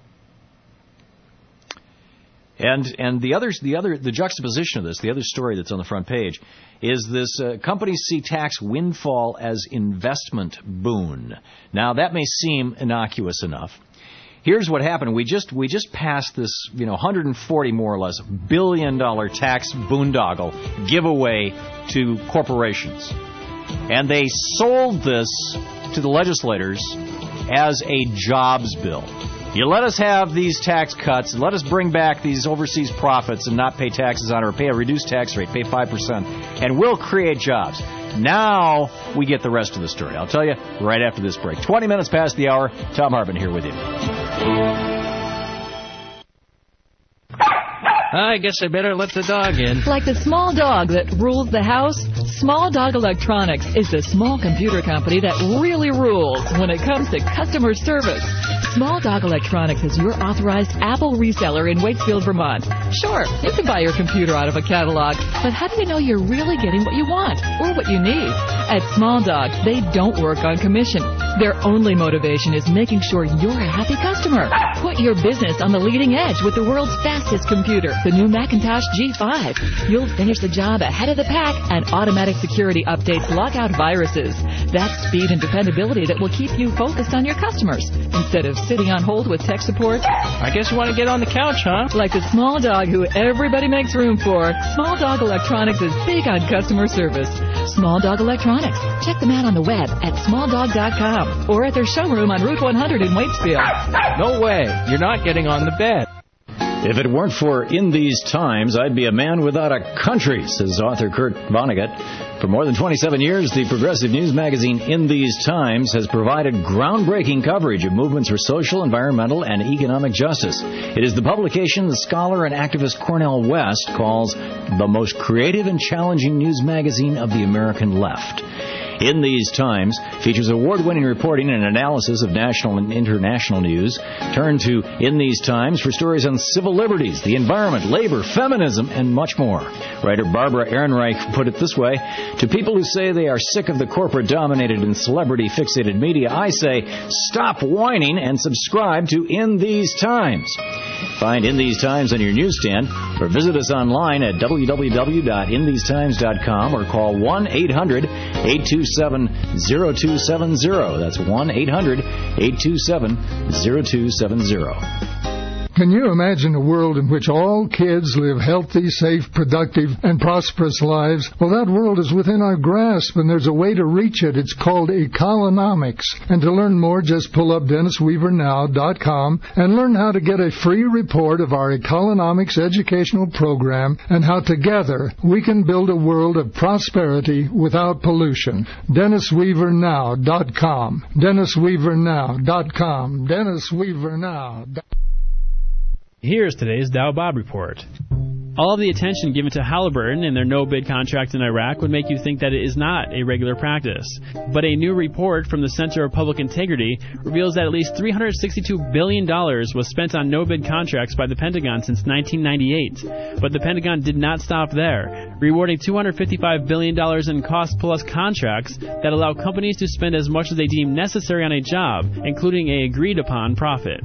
S14: And the juxtaposition of this, the other story that's on the front page, is this companies see tax windfall as investment boon. Now, that may seem innocuous enough. Here's what happened. We just passed this, $140 more or less $1 billion tax boondoggle giveaway to corporations. And they sold this to the legislators as a jobs bill. You let us have these tax cuts, and let us bring back these overseas profits and not pay taxes on it, or pay a reduced tax rate, pay 5%, and we'll create jobs. Now we get the rest of the story. I'll tell you right after this break. 20 minutes past the hour. Tom Hartman here with you.
S17: I guess I better let the dog in.
S4: Like the small dog that rules the house, Small Dog Electronics is the small computer company that really rules when it comes to customer service. Small Dog Electronics is your authorized Apple reseller in Wakefield, Vermont. Sure, you can buy your computer out of a catalog, but how do you know you're really getting what you want or what you need? At Small Dog, they don't work on commission. Their only motivation is making sure you're a happy customer. Put your business on the leading edge with the world's fastest computer, the new Macintosh G5. You'll finish the job ahead of the pack, and automatic security updates lock out viruses. That's speed and dependability that will keep you focused on your customers instead of sitting on hold with tech support.
S5: I guess you want to get on the couch, huh?
S4: Like the small dog who everybody makes room for, Small Dog Electronics is big on customer service. Small Dog Electronics. Check them out on the web at smalldog.com or at their showroom on Route 100 in Waitsfield.
S5: No way. You're not getting on the bed.
S14: If it weren't for In These Times, I'd be a man without a country, says author Kurt Vonnegut. For more than 27 years, the progressive news magazine In These Times has provided groundbreaking coverage of movements for social, environmental, and economic justice. It is the publication the scholar and activist Cornel West calls the most creative and challenging news magazine of the American left. In These Times features award-winning reporting and analysis of national and international news. Turn to In These Times for stories on civil liberties, the environment, labor, feminism, and much more. Writer Barbara Ehrenreich put it this way: to people who say they are sick of the corporate-dominated and celebrity-fixated media, I say, stop whining and subscribe to In These Times. Find In These Times on your newsstand or visit us online at www.inthesetimes.com or call 1-800-827-0270. That's 1-800-827-0270.
S2: Can you imagine a world in which all kids live healthy, safe, productive, and prosperous lives? Well, that world is within our grasp, and there's a way to reach it. It's called Economics. And to learn more, just pull up DennisWeaverNow.com and learn how to get a free report of our Economics educational program and how together we can build a world of prosperity without pollution. DennisWeaverNow.com. DennisWeaverNow.com. DennisWeaverNow.com.
S5: Here's today's Dow Bob Report. All of the attention given to Halliburton and their no-bid contract in Iraq would make you think that it is not a regular practice. But a new report from the Center of Public Integrity reveals that at least $362 billion was spent on no-bid contracts by the Pentagon since 1998. But the Pentagon did not stop there, rewarding $255 billion in cost-plus contracts that allow companies to spend as much as they deem necessary on a job, including an agreed-upon profit.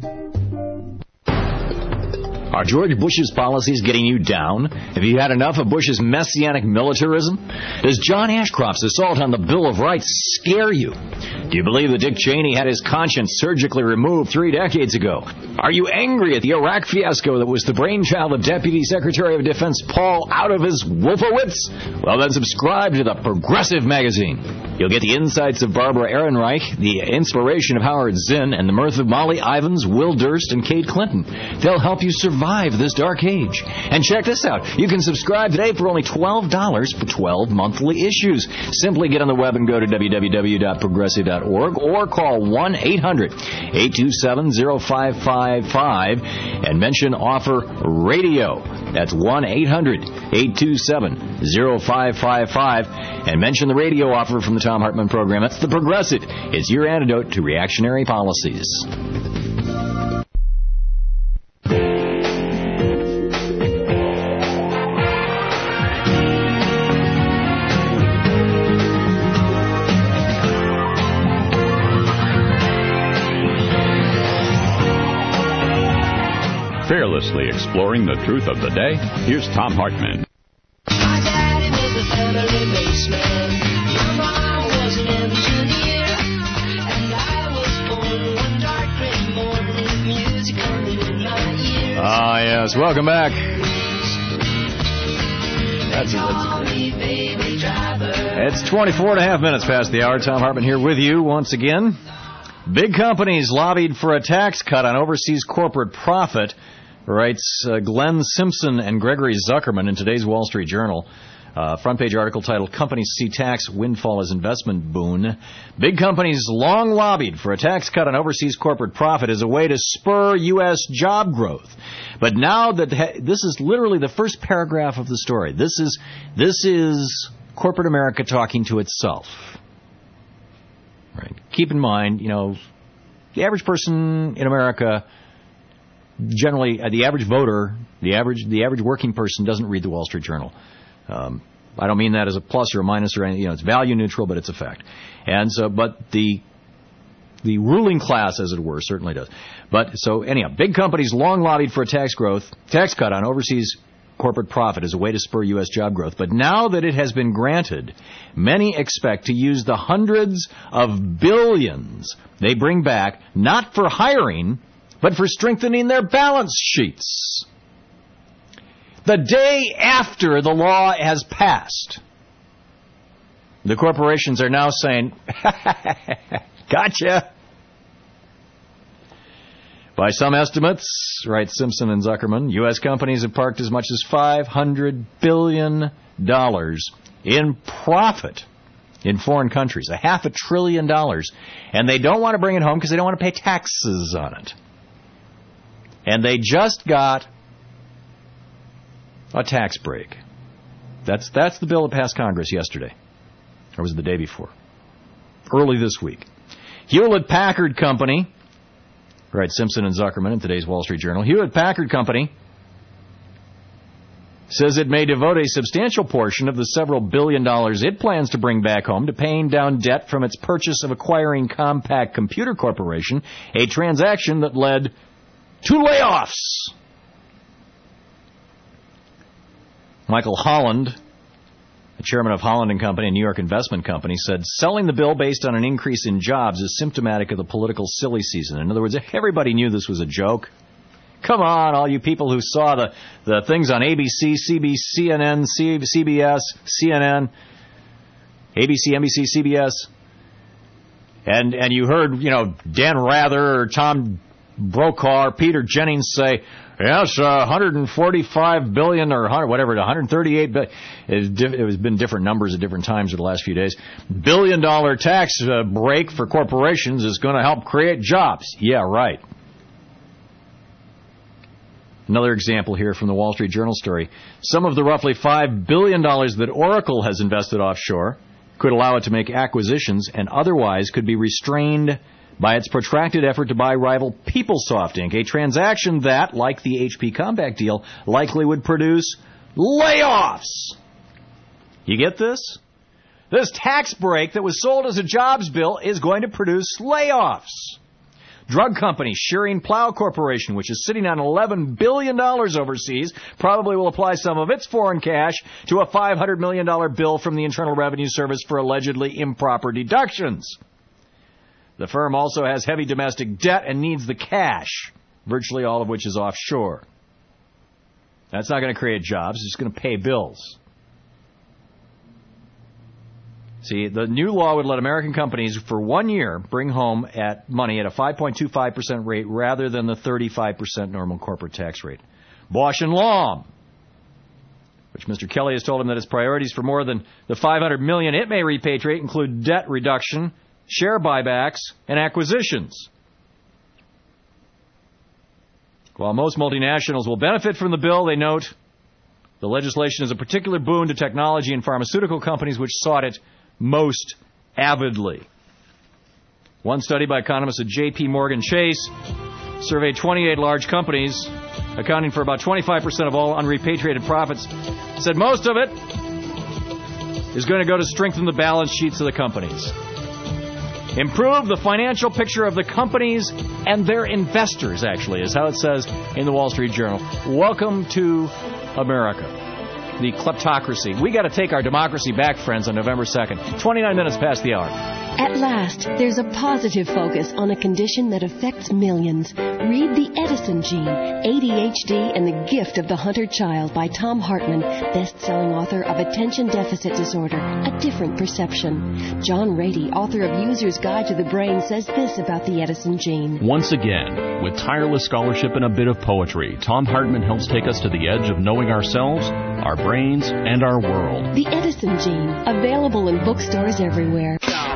S14: Are George Bush's policies getting you down? Have you had enough of Bush's messianic militarism? Does John Ashcroft's assault on the Bill of Rights scare you? Do you believe that Dick Cheney had his conscience surgically removed 3 decades ago? Are you angry at the Iraq fiasco that was the brainchild of Deputy Secretary of Defense Paul out of his Wolfowitz? Well, then subscribe to the Progressive magazine. You'll get the insights of Barbara Ehrenreich, the inspiration of Howard Zinn, and the mirth of Molly Ivins, Will Durst, and Kate Clinton. They'll help you survive this dark age. And check this out. You can subscribe today for only $12 for 12 monthly issues. Simply get on the web and go to www.progressive.org or call 1-800-827-0555 and mention offer radio. That's 1-800-827-0555 and mention the radio offer from the Tom Hartman program. That's the Progressive. It's your antidote to reactionary policies.
S13: Fearlessly exploring the truth of the day, here's Tom Hartman.
S18: My daddy made the family basement. My mom was an engineer. And I was born one dark gray morning with music coming in my ears.
S14: Ah, yes. Welcome back. That's It's 24 and a half minutes past the hour. Tom Hartman here with you once again. Big companies lobbied for a tax cut on overseas corporate profit, writes Glenn Simpson and Gregory Zuckerman in today's Wall Street Journal. Front page article titled, Companies See Tax Windfall as Investment Boon. Big companies long lobbied for a tax cut on overseas corporate profit as a way to spur U.S. job growth. But now that this is literally the first paragraph of the story. This is corporate America talking to itself. Right. Keep in mind, the average person in America, generally, the average voter, the average working person doesn't read the Wall Street Journal. I don't mean that as a plus or a minus or anything. It's value neutral, but it's a fact. And so, but the The ruling class, as it were, certainly does. But so anyhow, big companies long lobbied for a tax cut on overseas corporate profit as a way to spur U.S. job growth. But now that it has been granted, many expect to use the hundreds of billions they bring back not for hiring, but for strengthening their balance sheets. The day after the law has passed, the corporations are now saying, gotcha. By some estimates, write Simpson and Zuckerman, U.S. companies have parked as much as $500 billion in profit in foreign countries, $500 billion. And they don't want to bring it home because they don't want to pay taxes on it. And they just got a tax break. That's the bill that passed Congress yesterday. Or was it the day before? Early this week. Hewlett-Packard Company, right, Simpson and Zuckerman in today's Wall Street Journal. Hewlett-Packard Company says it may devote a substantial portion of the several $billion it plans to bring back home to paying down debt from its purchase of acquiring Compaq Computer Corporation, a transaction that led to layoffs. Michael Holland, the chairman of Holland & Company, a New York investment company, said selling the bill based on an increase in jobs is symptomatic of the political silly season. In other words, everybody knew this was a joke. Come on, all you people who saw the things on ABC, CBS, CNN, CBS, CNN, ABC, NBC, CBS, and you heard, Dan Rather or Tom Brokaw, Peter Jennings say, yes, 145 billion or whatever, 138 billion. It has been different numbers at different times over the last few days. $1 billion tax break for corporations is going to help create jobs. Yeah, right. Another example here from the Wall Street Journal story. Some of the roughly $5 billion that Oracle has invested offshore could allow it to make acquisitions and otherwise could be restrained by its protracted effort to buy rival PeopleSoft Inc., a transaction that, like the HP Compaq deal, likely would produce layoffs. You get this? This tax break that was sold as a jobs bill is going to produce layoffs. Drug company Schering-Plough Corporation, which is sitting on $11 billion overseas, probably will apply some of its foreign cash to a $500 million bill from the Internal Revenue Service for allegedly improper deductions. The firm also has heavy domestic debt and needs the cash, virtually all of which is offshore. That's not going to create jobs. It's just going to pay bills. See, the new law would let American companies for 1 year bring home money at a 5.25% rate rather than the 35% normal corporate tax rate. Bausch & Lomb, which Mr. Kelly has told him that its priorities for more than the $500 million it may repatriate include debt reduction, share buybacks, and acquisitions. While most multinationals will benefit from the bill, they note the legislation is a particular boon to technology and pharmaceutical companies which sought it most avidly. One study by economists at J.P. Morgan Chase surveyed 28 large companies, accounting for about 25% of all unrepatriated profits, said most of it is going to go to strengthen the balance sheets of the companies. Improve the financial picture of the companies and their investors, actually, is how it says in the Wall Street Journal. Welcome to America, the kleptocracy. We got to take our democracy back, friends, on November 2nd. 29 minutes past the hour.
S8: At last, there's a positive focus on a condition that affects millions. Read The Edison Gene, ADHD and the Gift of the Hunter Child by Tom Hartman, best-selling author of Attention Deficit Disorder, A Different Perception. John Rady, author of User's Guide to the Brain, says this about the Edison Gene.
S20: Once again, with tireless scholarship and a bit of poetry, Tom Hartman helps take us to the edge of knowing ourselves, our brains, and our world.
S8: The Edison Gene, available in bookstores everywhere.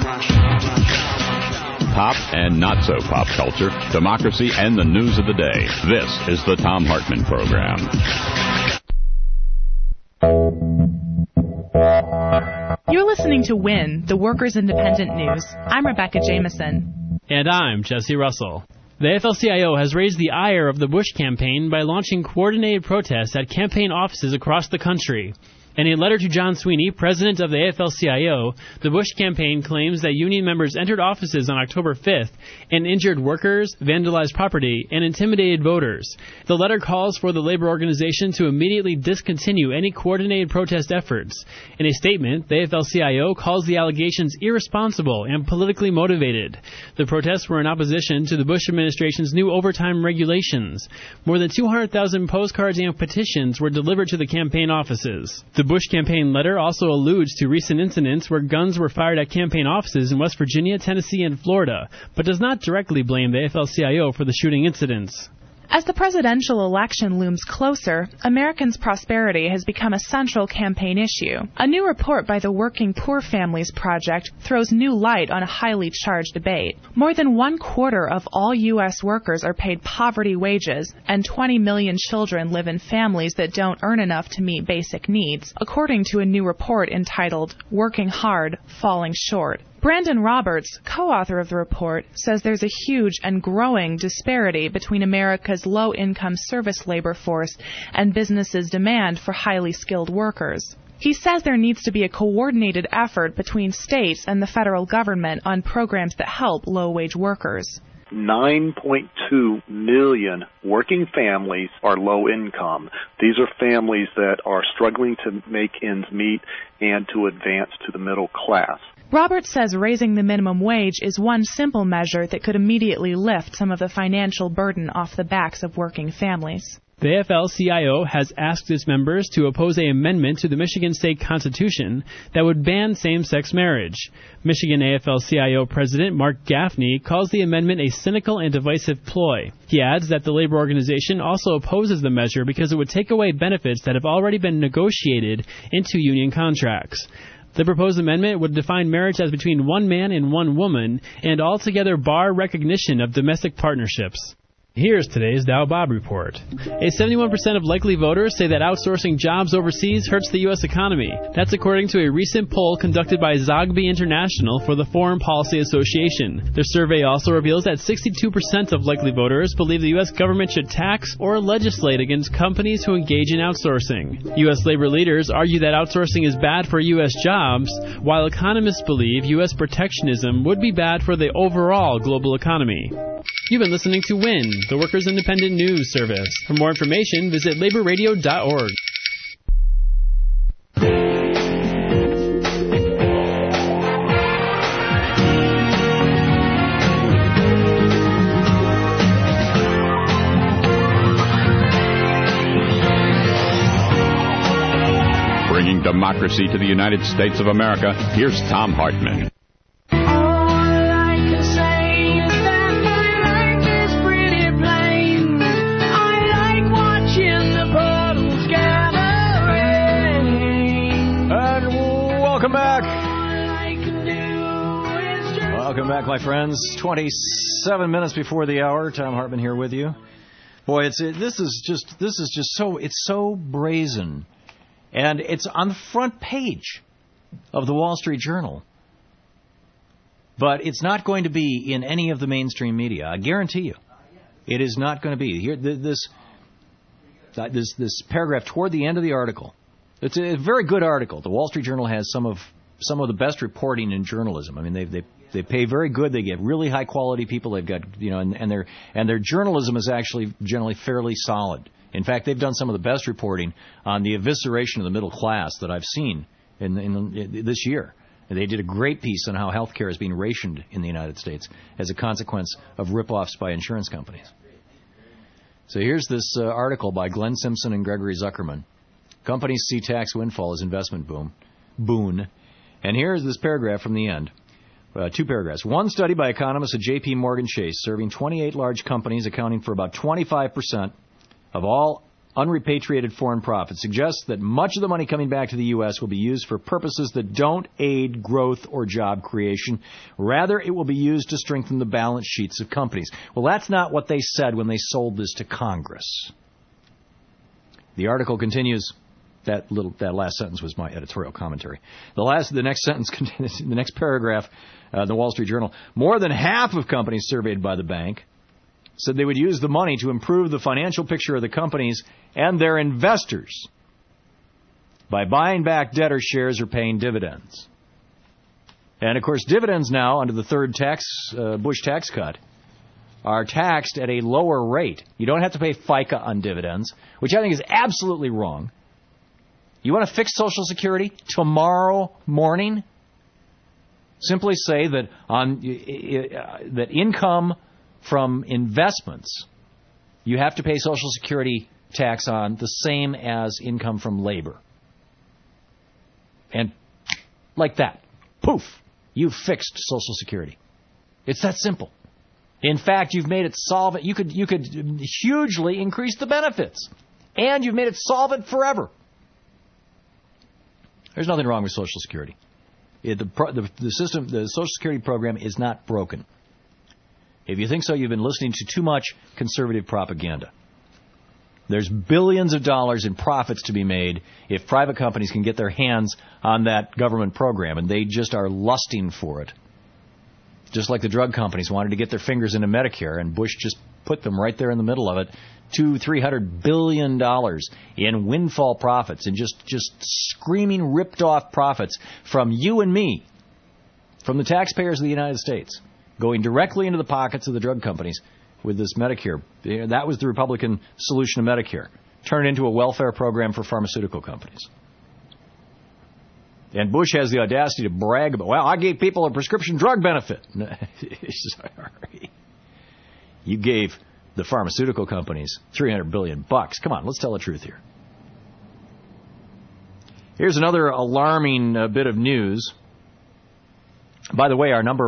S13: Pop and not-so-pop culture, democracy, and the news of the day. This is the Tom Hartman Program.
S1: You're listening to WIN, the Workers' Independent News. I'm Rebecca Jameson.
S5: And I'm Jesse Russell. The AFL-CIO has raised the ire of the Bush campaign by launching coordinated protests at campaign offices across the country. In a letter to John Sweeney, president of the AFL-CIO, the Bush campaign claims that union members entered offices on October 5th and injured workers, vandalized property, and intimidated voters. The letter calls for the labor organization to immediately discontinue any coordinated protest efforts. In a statement, the AFL-CIO calls the allegations irresponsible and politically motivated. The protests were in opposition to the Bush administration's new overtime regulations. More than 200,000 postcards and petitions were delivered to the campaign offices. The Bush campaign letter also alludes to recent incidents where guns were fired at campaign offices in West Virginia, Tennessee, and Florida, but does not directly blame the AFL-CIO for the shooting incidents.
S1: As the presidential election looms closer, Americans' prosperity has become a central campaign issue. A new report by the Working Poor Families Project throws new light on a highly charged debate. More than 1/4 of all U.S. workers are paid poverty wages, and 20 million children live in families that don't earn enough to meet basic needs, according to a new report entitled Working Hard, Falling Short. Brandon Roberts, co-author of the report, says there's a huge and growing disparity between America's low-income service labor force and businesses' demand for highly skilled workers. He says there needs to be a coordinated effort between states and the federal government on programs that help low-wage workers.
S19: 9.2 million working families are low income. These are families that are struggling to make ends meet and to advance to the middle class.
S1: Roberts says raising the minimum wage is one simple measure that could immediately lift some of the financial burden off the backs of working families.
S5: The AFL-CIO has asked its members to oppose an amendment to the Michigan State Constitution that would ban same-sex marriage. Michigan AFL-CIO President Mark Gaffney calls the amendment a cynical and divisive ploy. He adds that the labor organization also opposes the measure because it would take away benefits that have already been negotiated into union contracts. The proposed amendment would define marriage as between one man and one woman and altogether bar recognition of domestic partnerships. Here's today's Dow Bob Report. A 71% of likely voters say that outsourcing jobs overseas hurts the U.S. economy. That's according to a recent poll conducted by Zogby International for the Foreign Policy Association. Their survey also reveals that 62% of likely voters believe the U.S. government should tax or legislate against companies who engage in outsourcing. U.S. labor leaders argue that outsourcing is bad for U.S. jobs, while economists believe U.S. protectionism would be bad for the overall global economy. You've been listening to WIN, the Workers' Independent News Service. For more information, visit laborradio.org.
S13: Bringing democracy to the United States of America, here's Tom Hartman.
S14: Welcome back, my friends. 27 minutes before the hour. Tom Hartman here with you. Boy, this is just so brazen, and it's on the front page of the Wall Street Journal. But it's not going to be in any of the mainstream media. I guarantee you, it is not going to be here. This paragraph toward the end of the article. It's a very good article. The Wall Street Journal has some of the best reporting in journalism. I mean, they pay very good. They get really high quality people. They've got, and their journalism is actually generally fairly solid. In fact, they've done some of the best reporting on the evisceration of the middle class that I've seen in this year. And they did a great piece on how health care is being rationed in the United States as a consequence of rip-offs by insurance companies. So here's this article by Glenn Simpson and Gregory Zuckerman. Companies see tax windfall as investment boon. And here's this paragraph from the end. Two paragraphs. One study by economists at J.P. Morgan Chase, serving 28 large companies accounting for about 25% of all unrepatriated foreign profits, suggests that much of the money coming back to the U.S. will be used for purposes that don't aid growth or job creation. Rather, it will be used to strengthen the balance sheets of companies. Well, that's not what they said when they sold this to Congress. The article continues. That last sentence was my editorial commentary. The next sentence continues in the next paragraph, the Wall Street Journal. More than half of companies surveyed by the bank said they would use the money to improve the financial picture of the companies and their investors by buying back debtor shares or paying dividends. And, of course, dividends now, under the third Bush tax cut, are taxed at a lower rate. You don't have to pay FICA on dividends, which I think is absolutely wrong. You want to fix Social Security tomorrow morning? Simply say that that income from investments, you have to pay Social Security tax on the same as income from labor. And like that, poof, you've fixed Social Security. It's that simple. In fact, you've made it solvent. You could hugely increase the benefits, and you've made it solvent forever. There's nothing wrong with Social Security. The system, the Social Security program, is not broken. If you think so, you've been listening to too much conservative propaganda. There's billions of dollars in profits to be made if private companies can get their hands on that government program, and they just are lusting for it. Just like the drug companies wanted to get their fingers into Medicare, and Bush just put them right there in the middle of it. $200-300 billion in windfall profits, and just screaming ripped off profits from you and me, from the taxpayers of the United States, going directly into the pockets of the drug companies with this Medicare. That was the Republican solution to Medicare. Turn it into a welfare program for pharmaceutical companies. And Bush has the audacity to brag about, well, I gave people a prescription drug benefit. Sorry. You gave the pharmaceutical companies $300 billion. Come on, let's tell the truth here. Here's another alarming bit of news. By the way, our number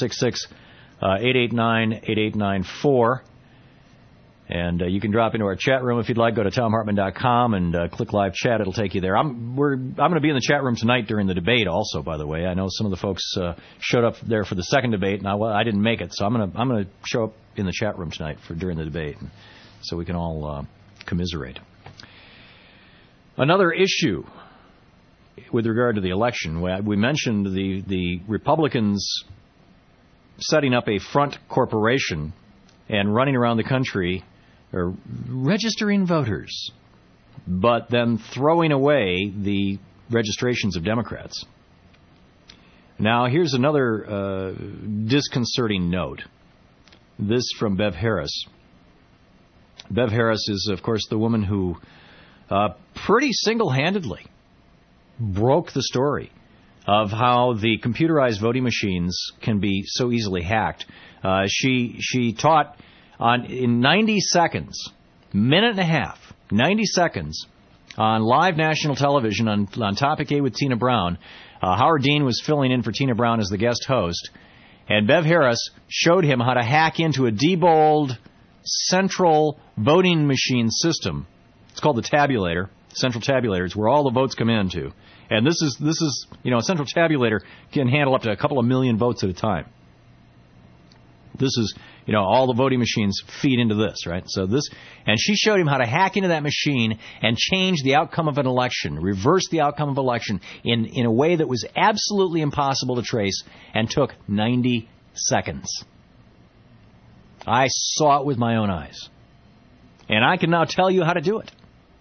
S14: 1-866-889-8894. And you can drop into our chat room if you'd like. Go to TomHartman.com and click live chat. It'll take you there. I'm going to be in the chat room tonight during the debate also, by the way. I know some of the folks showed up there for the second debate, and I didn't make it. So I'm going to show up in the chat room tonight during the debate, so we can all commiserate. Another issue with regard to the election, we mentioned the Republicans setting up a front corporation and running around the country or registering voters, but then throwing away the registrations of Democrats. Now, here's another disconcerting note. This from Bev Harris. Bev Harris is, of course, the woman who pretty single-handedly broke the story of how the computerized voting machines can be so easily hacked. She taught in 90 seconds, minute and a half, 90 seconds, on live national television on Topic A with Tina Brown. Howard Dean was filling in for Tina Brown as the guest host, and Bev Harris showed him how to hack into a Diebold central voting machine system. It's called the tabulator, central tabulator. It's where all the votes come into. And this is a central tabulator can handle up to a couple of million votes at a time. This is, all the voting machines feed into this, right? And she showed him how to hack into that machine and change the outcome of an election, reverse the outcome of an election in a way that was absolutely impossible to trace and took 90 seconds. I saw it with my own eyes. And I can now tell you how to do it.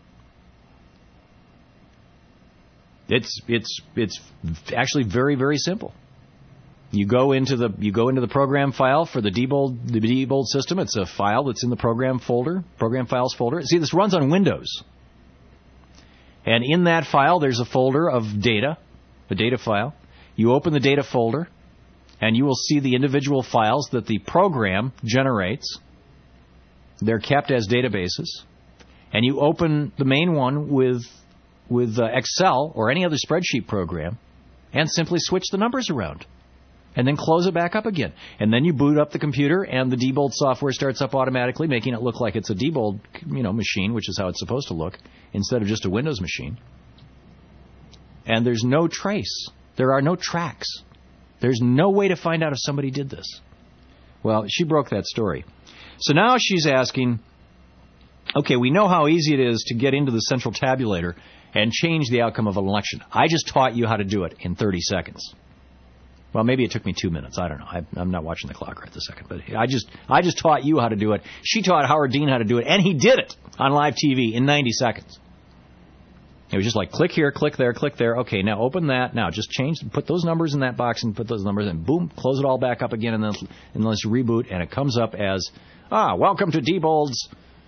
S14: It's actually very, very simple. You go into the program file for the Diebold system. It's a file that's in the program files folder. See, this runs on Windows. And in that file, there's a folder of data, a data file. You open the data folder, and you will see the individual files that the program generates. They're kept as databases. And you open the main one with Excel or any other spreadsheet program and simply switch the numbers around. And then close it back up again. And then you boot up the computer, and the Diebold software starts up automatically, making it look like it's a Diebold, machine, which is how it's supposed to look, instead of just a Windows machine. And there's no trace. There are no tracks. There's no way to find out if somebody did this. Well, she broke that story. So now she's asking, okay, we know how easy it is to get into the central tabulator and change the outcome of an election. I just taught you how to do it in 30 seconds. Well, maybe it took me 2 minutes. I don't know. I'm not watching the clock right this second. But I just taught you how to do it. She taught Howard Dean how to do it, and he did it on live TV in 90 seconds. It was just like click here, click there, click there. Okay, now open that. Now just put those numbers in that box and put those numbers in. Boom, close it all back up again, and then let's reboot, and it comes up as, welcome to Diebold's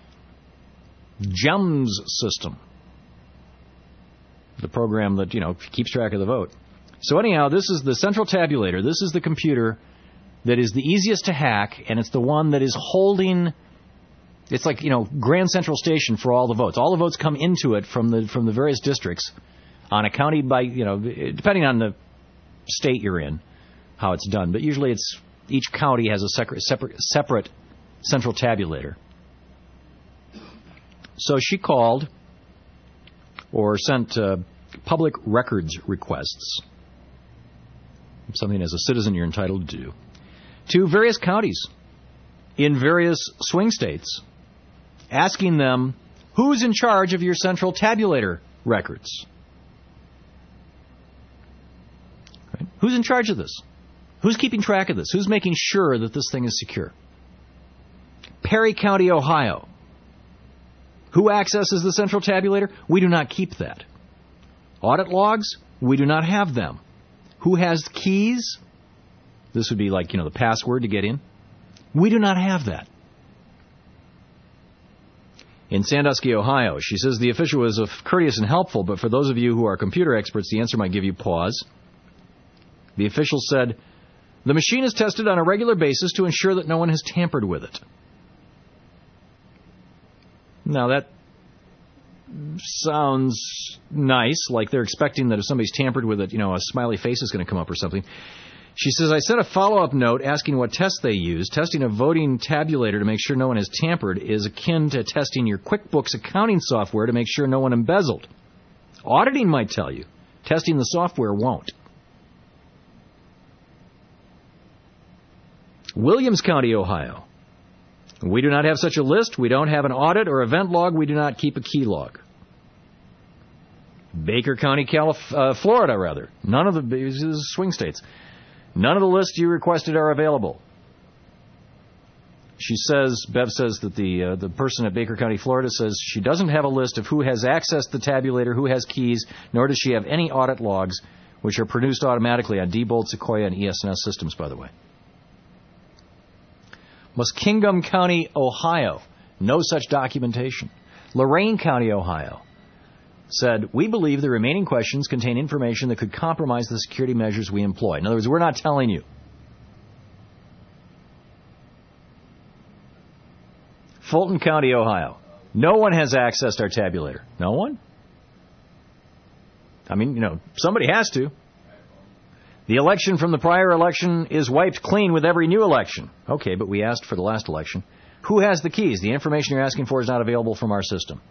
S14: GEMS system. The program that, keeps track of the vote. So anyhow, this is the central tabulator. This is the computer that is the easiest to hack, and it's the one that is holding... It's like, Grand Central Station for all the votes. All the votes come into it from the various districts on a county by, depending on the state you're in, how it's done. But usually each county has a separate central tabulator. So she called or sent public records requests, something as a citizen you're entitled to do, to various counties in various swing states, asking them, who's in charge of your central tabulator records? Right? Who's in charge of this? Who's keeping track of this? Who's making sure that this thing is secure? Perry County, Ohio. Who accesses the central tabulator? We do not keep that. Audit logs? We do not have them. Who has keys? This would be like, the password to get in. We do not have that. In Sandusky, Ohio, she says the official was courteous and helpful, but for those of you who are computer experts, the answer might give you pause. The official said, the machine is tested on a regular basis to ensure that no one has tampered with it. Now that sounds nice, like they're expecting that if somebody's tampered with it, a smiley face is going to come up or something. She says, I sent a follow-up note asking what tests they use. Testing a voting tabulator to make sure no one has tampered is akin to testing your QuickBooks accounting software to make sure no one embezzled. Auditing might tell you. Testing the software won't. Williams County, Ohio. We do not have such a list. We don't have an audit or event log. We do not keep a key log. Baker County, Florida. None of the swing states. None of the lists you requested are available. She says, Bev says that the person at Baker County, Florida says she doesn't have a list of who has accessed the tabulator, who has keys, nor does she have any audit logs, which are produced automatically on Diebold, Sequoia, and ES&S systems, by the way. Muskingum County, Ohio. No such documentation. Lorain County, Ohio. Said, we believe the remaining questions contain information that could compromise the security measures we employ. In other words, we're not telling you. Fulton County, Ohio. No one has accessed our tabulator. No one? I mean, somebody has to. The election from the prior election is wiped clean with every new election. Okay, but we asked for the last election. Who has the keys? The information you're asking for is not available from our system.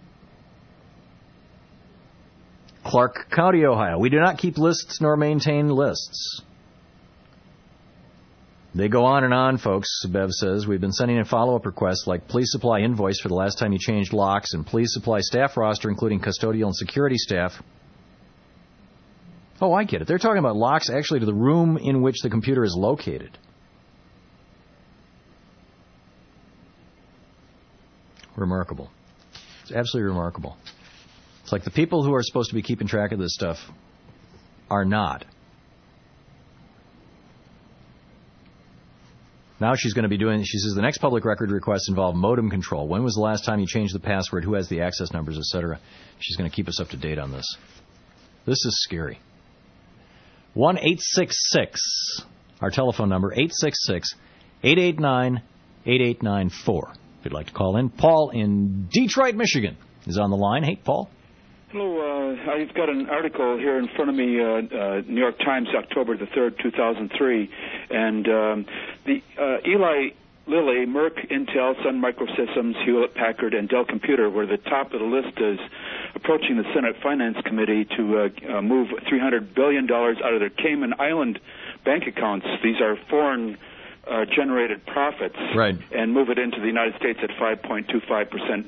S14: Clark County, Ohio. We do not keep lists nor maintain lists. They go on and on, folks, Bev says. We've been sending in follow-up requests like please supply invoice for the last time you changed locks and please supply staff roster including custodial and security staff. Oh, I get it. They're talking about locks actually to the room in which the computer is located. Remarkable. It's absolutely remarkable. It's like the people who are supposed to be keeping track of this stuff are not. Now she's going to be doing, she says the next public record requests involve modem control. When was the last time you changed the password? Who has the access numbers, etc.? She's going to keep us up to date on this. This is scary. 1-866, our telephone number, 866-889-8894. If you'd like to call in. Paul in Detroit, Michigan is on the line. Hey, Paul.
S9: Hello. I've got an article here in front of me, New York Times, October the 3rd, 2003. And Eli Lilly, Merck, Intel, Sun Microsystems, Hewlett-Packard, and Dell Computer were the top of the list as approaching the Senate Finance Committee to move $300 billion out of their Cayman Island bank accounts. These are foreign generated profits.
S14: Right.
S9: And move it into the United States at 5.25%.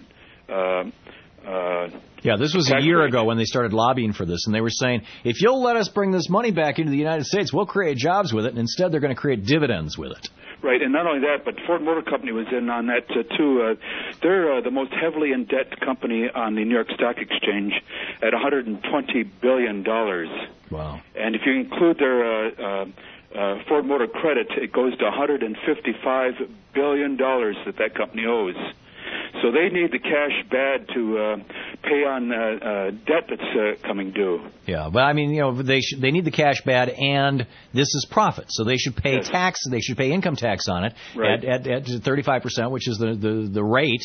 S14: Yeah, this was a year ago when they started lobbying for this, and they were saying, if you'll let us bring this money back into the United States, we'll create jobs with it, and instead they're going to create dividends with it.
S9: Right, and not only that, but Ford Motor Company was in on that too. They're the most heavily in debt company on the New York Stock Exchange at $120 billion.
S14: Wow.
S9: And if you include their Ford Motor Credit, it goes to $155 billion that company owes. So they need the cash bad to pay on debt that's coming due.
S14: Yeah, but I mean, they need the cash bad, and this is profit, so they should pay tax. They should pay income tax on it at 35%, which is the rate,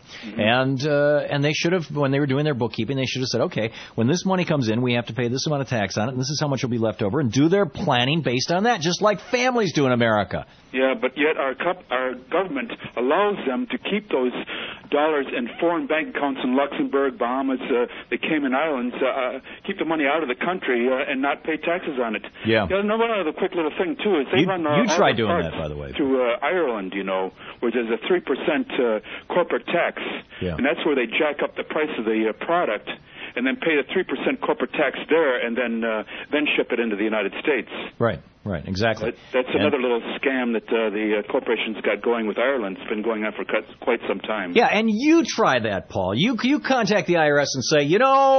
S14: and they should have, when they were doing their bookkeeping, they should have said, okay, when this money comes in, we have to pay this amount of tax on it, and this is how much will be left over, and do their planning based on that, just like families do in America.
S9: Yeah, but yet our government allows them to keep those dollars in foreign bank accounts in Luxembourg, Bahamas, the Cayman Islands, keep the money out of the country and not pay taxes on it.
S14: Yeah.
S9: One other quick little thing, too, is they run
S14: you try doing that, by the way.
S9: To Ireland, where there's a 3% corporate tax.
S14: Yeah.
S9: And that's where they jack up the price of the product and then pay the 3% corporate tax there and then ship it into the United States.
S14: Right, exactly.
S9: That's another little scam that the corporations got going with Ireland. It's been going on for quite some time.
S14: Yeah, and you try that, Paul. You contact the IRS and say,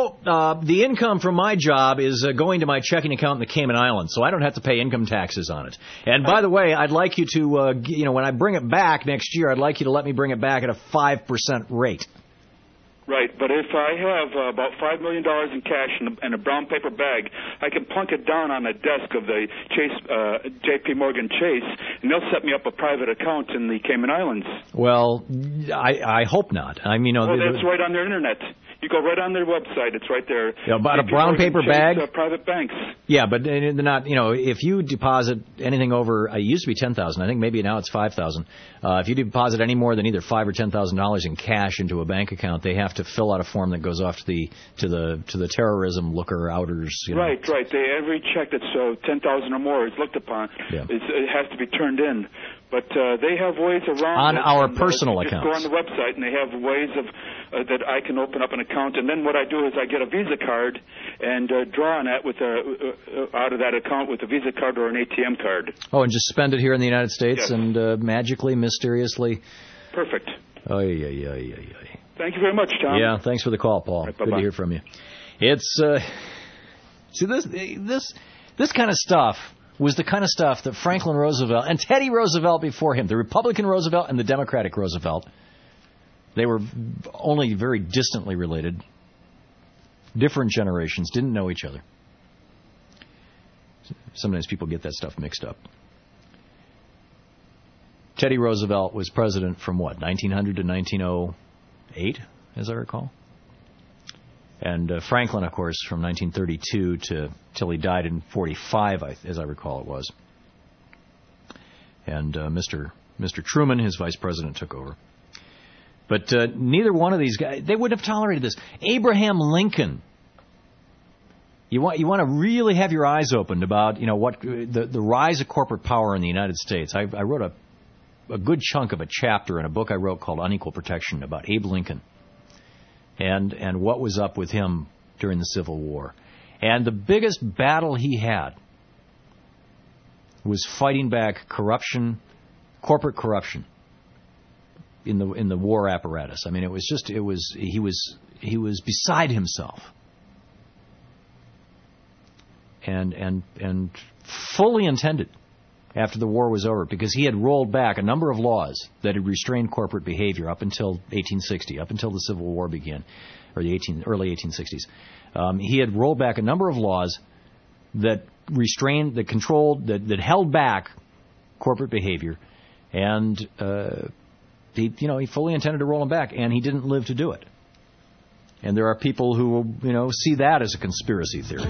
S14: the income from my job is going to my checking account in the Cayman Islands, so I don't have to pay income taxes on it. And by the way, I'd like you to, when I bring it back next year, I'd like you to let me bring it back at a 5% rate.
S9: Right, but if I have about $5 million in cash in a brown paper bag, I can plunk it down on the desk of the J.P. Morgan Chase, and they'll set me up a private account in the Cayman Islands.
S14: Well, I hope not. I mean,
S9: that's right on their internet. You go right on their website. It's right there.
S14: About a brown paper bag?
S9: Private banks.
S14: Yeah, but they're not, if you deposit anything over, it used to be $10,000. I think maybe now it's $5,000. If you deposit any more than either $5,000 or $10,000 in cash into a bank account, they have to fill out a form that goes off to the terrorism looker outers.
S9: Right. Every check that's $10,000 or more is looked upon.
S14: Yeah.
S9: It has to be turned in. But they have ways around
S14: on our personal accounts.
S9: Just go on the website, and they have ways of that I can open up an account. And then what I do is I get a Visa card and draw on that out of that account with a Visa card or an ATM card.
S14: Oh, and just spend it here in the United States and magically, mysteriously.
S9: Perfect.
S14: Ay.
S9: Thank you very much, Tom.
S14: Yeah, thanks for the call, Paul.
S9: Right,
S14: good to hear from you. It's this kind of stuff was the kind of stuff that Franklin Roosevelt and Teddy Roosevelt before him, the Republican Roosevelt and the Democratic Roosevelt, they were only very distantly related, different generations, didn't know each other. Sometimes people get that stuff mixed up. Teddy Roosevelt was president from 1900 to 1908, as I recall. And Franklin, of course, from 1932 till he died in 45, as I recall it was. And Mr. Truman, his vice president, took over. But neither one of these guys, they wouldn't have tolerated this. Abraham Lincoln. You want to really have your eyes opened about what the rise of corporate power in the United States. I wrote a good chunk of a chapter in a book I wrote called Unequal Protection about Abe Lincoln. And what was up with him during the Civil War. And the biggest battle he had was fighting back corruption, corporate corruption in the war apparatus. I mean, he was beside himself. And fully intended after the war was over, because he had rolled back a number of laws that had restrained corporate behavior up until 1860, up until the Civil War began, or the early 1860s. He had rolled back a number of laws that restrained, that controlled, that held back corporate behavior, and he fully intended to roll them back, and he didn't live to do it. And there are people who see that as a conspiracy theory.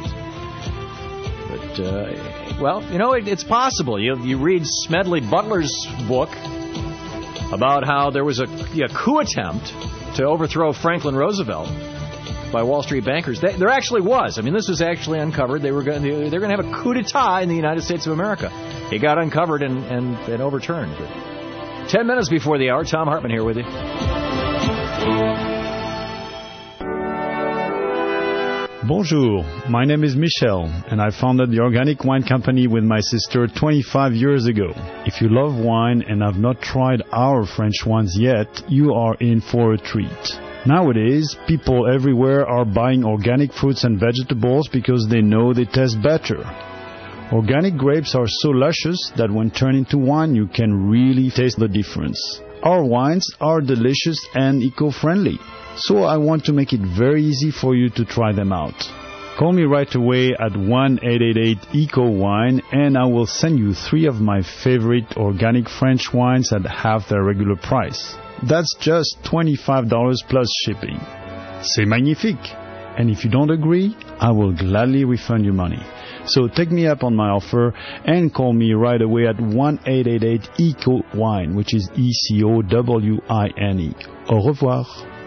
S14: It's possible. You read Smedley Butler's book about how there was a coup attempt to overthrow Franklin Roosevelt by Wall Street bankers. There actually was. I mean, this was actually uncovered. They were going to have a coup d'etat in the United States of America. It got uncovered and overturned. But 10 minutes before the hour, Tom Hartman here with you.
S21: Bonjour, my name is Michel, and I founded the organic wine company with my sister 25 years ago. If you love wine and have not tried our French wines yet, you are in for a treat. Nowadays, people everywhere are buying organic fruits and vegetables because they know they taste better. Organic grapes are so luscious that when turned into wine, you can really taste the difference. Our wines are delicious and eco-friendly, so I want to make it very easy for you to try them out. Call me right away at 1-888-ECO-WINE and I will send you 3 of my favorite organic French wines at half their regular price. That's just $25 plus shipping. C'est magnifique! And if you don't agree, I will gladly refund your money. So take me up on my offer and call me right away at 1-888-ECO-WINE, which is ECOWINE. Au revoir.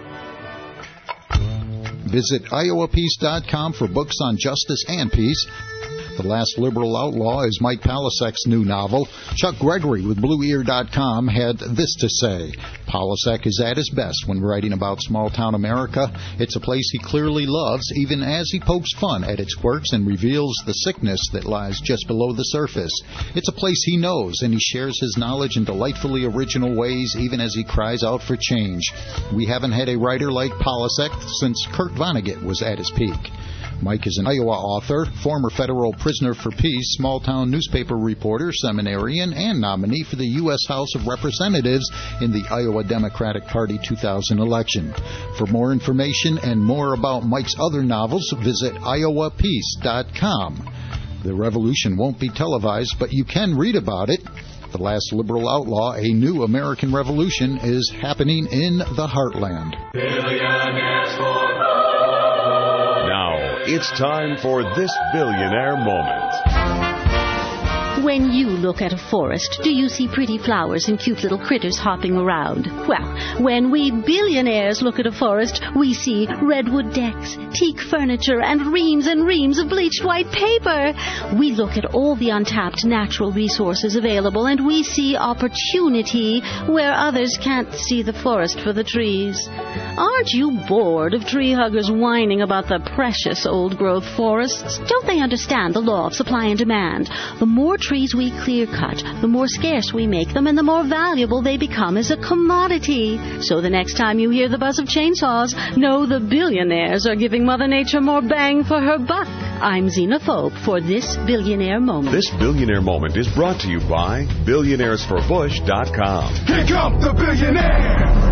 S22: Visit iowapeace.com for books on justice and peace. The Last Liberal Outlaw is Mike Palasek's new novel. Chuck Gregory with BlueEar.com had this to say. Palasek is at his best when writing about small-town America. It's a place he clearly loves, even as he pokes fun at its quirks and reveals the sickness that lies just below the surface. It's a place he knows, and he shares his knowledge in delightfully original ways, even as he cries out for change. We haven't had a writer like Palasek since Kurt Vonnegut was at his peak. Mike is an Iowa author, former federal prisoner for peace, small-town newspaper reporter, seminarian, and nominee for the U.S. House of Representatives in the Iowa Democratic Party 2000 election. For more information and more about Mike's other novels, visit iowapeace.com. The revolution won't be televised, but you can read about it. The Last Liberal Outlaw, A New American Revolution, is happening in the heartland.
S10: Billionaires for It's time for This Billionaire Moment.
S11: When you look at a forest, do you see pretty flowers and cute little critters hopping around? Well, when we billionaires look at a forest, we see redwood decks, teak furniture, and reams of bleached white paper. We look at all the untapped natural resources available, and we see opportunity where others can't see the forest for the trees. Aren't you bored of tree huggers whining about the precious old-growth forests? Don't they understand the law of supply and demand? The more trees we clear-cut, the more scarce we make them, and the more valuable they become as a commodity. So the next time you hear the buzz of chainsaws, know the billionaires are giving Mother Nature more bang for her buck. I'm Zena Phobe for This Billionaire Moment.
S10: This Billionaire Moment is brought to you by BillionairesForBush.com.
S18: Here comes the billionaire!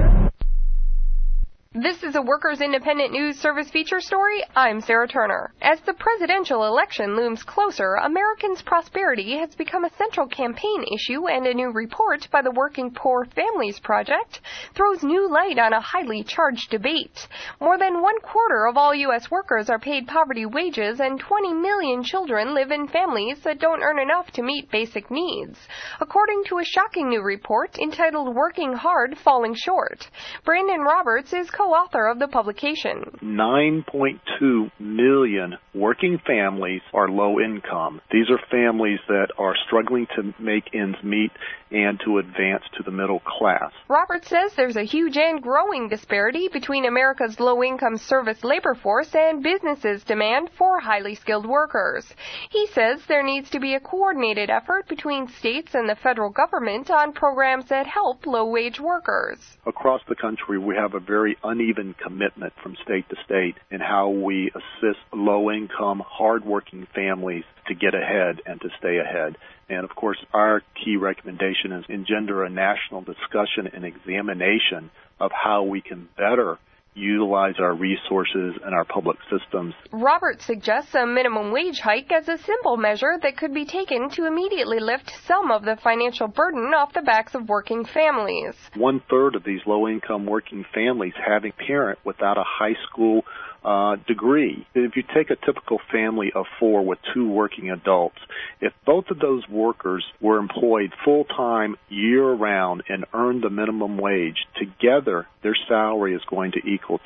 S23: This is a Workers Independent News Service feature story. I'm Sarah Turner. As the presidential election looms closer, Americans' prosperity has become a central campaign issue, and a new report by the Working Poor Families Project throws new light on a highly charged debate. More than 1/4 of all U.S. workers are paid poverty wages, and 20 million children live in families that don't earn enough to meet basic needs, according to a shocking new report entitled Working Hard, Falling Short. Brandon Roberts is co-author of the publication.
S19: 9.2 million working families are low income. These are families that are struggling to make ends meet and to advance to the middle class.
S23: Roberts says there's a huge and growing disparity between America's low-income service labor force and businesses' demand for highly skilled workers. He says there needs to be a coordinated effort between states and the federal government on programs that help low-wage workers.
S19: Across the country, we have a very uneven commitment from state to state in how we assist low-income, hard-working families to get ahead and to stay ahead. And, of course, our key recommendation is engender a national discussion and examination of how we can better utilize our resources and our public systems.
S23: Roberts suggests a minimum wage hike as a simple measure that could be taken to immediately lift some of the financial burden off the backs of working families.
S19: 1/3 of these low-income working families have a parent without a high school degree. If you take a typical family of 4 with 2 working adults, if both of those workers were employed full-time year-round and earned the minimum wage, together their salary is going to equal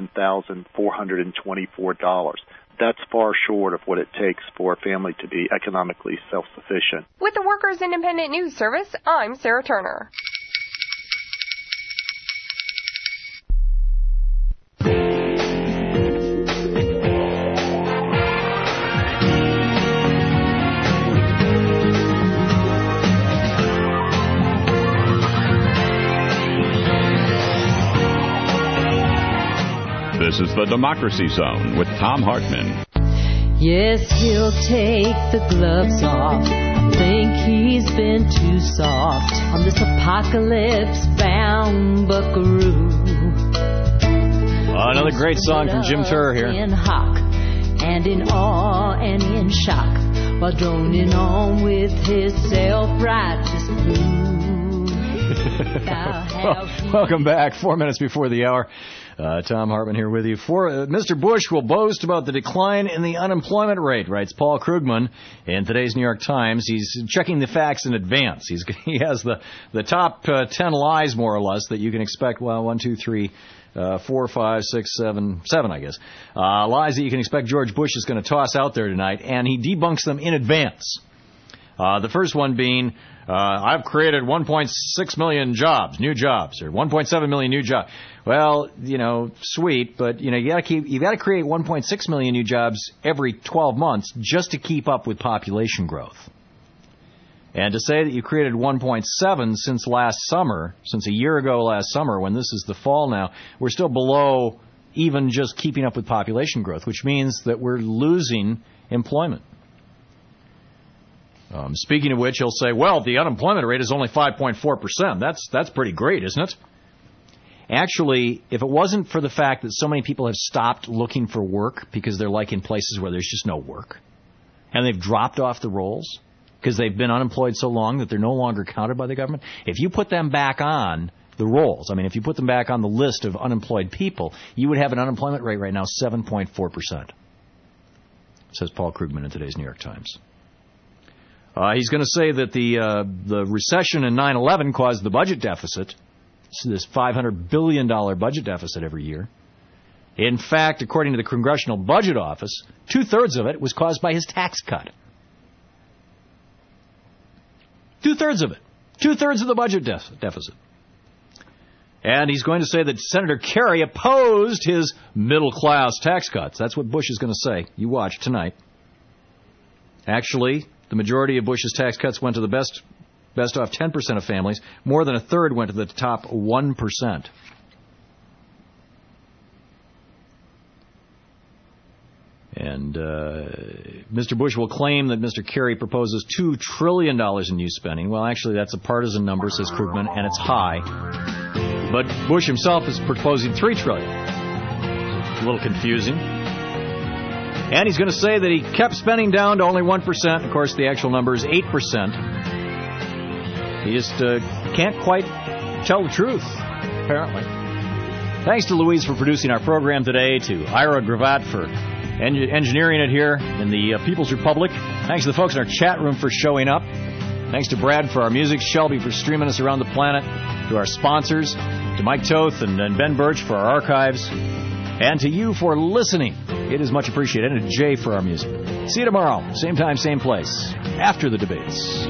S19: $21,424. That's far short of what it takes for a family to be economically self-sufficient.
S23: With the Workers Independent News Service, I'm Sarah Turner.
S13: This is the Democracy Zone with Tom Hartman.
S12: Yes, he'll take the gloves off. I think he's been too soft on this apocalypse-bound buckaroo.
S14: Another great song from Jim Turr here.
S12: In hock and in awe and in shock, while droning on with his self-righteous blues.
S14: Welcome back. 4 minutes before the hour. Tom Hartman here with you. Mr. Bush will boast about the decline in the unemployment rate, writes Paul Krugman in today's New York Times. He's checking the facts in advance. He has the top 10 lies, more or less, that you can expect. Well, 1, 2, 3, 4, 5, 6, 7, I guess. Lies that you can expect George Bush is going to toss out there tonight, and he debunks them in advance. The first one being, I've created 1.6 million jobs, new jobs, or 1.7 million new jobs. Well, sweet, but you got to create 1.6 million new jobs every 12 months just to keep up with population growth. And to say that you created 1.7 since a year ago last summer, when this is the fall now, we're still below even just keeping up with population growth, which means that we're losing employment. Speaking of which, he'll say, well, the unemployment rate is only 5.4%. That's pretty great, isn't it? Actually, if it wasn't for the fact that so many people have stopped looking for work because they're like in places where there's just no work, and they've dropped off the rolls because they've been unemployed so long that they're no longer counted by the government, if you put them back on the rolls, if you put them back on the list of unemployed people, you would have an unemployment rate right now 7.4%, says Paul Krugman in today's New York Times. He's going to say that the recession in 9/11 caused the budget deficit, this $500 billion budget deficit every year. In fact, according to the Congressional Budget Office, 2/3 of it was caused by his tax cut. 2/3 of it. 2/3 of the budget deficit. And he's going to say that Senator Kerry opposed his middle-class tax cuts. That's what Bush is going to say. You watch tonight. Actually, the majority of Bush's tax cuts went to the best off 10% of families. More than a third went to the top 1%. And Mr. Bush will claim that Mr. Kerry proposes $2 trillion in new spending. Well, actually, that's a partisan number, says Krugman, and it's high. But Bush himself is proposing $3 trillion. It's a little confusing. And he's going to say that he kept spending down to only 1%. Of course, the actual number is 8%. He just can't quite tell the truth, apparently. Thanks to Louise for producing our program today, to Ira Gravatt for engineering it here in the People's Republic. Thanks to the folks in our chat room for showing up. Thanks to Brad for our music, Shelby for streaming us around the planet, to our sponsors, to Mike Toth and Ben Birch for our archives, and to you for listening. It is much appreciated. And to Jay for our music. See you tomorrow, same time, same place, after the debates.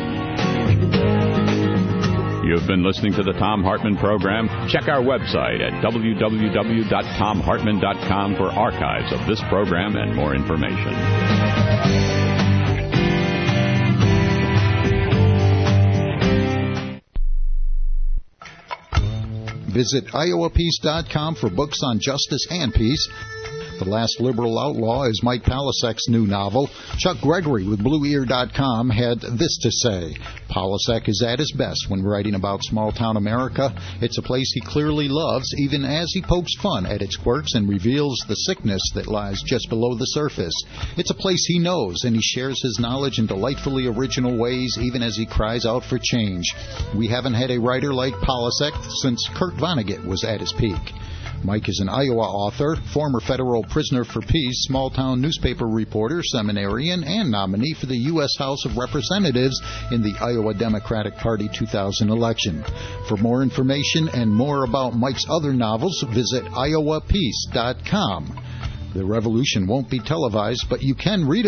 S13: You've been listening to the Tom Hartman Program. Check our website at www.tomhartman.com for archives of this program and more information.
S22: Visit iowapeace.com for books on justice and peace. The Last Liberal Outlaw is Mike Palasek's new novel. Chuck Gregory with BlueEar.com had this to say. Palasek is at his best when writing about small-town America. It's a place he clearly loves, even as he pokes fun at its quirks and reveals the sickness that lies just below the surface. It's a place he knows, and he shares his knowledge in delightfully original ways, even as he cries out for change. We haven't had a writer like Palasek since Kurt Vonnegut was at his peak. Mike is an Iowa author, former federal prisoner for peace, small-town newspaper reporter, seminarian, and nominee for the U.S. House of Representatives in the Iowa Democratic Party 2000 election. For more information and more about Mike's other novels, visit iowapeace.com. The revolution won't be televised, but you can read